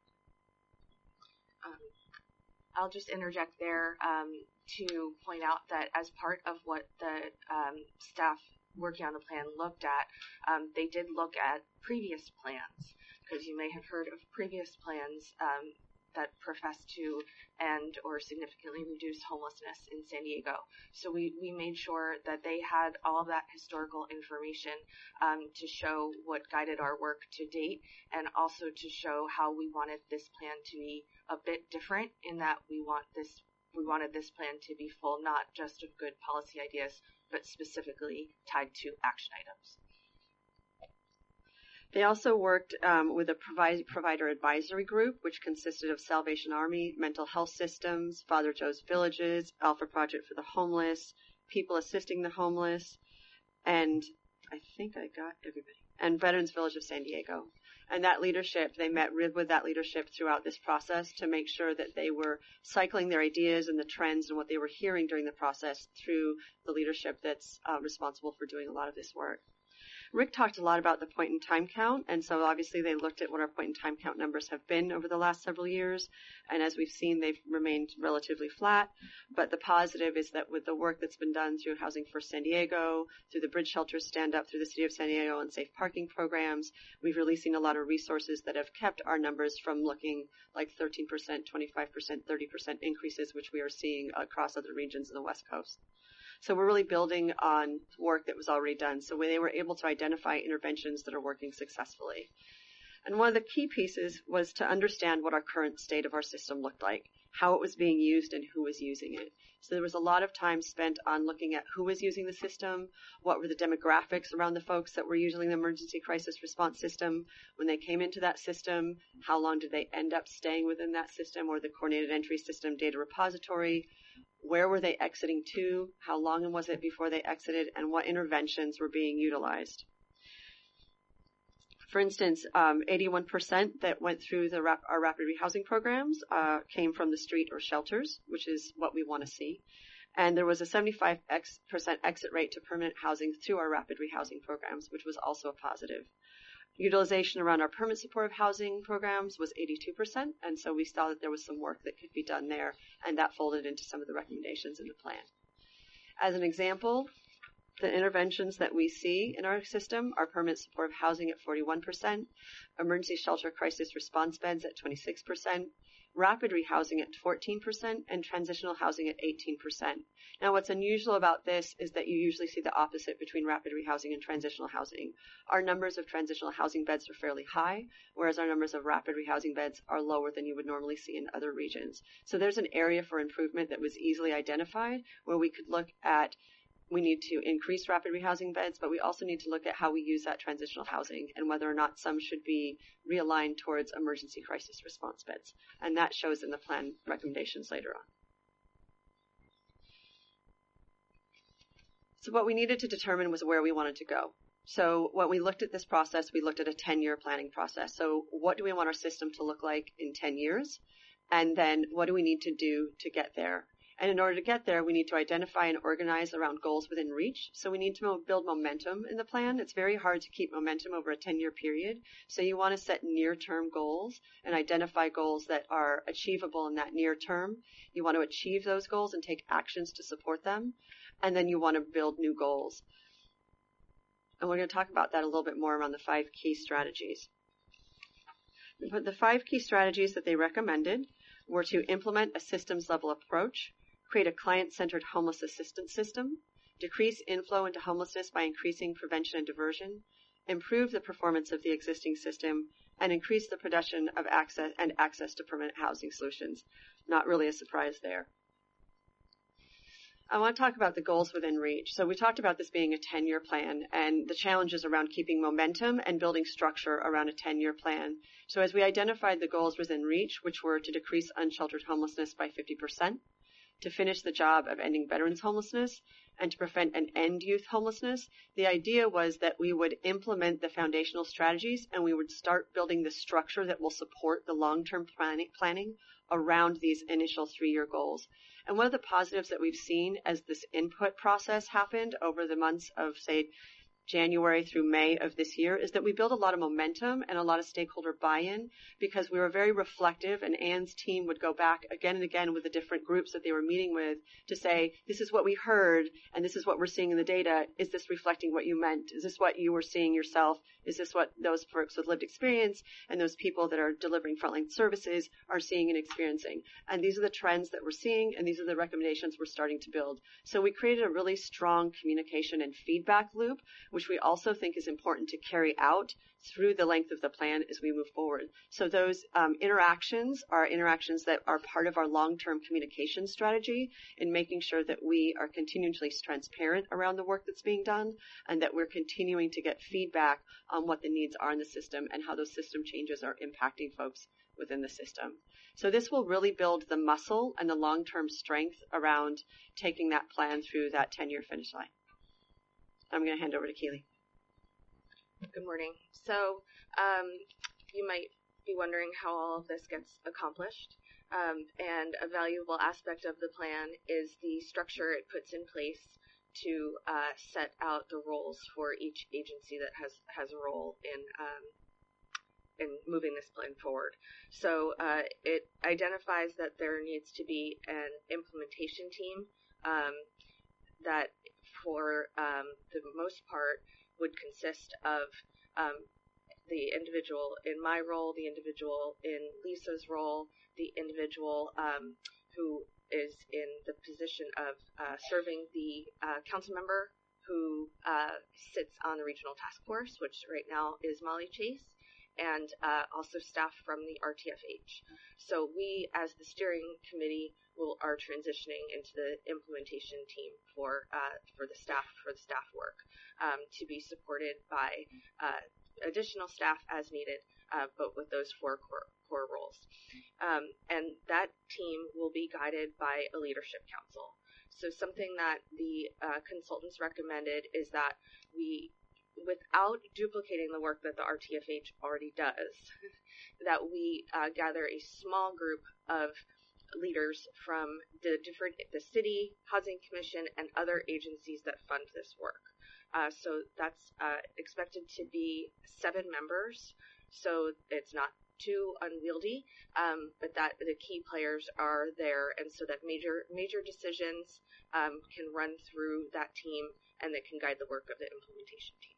Um, I'll just interject there um, to point out that as part of what the um, staff working on the plan looked at, um, they did look at previous plans, because you may have heard of previous plans um, that profess to end or significantly reduce homelessness in San Diego. So we, we made sure that they had all of that historical information um, to show what guided our work to date, and also to show how we wanted this plan to be a bit different in that we want this we wanted this plan to be full not just of good policy ideas, but specifically tied to action items. They also worked um, with a provi- provider advisory group, which consisted of Salvation Army, Mental Health Systems, Father Joe's Villages, Alpha Project for the Homeless, People Assisting the Homeless, and I think I got everybody, and Veterans Village of San Diego. And that leadership, they met with that leadership throughout this process to make sure that they were cycling their ideas and the trends and what they were hearing during the process through the leadership that's uh, responsible for doing a lot of this work. Rick talked a lot about the point in time count, and so obviously they looked at what our point in time count numbers have been over the last several years, and as we've seen, they've remained relatively flat. But the positive is that with the work that's been done through Housing First San Diego, through the Bridge Shelters Stand Up, through the City of San Diego and Safe Parking programs, we've releasing a lot of resources that have kept our numbers from looking like thirteen percent, twenty-five percent, thirty percent increases, which we are seeing across other regions in the West Coast. So we're really building on work that was already done. So they were able to identify interventions that are working successfully. And one of the key pieces was to understand what our current state of our system looked like, how it was being used, and who was using it. So there was a lot of time spent on looking at who was using the system, what were the demographics around the folks that were using the emergency crisis response system when they came into that system, how long did they end up staying within that system or the coordinated entry system data repository, where were they exiting to, how long was it before they exited, and what interventions were being utilized. For instance, um, eighty-one percent that went through the rap- our rapid rehousing programs uh, came from the street or shelters, which is what we want to see. And there was a seventy-five percent exit rate to permanent housing through our rapid rehousing programs, which was also a positive. Utilization around our permanent supportive housing programs was eighty-two percent, and so we saw that there was some work that could be done there, and that folded into some of the recommendations in the plan. As an example, the interventions that we see in our system are permanent supportive housing at forty-one percent, emergency shelter crisis response beds at twenty-six percent, rapid rehousing at fourteen percent, and transitional housing at eighteen percent. Now, what's unusual about this is that you usually see the opposite between rapid rehousing and transitional housing. Our numbers of transitional housing beds are fairly high, whereas our numbers of rapid rehousing beds are lower than you would normally see in other regions. So there's an area for improvement that was easily identified where we could look at we need to increase rapid rehousing beds, but we also need to look at how we use that transitional housing and whether or not some should be realigned towards emergency crisis response beds. And that shows in the plan recommendations later on. So what we needed to determine was where we wanted to go. So when we looked at this process, we looked at a ten-year planning process. So what do we want our system to look like in ten years? And then what do we need to do to get there? And in order to get there, we need to identify and organize around goals within reach. So we need to build momentum in the plan. It's very hard to keep momentum over a ten-year period. So you want to set near-term goals and identify goals that are achievable in that near term. You want to achieve those goals and take actions to support them. And then you want to build new goals. And we're going to talk about that a little bit more around the five key strategies. But the five key strategies that they recommended were to implement a systems level approach, create a client-centered homeless assistance system, decrease inflow into homelessness by increasing prevention and diversion, improve the performance of the existing system, and increase the production of access and access to permanent housing solutions. Not really a surprise there. I want to talk about the goals within reach. So we talked about this being a ten-year plan and the challenges around keeping momentum and building structure around a ten-year plan. So as we identified the goals within reach, which were to decrease unsheltered homelessness by fifty percent, to finish the job of ending veterans homelessness, and to prevent and end youth homelessness, the idea was that we would implement the foundational strategies and we would start building the structure that will support the long-term planning, planning around these initial three-year goals. And one of the positives that we've seen as this input process happened over the months of, say, January through May of this year is that we build a lot of momentum and a lot of stakeholder buy-in because we were very reflective, and Ann's team would go back again and again with the different groups that they were meeting with to say, this is what we heard and this is what we're seeing in the data. Is this reflecting what you meant? Is this what you were seeing yourself? Is this what those folks with lived experience and those people that are delivering frontline services are seeing and experiencing? And these are the trends that we're seeing, and these are the recommendations we're starting to build. So we created a really strong communication and feedback loop, which we also think is important to carry out through the length of the plan as we move forward. So those um, interactions are interactions that are part of our long-term communication strategy in making sure that we are continually transparent around the work that's being done and that we're continuing to get feedback on what the needs are in the system and how those system changes are impacting folks within the system. So this will really build the muscle and the long-term strength around taking that plan through that ten-year finish line. I'm going to hand over to Keely. Good morning. So um, you might be wondering how all of this gets accomplished. Um, and a valuable aspect of the plan is the structure it puts in place to uh, set out the roles for each agency that has, has a role in um, in moving this plan forward. So uh, it identifies that there needs to be an implementation team um, that for um, the most part would consist of um, the individual in my role, the individual in Lisa's role, the individual um, who is in the position of uh, serving the uh, council member who uh, sits on the regional task force, which right now is Molly Chase, and uh, also staff from the R T F H. So we, as the steering committee, will are transitioning into the implementation team for uh, for the staff for the staff work um, to be supported by uh, additional staff as needed, uh, but with those four core, core roles. Um, and that team will be guided by a leadership council. So something that the uh, consultants recommended is that we, without duplicating the work that the R T F H already does, that we uh, gather a small group of leaders from the different, the city, housing commission, and other agencies that fund this work. Uh, so that's uh, expected to be seven members. So it's not too unwieldy, um, but that the key players are there, and so that major major decisions um, can run through that team, and that can guide the work of the implementation team.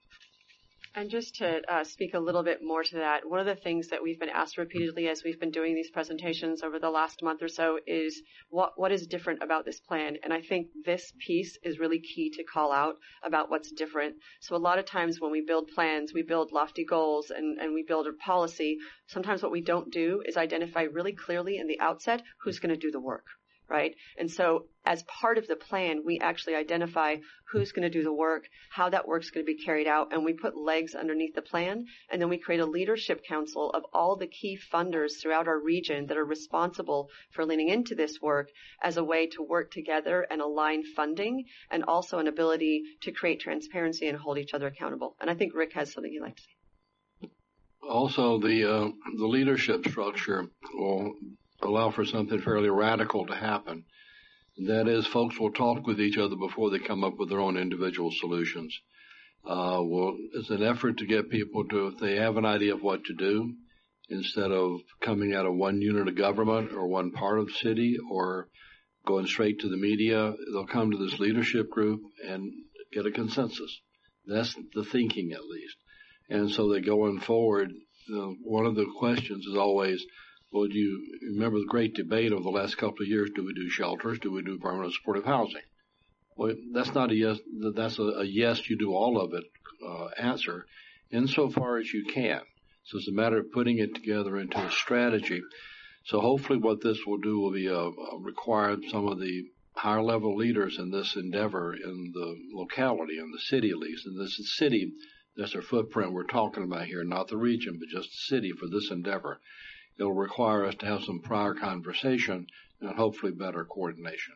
And just to uh, speak a little bit more to that, one of the things that we've been asked repeatedly as we've been doing these presentations over the last month or so is what what is different about this plan? And I think this piece is really key to call out about what's different. So a lot of times when we build plans, we build lofty goals and, and we build a policy. Sometimes what we don't do is identify really clearly in the outset who's going to do the work. Right? And so as part of the plan, we actually identify who's going to do the work, how that work's going to be carried out, and we put legs underneath the plan. And then we create a leadership council of all the key funders throughout our region that are responsible for leaning into this work as a way to work together and align funding, and also an ability to create transparency and hold each other accountable. And I think Rick has something he'd like to say. Also, the uh, the leadership structure will allow for something fairly radical to happen. That is, folks will talk with each other before they come up with their own individual solutions. Uh, well, it's an effort to get people to, if they have an idea of what to do, instead of coming out of one unit of government or one part of the city or going straight to the media, they'll come to this leadership group and get a consensus. That's the thinking, at least. And so they going forward, you know, one of the questions is always, well, do you remember the great debate over the last couple of years? Do we do shelters? Do we do permanent supportive housing? Well, that's not a yes. That's a, a yes, you do all of it uh, answer, insofar as you can. So it's a matter of putting it together into a strategy. So hopefully what this will do will be uh, require some of the higher level leaders in this endeavor in the locality, in the city at least. And this is city, that's our footprint we're talking about here, not the region, but just the city for this endeavor. It'll require us to have some prior conversation and hopefully better coordination.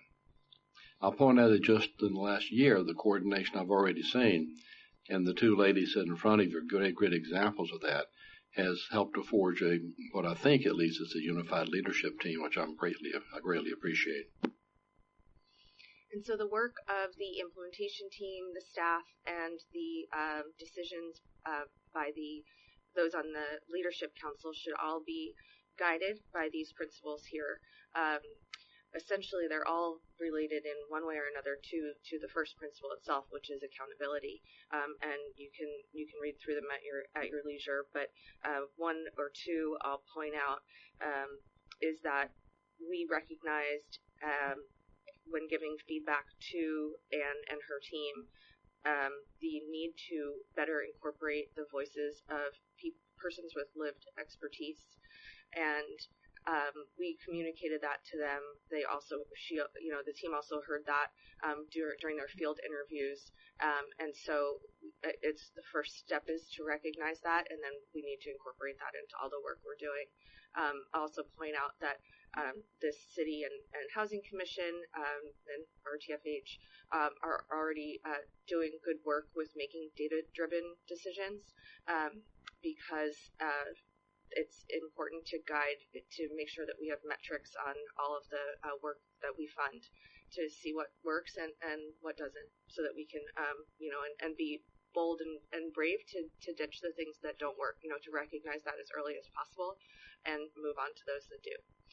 I'll point out that just in the last year, the coordination I've already seen, and the two ladies sitting in front of you are great, great examples of that, has helped to forge a, what I think at least is a unified leadership team, which I'm greatly, I greatly appreciate. And so the work of the implementation team, the staff, and the um, decisions uh, by the those on the leadership council should all be guided by these principles here. Um, essentially, they're all related in one way or another to to the first principle itself, which is accountability. Um, and you can you can read through them at your at your leisure. But uh, one or two I'll point out um, is that we recognized. Um, when giving feedback to Anne and her team, um, the need to better incorporate the voices of pe- persons with lived expertise. And um, we communicated that to them. They also, she, you know, the team also heard that um, dur- during their field interviews. Um, and so it's the first step is to recognize that, and then we need to incorporate that into all the work we're doing. Um, I'll also point out that um, this city and, and housing commission um, and R T F H um, are already uh, doing good work with making data-driven decisions um, because uh, it's important to guide, to make sure that we have metrics on all of the uh, work that we fund to see what works and, and what doesn't, so that we can, um, you know, and, and be bold and, and brave to, to ditch the things that don't work, you know, to recognize that as early as possible and move on to those that do.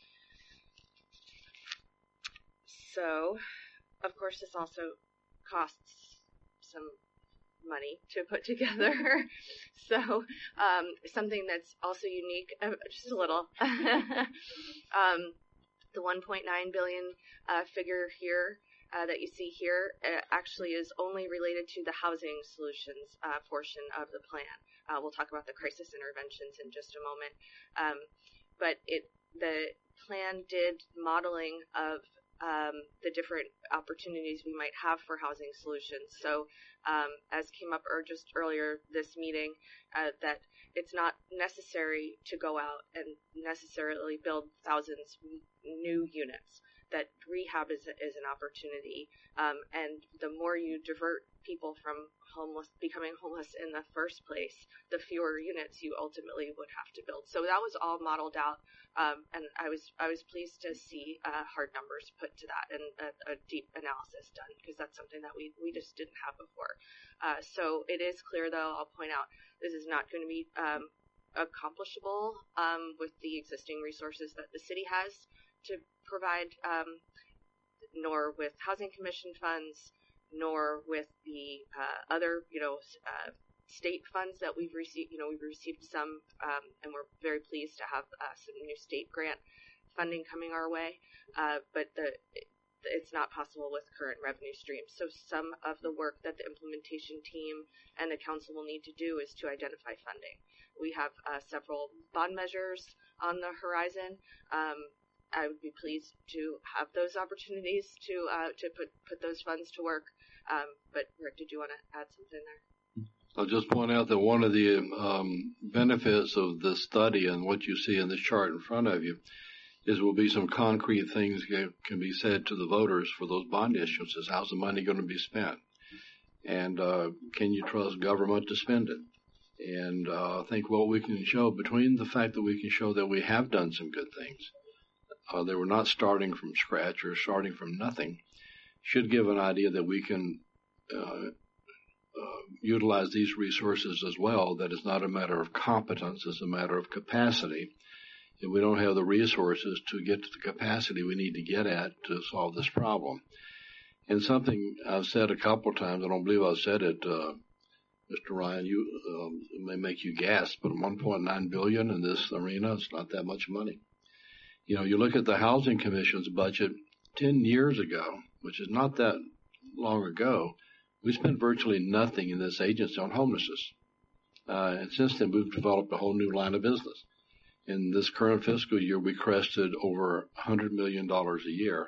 So, of course, this also costs some money to put together. So, um, something that's also unique, uh, just a little. um, the one point nine billion uh, figure here uh, that you see here uh, actually is only related to the housing solutions uh, portion of the plan. Uh, we'll talk about the crisis interventions in just a moment. Um, but it the plan did modeling of Um, the different opportunities we might have for housing solutions. So, um, as came up or just earlier this meeting, uh, that it's not necessary to go out and necessarily build thousands new units. That rehab is is an opportunity, um, and the more you divert people from homeless becoming homeless in the first place, the fewer units you ultimately would have to build. So that was all modeled out, um, and I was I was pleased to see uh, hard numbers put to that and a, a deep analysis done, because that's something that we we just didn't have before. Uh, so it is clear, though, I'll point out, this is not going to be um, accomplishable um, with the existing resources that the city has to provide, um, nor with housing commission funds, nor with the uh, other, you know, uh, state funds that we've received. You know, we've received some, um, and we're very pleased to have uh, some new state grant funding coming our way. Uh, but the it's not possible with current revenue streams. So some of the work that the implementation team and the council will need to do is to identify funding. We have uh, several bond measures on the horizon. Um, I would be pleased to have those opportunities to uh, to put, put those funds to work. Um, but Rick, did you want to add something there? I'll just point out that one of the um, benefits of this study and what you see in this chart in front of you is will be some concrete things that can be said to the voters for those bond issuances. How's the money going to be spent? And uh, can you trust government to spend it? And uh, I think what we can show, between the fact that we can show that we have done some good things, Uh, they were not starting from scratch or starting from nothing, should give an idea that we can uh, uh, utilize these resources as well, that it's not a matter of competence, it's a matter of capacity. If we don't have the resources to get to the capacity we need to get at to solve this problem. And something I've said a couple of times, I don't believe I've said it, uh, Mister Ryan, you, um, it may make you gasp, but one point nine billion dollars in this arena is not that much money. You know, you look at the Housing Commission's budget ten years ago, which is not that long ago, we spent virtually nothing in this agency on homelessness. Uh, and since then, we've developed a whole new line of business. In this current fiscal year, we crested over one hundred million dollars a year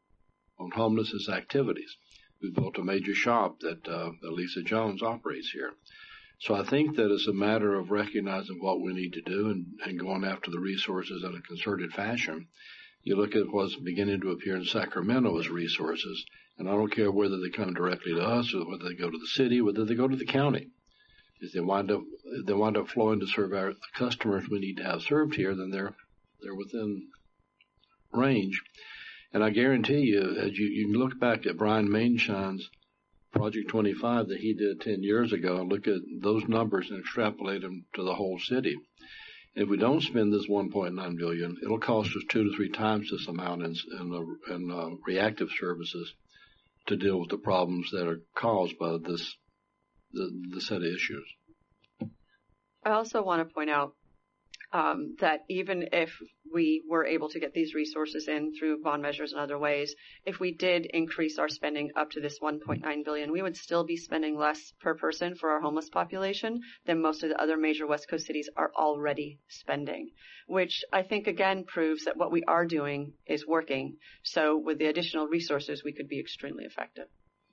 on homelessness activities. We've built a major shop that, uh, that Lisa Jones operates here. So I think that it's a matter of recognizing what we need to do and, and going after the resources in a concerted fashion. You look at what's beginning to appear in Sacramento as resources, and I don't care whether they come directly to us or whether they go to the city, whether they go to the county. If they wind up, if they wind up flowing to serve our customers we need to have served here, then they're they're within range. And I guarantee you, as you, you can look back at Brian Mainshine's Project twenty-five that he did ten years ago and look at those numbers and extrapolate them to the whole city. If we don't spend this one point nine billion dollars, it'll cost us two to three times this amount in, in, uh, in uh, reactive services to deal with the problems that are caused by this the, the set of issues. I also want to point out um, that even if we were able to get these resources in through bond measures and other ways, if we did increase our spending up to this one point nine billion dollars, we would still be spending less per person for our homeless population than most of the other major West Coast cities are already spending, which I think again proves that what we are doing is working. So with the additional resources, we could be extremely effective.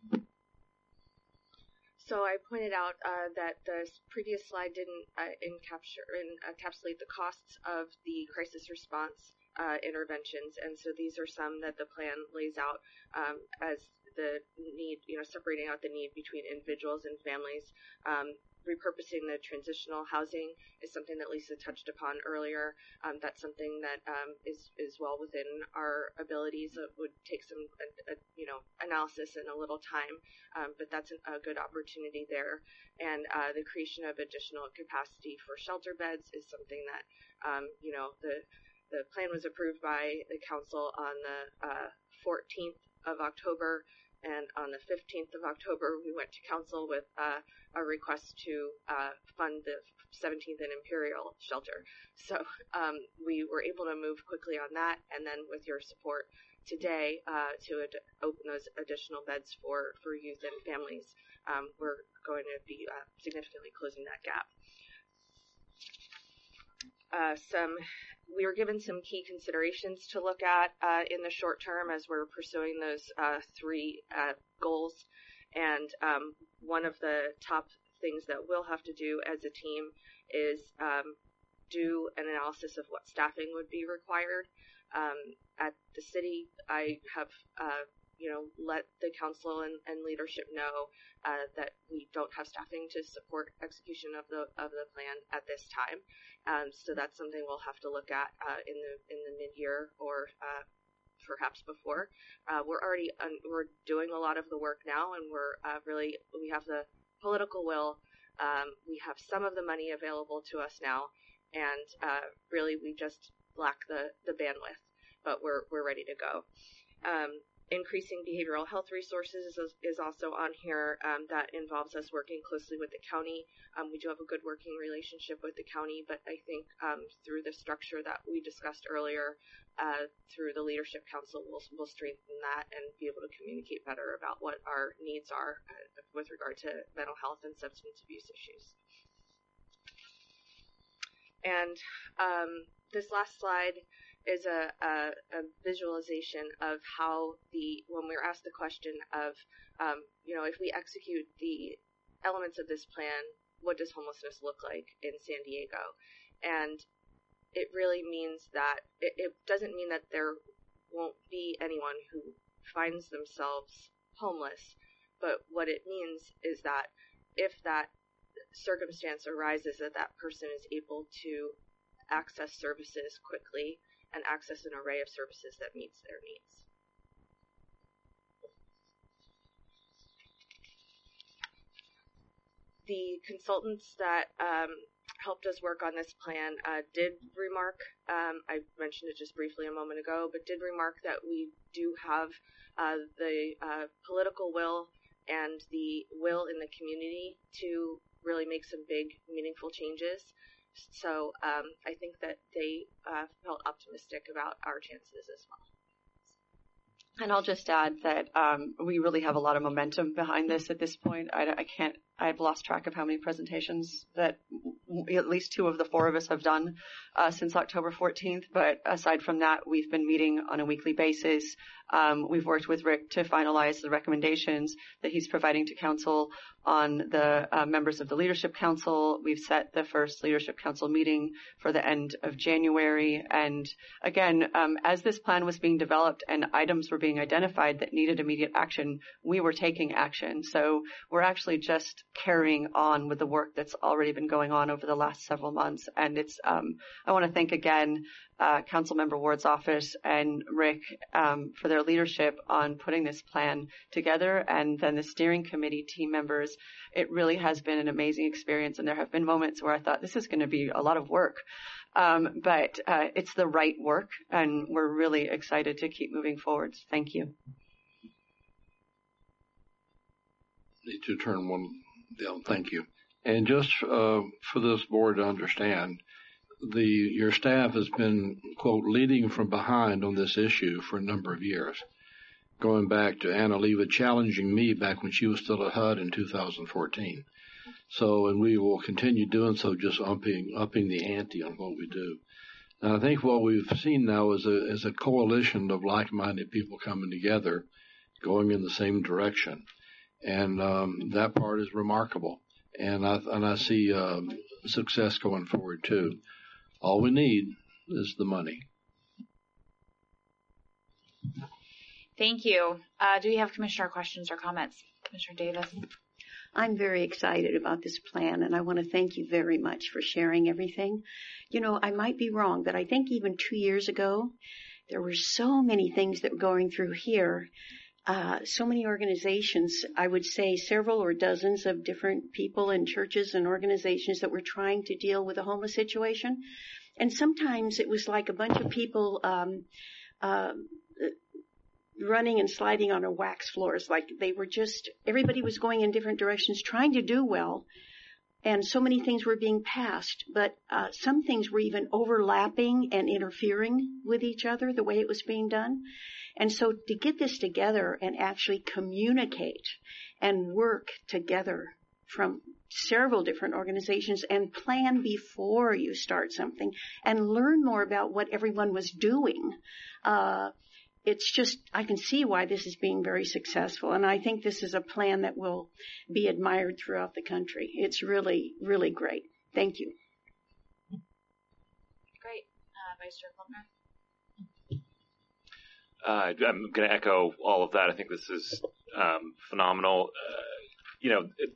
So I pointed out uh, that the previous slide didn't uh, encapture, encapsulate the costs of the crisis response uh, interventions, and so these are some that the plan lays out um, as the need, you know, separating out the need between individuals and families. Um, repurposing the transitional housing is something that Lisa touched upon earlier. Um, that's something that um, is is well within our abilities. It would take some, a, a, you know, analysis and a little time, um, but that's an, a good opportunity there. And uh, the creation of additional capacity for shelter beds is something that, um, you know, the the plan was approved by the council on the uh, fourteenth of October. And on the fifteenth of October, we went to council with uh, a request to uh, fund the seventeenth and Imperial shelter. So um, we were able to move quickly on that, and then with your support today uh, to ad- open those additional beds for, for youth and families, um, we're going to be uh, significantly closing that gap. Uh, some we were given some key considerations to look at uh, in the short term as we're pursuing those uh, three uh, goals. And um, one of the top things that we'll have to do as a team is um, do an analysis of what staffing would be required. Um, at the city, I have uh, you know, let the council and, and leadership know uh, that we don't have staffing to support execution of the of the plan at this time. Um, so that's something we'll have to look at uh, in the in the mid-year or uh, perhaps before. Uh, we're already un- we're doing a lot of the work now, and we're uh, really we have the political will. Um, we have some of the money available to us now, and uh, really we just lack the the bandwidth, but we're we're ready to go. Um, Increasing behavioral health resources is, is also on here. Um, that involves us working closely with the county. Um, we do have a good working relationship with the county, but I think um, through the structure that we discussed earlier, uh, through the Leadership Council, we'll, we'll strengthen that and be able to communicate better about what our needs are uh, with regard to mental health and substance abuse issues. And um, this last slide is a, a, a visualization of how the, when we're asked the question of, um, you know, if we execute the elements of this plan, what does homelessness look like in San Diego? And it really means that, it, it doesn't mean that there won't be anyone who finds themselves homeless, but what it means is that if that circumstance arises that that person is able to access services quickly and access an array of services that meets their needs. The consultants that um, helped us work on this plan uh, did remark, um, I mentioned it just briefly a moment ago, but did remark that we do have uh, the uh, political will and the will in the community to really make some big, meaningful changes. So um, I think that they uh, felt optimistic about our chances as well. And I'll just add that um, we really have a lot of momentum behind this at this point. I, I can't, I've lost track of how many presentations that at least two of the four of us have done uh, since October fourteenth. But aside from that, we've been meeting on a weekly basis. Um, we've worked with Rick to finalize the recommendations that he's providing to council on the uh, members of the Leadership Council. We've set the first Leadership Council meeting for the end of January. And again, um, as this plan was being developed and items were being identified that needed immediate action, we were taking action. So we're actually just carrying on with the work that's already been going on over the last several months. And it's, um, I want to thank again, uh, Councilmember Ward's office and Rick, um, for their leadership on putting this plan together, and then the steering committee team members. It really has been an amazing experience, and there have been moments where I thought this is going to be a lot of work. Um, but, uh, it's the right work, and we're really excited to keep moving forward. Thank you. Need to turn one down. Thank you. And just uh, for this board to understand, the your staff has been, quote, leading from behind on this issue for a number of years, going back to Anna Leva challenging me back when she was still at H U D in two thousand fourteen. So, and we will continue doing so, just upping, upping the ante on what we do. And I think what we've seen now is a, is a coalition of like-minded people coming together, going in the same direction. And um, that part is remarkable, and I and I see um, success going forward too. All we need is the money. Thank you. Uh, do we have commissioner questions or comments? Commissioner Davis. I'm very excited about this plan, and I want to thank you very much for sharing everything. You know, I might be wrong, but I think even two years ago, there were so many things that were going through here. Uh, so many organizations, I would say several or dozens of different people and churches and organizations that were trying to deal with the homeless situation. And sometimes it was like a bunch of people um, uh, running and sliding on a wax floors. Like they were just, everybody was going in different directions trying to do well. And so many things were being passed, but uh, some things were even overlapping and interfering with each other, the way it was being done. And so to get this together and actually communicate and work together from several different organizations and plan before you start something and learn more about what everyone was doing, uh, it's just, I can see why this is being very successful. And I think this is a plan that will be admired throughout the country. It's really, really great. Thank you. Great. Uh, Vice Chair Plummer. Uh, I'm going to echo all of that. I think this is um, phenomenal. Uh, you know, it,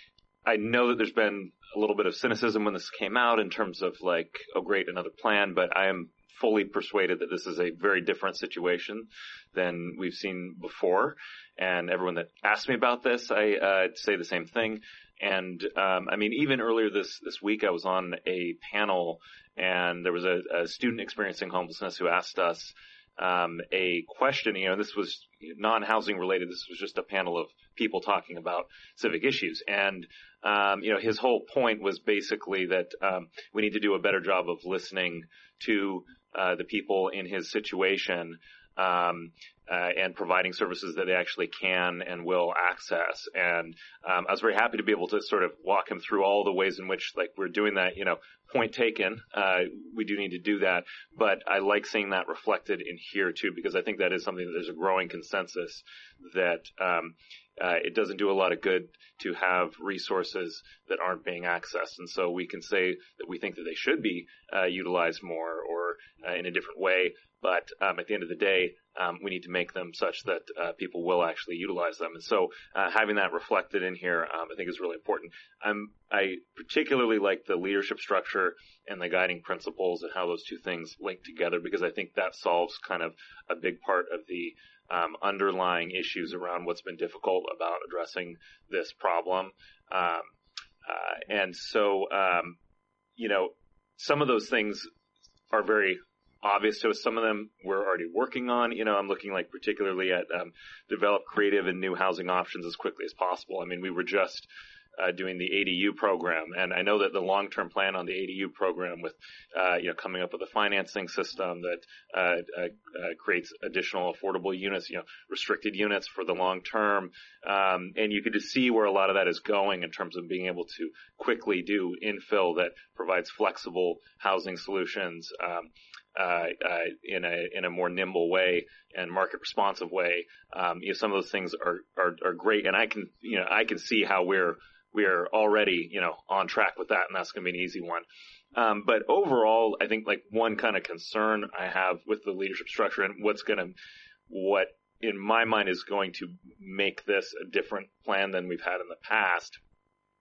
I know that there's been a little bit of cynicism when this came out in terms of like, oh, great, another plan, but I am fully persuaded that this is a very different situation than we've seen before. And everyone that asked me about this, I uh, say the same thing. And um, I mean, even earlier this this week, I was on a panel, and there was a, a student experiencing homelessness who asked us Um, a question, you know, this was non-housing related. This was just a panel of people talking about civic issues. And, um, you know, his whole point was basically that, um, we need to do a better job of listening to, uh, the people in his situation, um, uh, and providing services that they actually can and will access. And, um, I was very happy to be able to sort of walk him through all the ways in which, like, we're doing that, you know, point taken. Uh, we do need to do that, but I like seeing that reflected in here too, because I think that is something that there's a growing consensus that, um, uh, it doesn't do a lot of good to have resources that aren't being accessed. And so we can say that we think that they should be, uh, utilized more or, uh, in a different way. But, um, at the end of the day, um, we need to make them such that, uh, people will actually utilize them. And so, uh, having that reflected in here, um, I think is really important. Um, I particularly like the leadership structure and the guiding principles and how those two things link together, because I think that solves kind of a big part of the, um, underlying issues around what's been difficult about addressing this problem. Um, uh, and so, um, you know, some of those things are very obvious to us. Some of them we're already working on. You know, I'm looking like particularly at um, develop creative and new housing options as quickly as possible. I mean, we were just uh, doing the A D U program, and I know that the long-term plan on the A D U program with, uh, you know, coming up with a financing system that uh, uh, uh, creates additional affordable units, you know, restricted units for the long term, um, and you could just see where a lot of that is going in terms of being able to quickly do infill that provides flexible housing solutions. Um, Uh, uh, in a, in a more nimble way and market responsive way. Um, you know, some of those things are, are, are great. And I can, you know, I can see how we're, we're already, you know, on track with that. And that's going to be an easy one. Um, but overall, I think like one kind of concern I have with the leadership structure and what's going to, what in my mind is going to make this a different plan than we've had in the past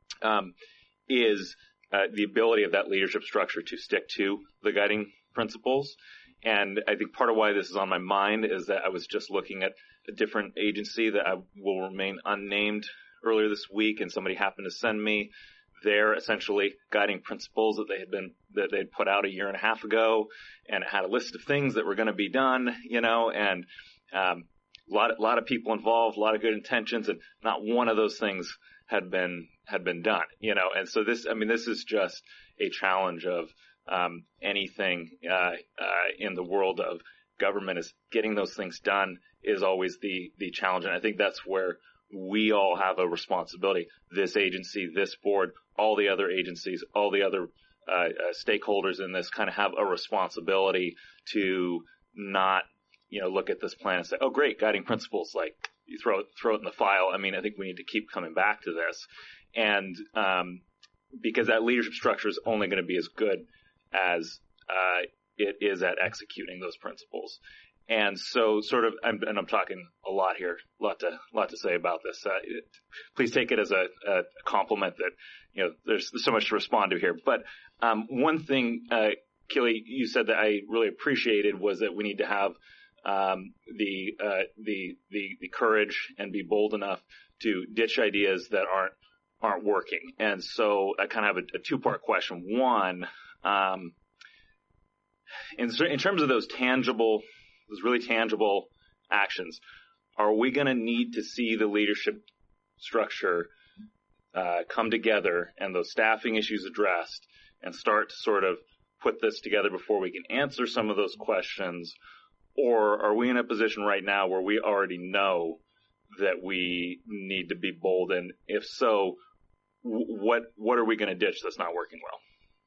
um, is uh, the ability of that leadership structure to stick to the guiding principles. And I think part of why this is on my mind is that I was just looking at a different agency that I will remain unnamed earlier this week, and somebody happened to send me their essentially guiding principles that they had been that they'd put out a year and a half ago, and it had a list of things that were going to be done, you know, and um, a lot, a lot of people involved, a lot of good intentions, and not one of those things had been had been done, you know. And so this, I mean, this is just a challenge of um, anything uh, uh, in the world of government is getting those things done is always the the challenge, and I think that's where we all have a responsibility. This agency, this board, all the other agencies, all the other uh, uh, stakeholders in this kind of have a responsibility to not, you know, look at this plan and say, "Oh, great, guiding principles." Like you throw it, throw it in the file. I mean, I think we need to keep coming back to this, and um, because that leadership structure is only going to be as good as uh, it is at executing those principles. And so sort of, I'm, and I'm talking a lot here, a lot to, lot to say about this. Uh, it, please take it as a, a compliment that, you know, there's so much to respond to here. But, um, one thing, uh, Keely, you said that I really appreciated was that we need to have, um, the, uh, the, the, the courage and be bold enough to ditch ideas that aren't, aren't working. And so I kind of have a, a two-part question. One, um, in, in terms of those tangible, those really tangible actions, are we going to need to see the leadership structure uh, come together and those staffing issues addressed and start to sort of put this together before we can answer some of those questions? Or are we in a position right now where we already know that we need to be bold? And if so, what what are we going to ditch that's not working well?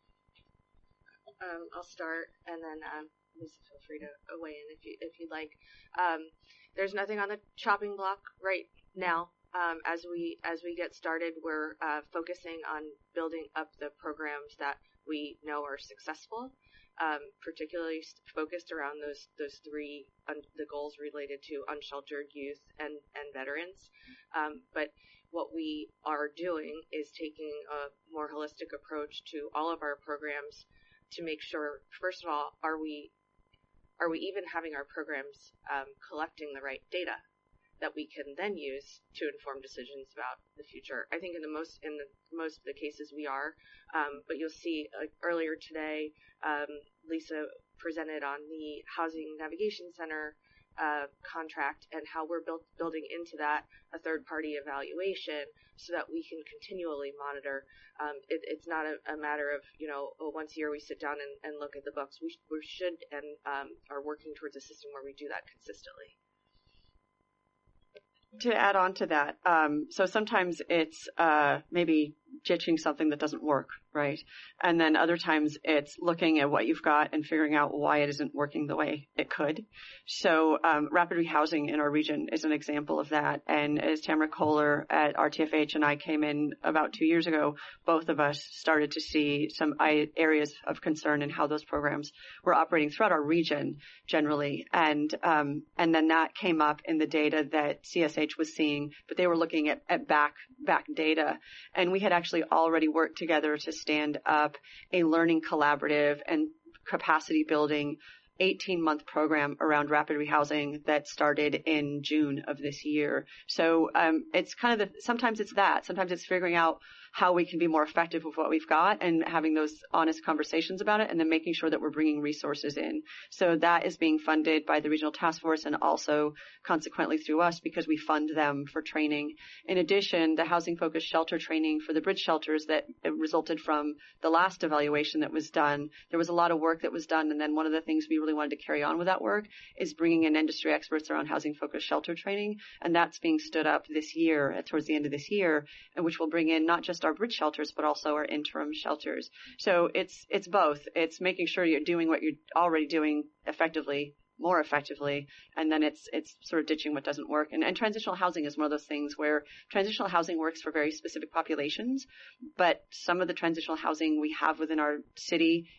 Um, I'll start, and then um, Lisa, feel free to weigh in if you if you'd like. Um, there's nothing on the chopping block right now. Um, as we as we get started, we're uh, focusing on building up the programs that we know are successful, um, particularly focused around those those three un- the goals related to unsheltered youth and and veterans. Um, but what we are doing is taking a more holistic approach to all of our programs to make sure, first of all, are we are we even having our programs um, collecting the right data that we can then use to inform decisions about the future? I think in the most in the most of the cases we are, um, but you'll see uh, earlier today, um, Lisa presented on the Housing Navigation Center uh, contract and how we're built, building into that a third-party evaluation so that we can continually monitor. Um, it, it's not a, a matter of, you know, oh, once a year we sit down and, and look at the books. We, we should and um, are working towards a system where we do that consistently. To add on to that, um, so sometimes it's uh, maybe ditching something that doesn't work, right? And then other times it's looking at what you've got and figuring out why it isn't working the way it could. So um, rapid rehousing in our region is an example of that. And as Tamara Kohler at R T F H and I came in about two years ago, both of us started to see some areas of concern in how those programs were operating throughout our region generally. And um, and then that came up in the data that C S H was seeing, but they were looking at, at back back data. And we had actually already worked together to stand up a learning collaborative and capacity building eighteen month program around rapid rehousing that started in June of this year. So um, it's kind of the, sometimes it's that. Sometimes it's figuring out how we can be more effective with what we've got and having those honest conversations about it, and then making sure that we're bringing resources in. So that is being funded by the Regional Task Force and also consequently through us because we fund them for training. In addition, the housing-focused shelter training for the bridge shelters that resulted from the last evaluation that was done, there was a lot of work that was done, and then one of the things we really wanted to carry on with that work is bringing in industry experts around housing-focused shelter training, and that's being stood up this year, towards the end of this year, and which will bring in not just our bridge shelters, but also our interim shelters. So it's it's both. It's making sure you're doing what you're already doing effectively, more effectively, and then it's it's sort of ditching what doesn't work. And, and transitional housing is one of those things where transitional housing works for very specific populations, but some of the transitional housing we have within our city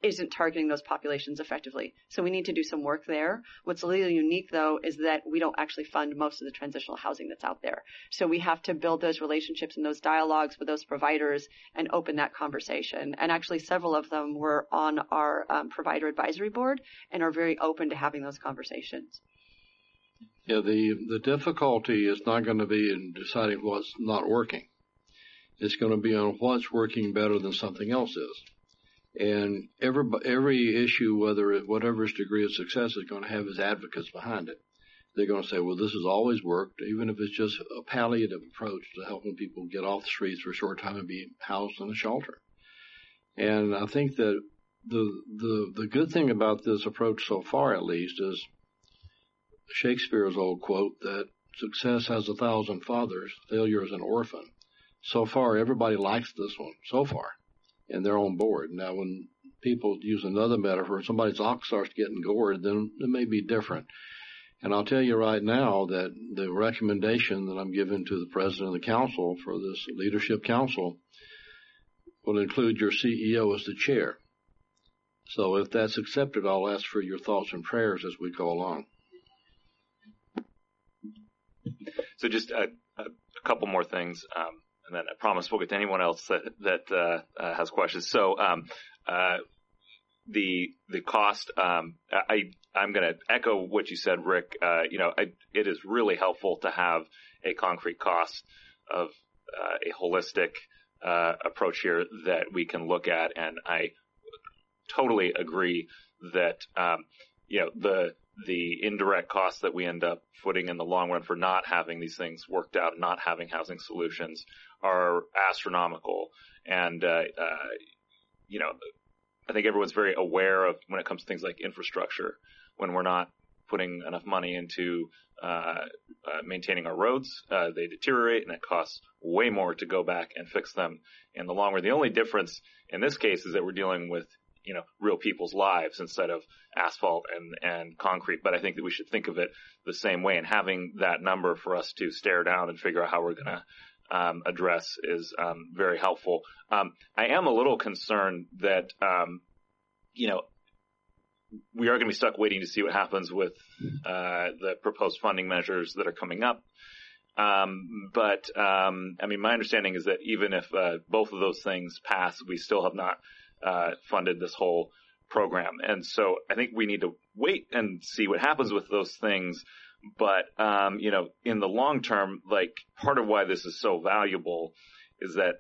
isn't targeting those populations effectively. So we need to do some work there. What's a little unique, though, is that we don't actually fund most of the transitional housing that's out there. So we have to build those relationships and those dialogues with those providers and open that conversation. And actually, several of them were on our um, provider advisory board and are very open to having those conversations. Yeah, the, the difficulty is not going to be in deciding what's not working. It's going to be on what's working better than something else is. And every every issue, whether it, whatever its degree of success, is going to have its advocates behind it. They're going to say, well, this has always worked, even if it's just a palliative approach to helping people get off the streets for a short time and be housed in a shelter. And I think that the the the good thing about this approach so far, at least, is Shakespeare's old quote that success has a thousand fathers, failure is an orphan. So far, everybody likes this one, so far. And they're on board. Now, when people use another metaphor, somebody's ox starts getting gored, then it may be different. And I'll tell you right now that the recommendation that I'm giving to the president of the council for this leadership council will include your C E O as the chair. So if that's accepted, I'll ask for your thoughts and prayers as we go along. So just a, a, a couple more things. Um, And then I promise we'll get to anyone else that, that uh, uh, has questions. So um, uh, the the cost, um, I, I'm going to echo what you said, Rick. Uh, you know, I, it is really helpful to have a concrete cost of uh, a holistic uh, approach here that we can look at. And I totally agree that, um, you know, the the indirect costs that we end up footing in the long run for not having these things worked out, not having housing solutions, are astronomical. And, uh, uh, you know, I think everyone's very aware of when it comes to things like infrastructure, when we're not putting enough money into uh, uh, maintaining our roads, uh, they deteriorate, and it costs way more to go back and fix them in the long run. The only difference in this case is that we're dealing with, you know, real people's lives instead of asphalt and, and concrete. But I think that we should think of it the same way, and having that number for us to stare down and figure out how we're going to um, address is um, very helpful. Um, I am a little concerned that, um, you know, we are going to be stuck waiting to see what happens with uh, the proposed funding measures that are coming up. Um, but, um, I mean, my understanding is that even if uh, both of those things pass, we still have not Uh, funded this whole program. And so I think we need to wait and see what happens with those things. But, um, you know, in the long term, like, part of why this is so valuable is that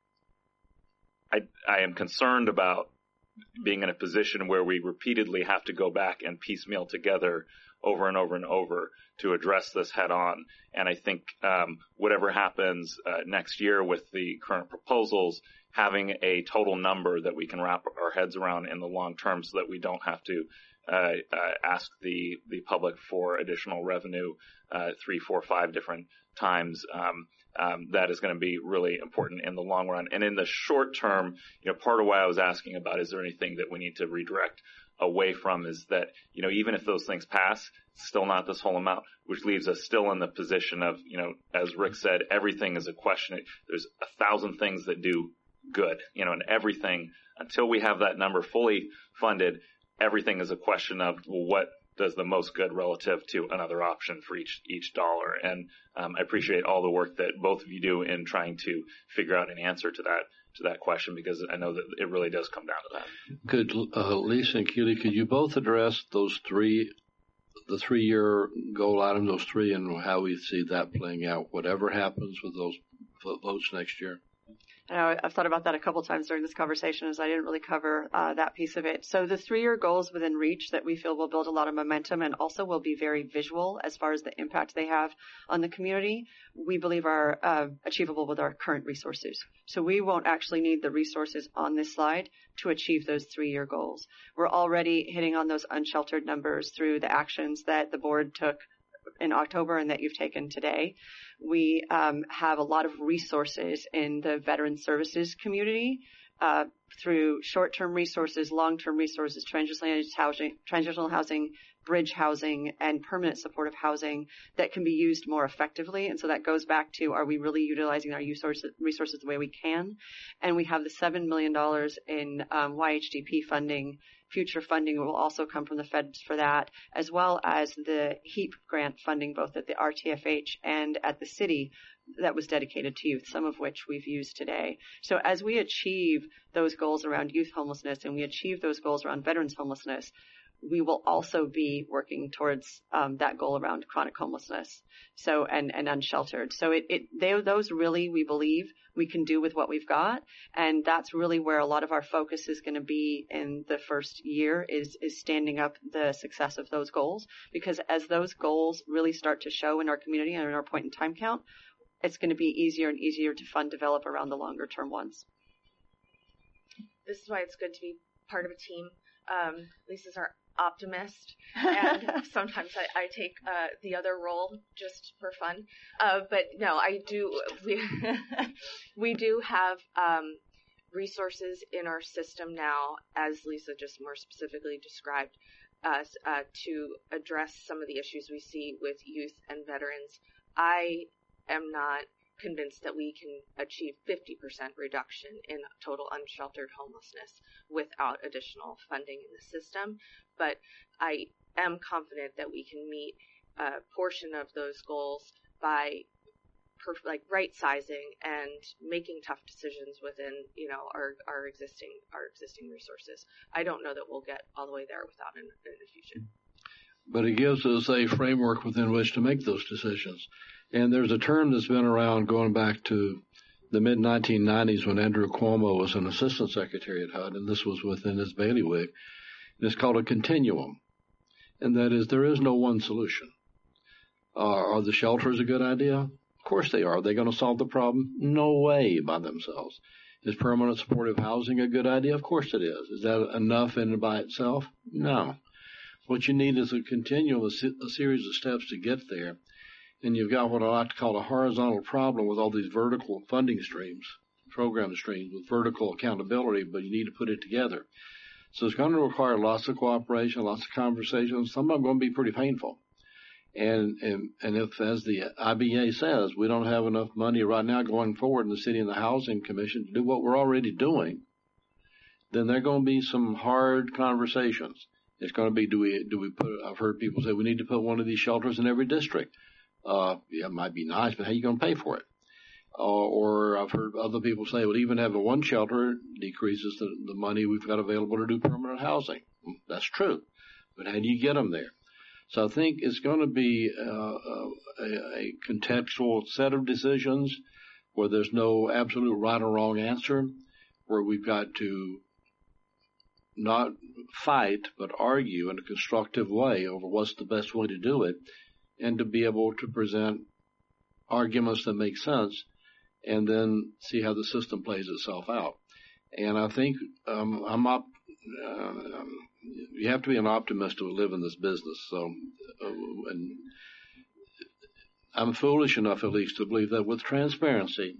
I, I am concerned about being in a position where we repeatedly have to go back and piecemeal together over and over and over to address this head on. And I think, um, whatever happens uh, next year with the current proposals, having a total number that we can wrap our heads around in the long term so that we don't have to uh, uh, ask the, the public for additional revenue uh, three, four, five different times, um, um, that is going to be really important in the long run. And in the short term, you know, part of why I was asking about is there anything that we need to redirect away from is that, you know, even if those things pass, it's still not this whole amount, which leaves us still in the position of, you know, as Rick said, everything is a question. There's a thousand things that do good, you know, and everything, until we have that number fully funded, everything is a question of, well, what does the most good relative to another option for each each dollar. And um, I appreciate all the work that both of you do in trying to figure out an answer to that to that question, because I know that it really does come down to that. Could uh, Lisa and Keely, could you both address those three, the three-year goal items, those three, and how we see that playing out, whatever happens with those votes next year? I know I've thought about that a couple times during this conversation, as I didn't really cover uh, that piece of it. So the three-year goals within REACH that we feel will build a lot of momentum and also will be very visual as far as the impact they have on the community, we believe are uh, achievable with our current resources. So we won't actually need the resources on this slide to achieve those three-year goals. We're already hitting on those unsheltered numbers through the actions that the board took in October and that you've taken today. We um, have a lot of resources in the veteran services community uh, through short-term resources, long-term resources, transitional housing, transitional housing, bridge housing, and permanent supportive housing that can be used more effectively. And so that goes back to, are we really utilizing our resources, resources the way we can? And we have the seven million dollars in um, Y H D P funding. Future funding will also come from the feds for that, as well as the HEAP grant funding, both at the R T F H and at the city, that was dedicated to youth, some of which we've used today. So as we achieve those goals around youth homelessness and we achieve those goals around veterans homelessness, we will also be working towards um, that goal around chronic homelessness, so and, and unsheltered. So it, it they, those really, we believe, we can do with what we've got, and that's really where a lot of our focus is going to be in the first year is is standing up the success of those goals, because as those goals really start to show in our community and in our point in time count, it's going to be easier and easier to fund develop around the longer term ones. This is why it's good to be part of a team. Um, Lisa's our optimist, and sometimes I, I take uh, the other role just for fun. Uh, but no, I do. We we do have um, resources in our system now, as Lisa just more specifically described, uh, uh, to address some of the issues we see with youth and veterans. I am not convinced that we can achieve fifty percent reduction in total unsheltered homelessness without additional funding in the system. But I am confident that we can meet a portion of those goals by perf- like right sizing and making tough decisions within, you know, our, our existing, our existing resources. I don't know that we'll get all the way there without an, an infusion. But it gives us a framework within which to make those decisions. And there's a term that's been around going back to the mid nineteen nineties when Andrew Cuomo was an assistant secretary at H U D, and this was within his bailiwick. And it's called a continuum. And that is, there is no one solution. Uh, are the shelters a good idea? Of course they are. Are they going to solve the problem? No way by themselves. Is permanent supportive housing a good idea? Of course it is. Is that enough in and by itself? No. What you need is a continuum, a, a series of steps to get there. And you've got what I like to call a horizontal problem with all these vertical funding streams, program streams with vertical accountability, but you need to put it together. So it's going to require lots of cooperation, lots of conversations. Some of them are going to be pretty painful. And, and, and if, as the I B A says, we don't have enough money right now going forward in the city and the housing commission to do what we're already doing, then there are going to be some hard conversations. It's going to be, do we, do we put, I've heard people say we need to put one of these shelters in every district. Uh, yeah, it might be nice, but how are you going to pay for it? Uh, or I've heard other people say, well, even having one shelter decreases the, the money we've got available to do permanent housing. That's true. But how do you get them there? So I think it's going to be uh, a, a contextual set of decisions where there's no absolute right or wrong answer, where we've got to not fight, but argue in a constructive way over what's the best way to do it, and to be able to present arguments that make sense and then see how the system plays itself out. And I think um, I'm op- uh, you have to be an optimist to live in this business. So, uh, and I'm foolish enough, at least, to believe that with transparency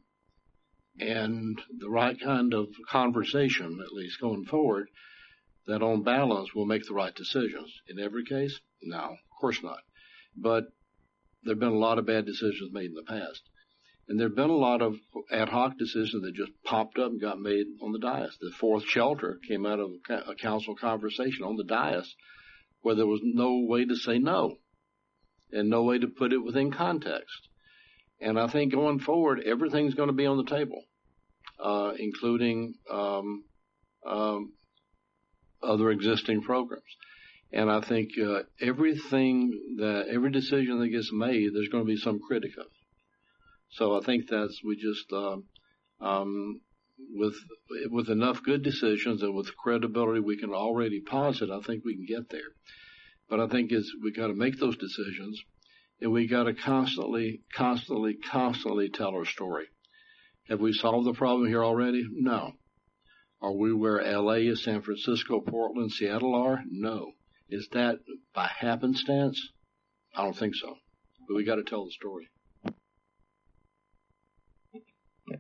and the right kind of conversation, at least going forward, that on balance we'll make the right decisions. In every case, no, of course not. But there have been a lot of bad decisions made in the past. And there have been a lot of ad hoc decisions that just popped up and got made on the dais. The fourth shelter came out of a council conversation on the dais where there was no way to say no and no way to put it within context. And I think going forward, everything's going to be on the table, uh, including um, um, other existing programs. And I think uh, everything that every decision that gets made, there's going to be some critic of. So I think that's we just uh, um, with with enough good decisions and with credibility we can already posit. I think we can get there. But I think is we got to make those decisions, and we got to constantly, constantly, constantly tell our story. Have we solved the problem here already? No. Are we where L A, San Francisco, Portland, Seattle are? No. Is that by happenstance? I don't think so. But we got to tell the story.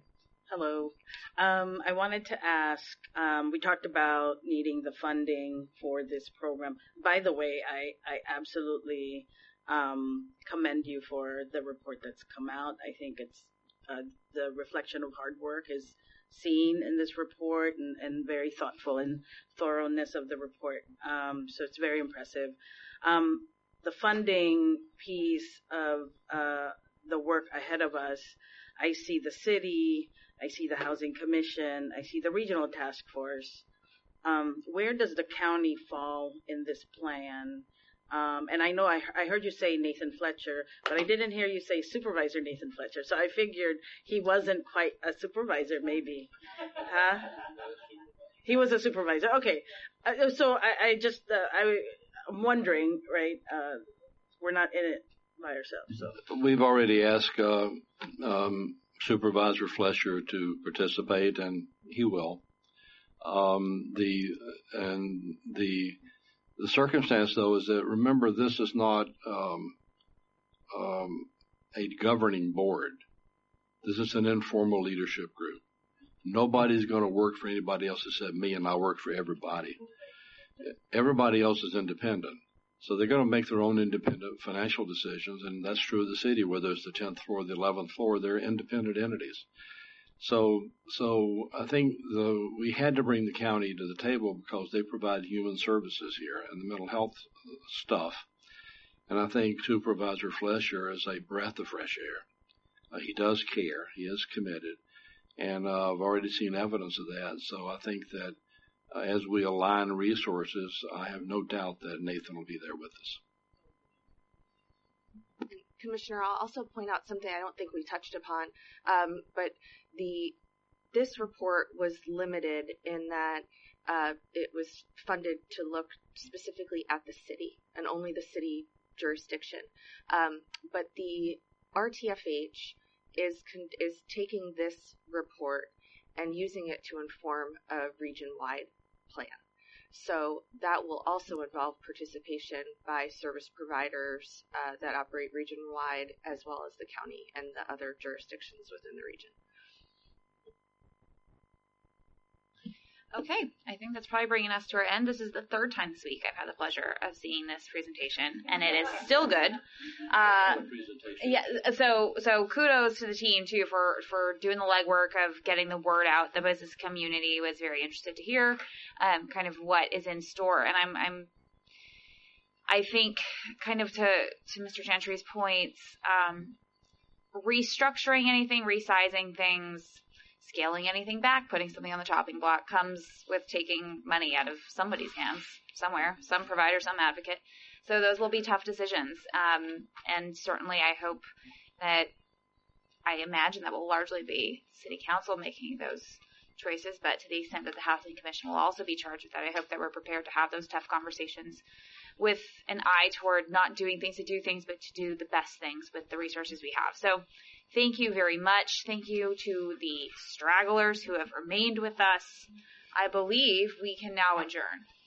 Hello. Um, I wanted to ask, um, we talked about needing the funding for this program. By the way, I, I absolutely um, commend you for the report that's come out. I think it's uh, the reflection of hard work is seen in this report, and, and very thoughtful and thoroughness of the report. Um, so it's very impressive. Um, the funding piece of uh, the work ahead of us, I see the city, I see the Housing Commission, I see the Regional Task Force. Um, where does the county fall in this plan? Um, and I know I, I heard you say Nathan Fletcher, but I didn't hear you say Supervisor Nathan Fletcher. So I figured he wasn't quite a supervisor, maybe. Huh? He was a supervisor. Okay. Uh, so I, I just, uh, I, I'm wondering, right, uh, we're not in it by ourselves. So. We've already asked uh, um, Supervisor Fletcher to participate, and he will. Um, the and the the circumstance, though, is that remember this is not um, um, a governing board. This is an informal leadership group. Nobody's going to work for anybody else except me, and I work for everybody. Everybody else is independent. So they're going to make their own independent financial decisions, and that's true of the city, whether it's the tenth floor or the eleventh floor, they're independent entities. So, so I think the, we had to bring the county to the table because they provide human services here and the mental health stuff. And I think Supervisor Fletcher is a breath of fresh air. Uh, he does care. He is committed. And uh, I've already seen evidence of that. So I think that Uh, as we align resources, I have no doubt that Nathan will be there with us. Commissioner, I'll also point out something I don't think we touched upon, um, but the this report was limited in that uh, it was funded to look specifically at the city and only the city jurisdiction. Um, but the R T F H is con- is taking this report and using it to inform a region-wide plan. So that will also involve participation by service providers uh, that operate region-wide, as well as the county and the other jurisdictions within the region. Okay, I think that's probably bringing us to our end. This is the third time this week I've had the pleasure of seeing this presentation, and it is still good. Uh, yeah, so so kudos to the team too for for doing the legwork of getting the word out. The business community was very interested to hear um, kind of what is in store, and I'm I'm I think kind of to to Mister Chantry's points, um, restructuring anything, resizing things, scaling anything back, putting something on the chopping block comes with taking money out of somebody's hands somewhere, some provider, some advocate. So those will be tough decisions. Um, and certainly I hope that, I imagine that will largely be City Council making those choices, but to the extent that the Housing Commission will also be charged with that, I hope that we're prepared to have those tough conversations with an eye toward not doing things to do things, but to do the best things with the resources we have. So thank you very much. Thank you to the stragglers who have remained with us. I believe we can now adjourn.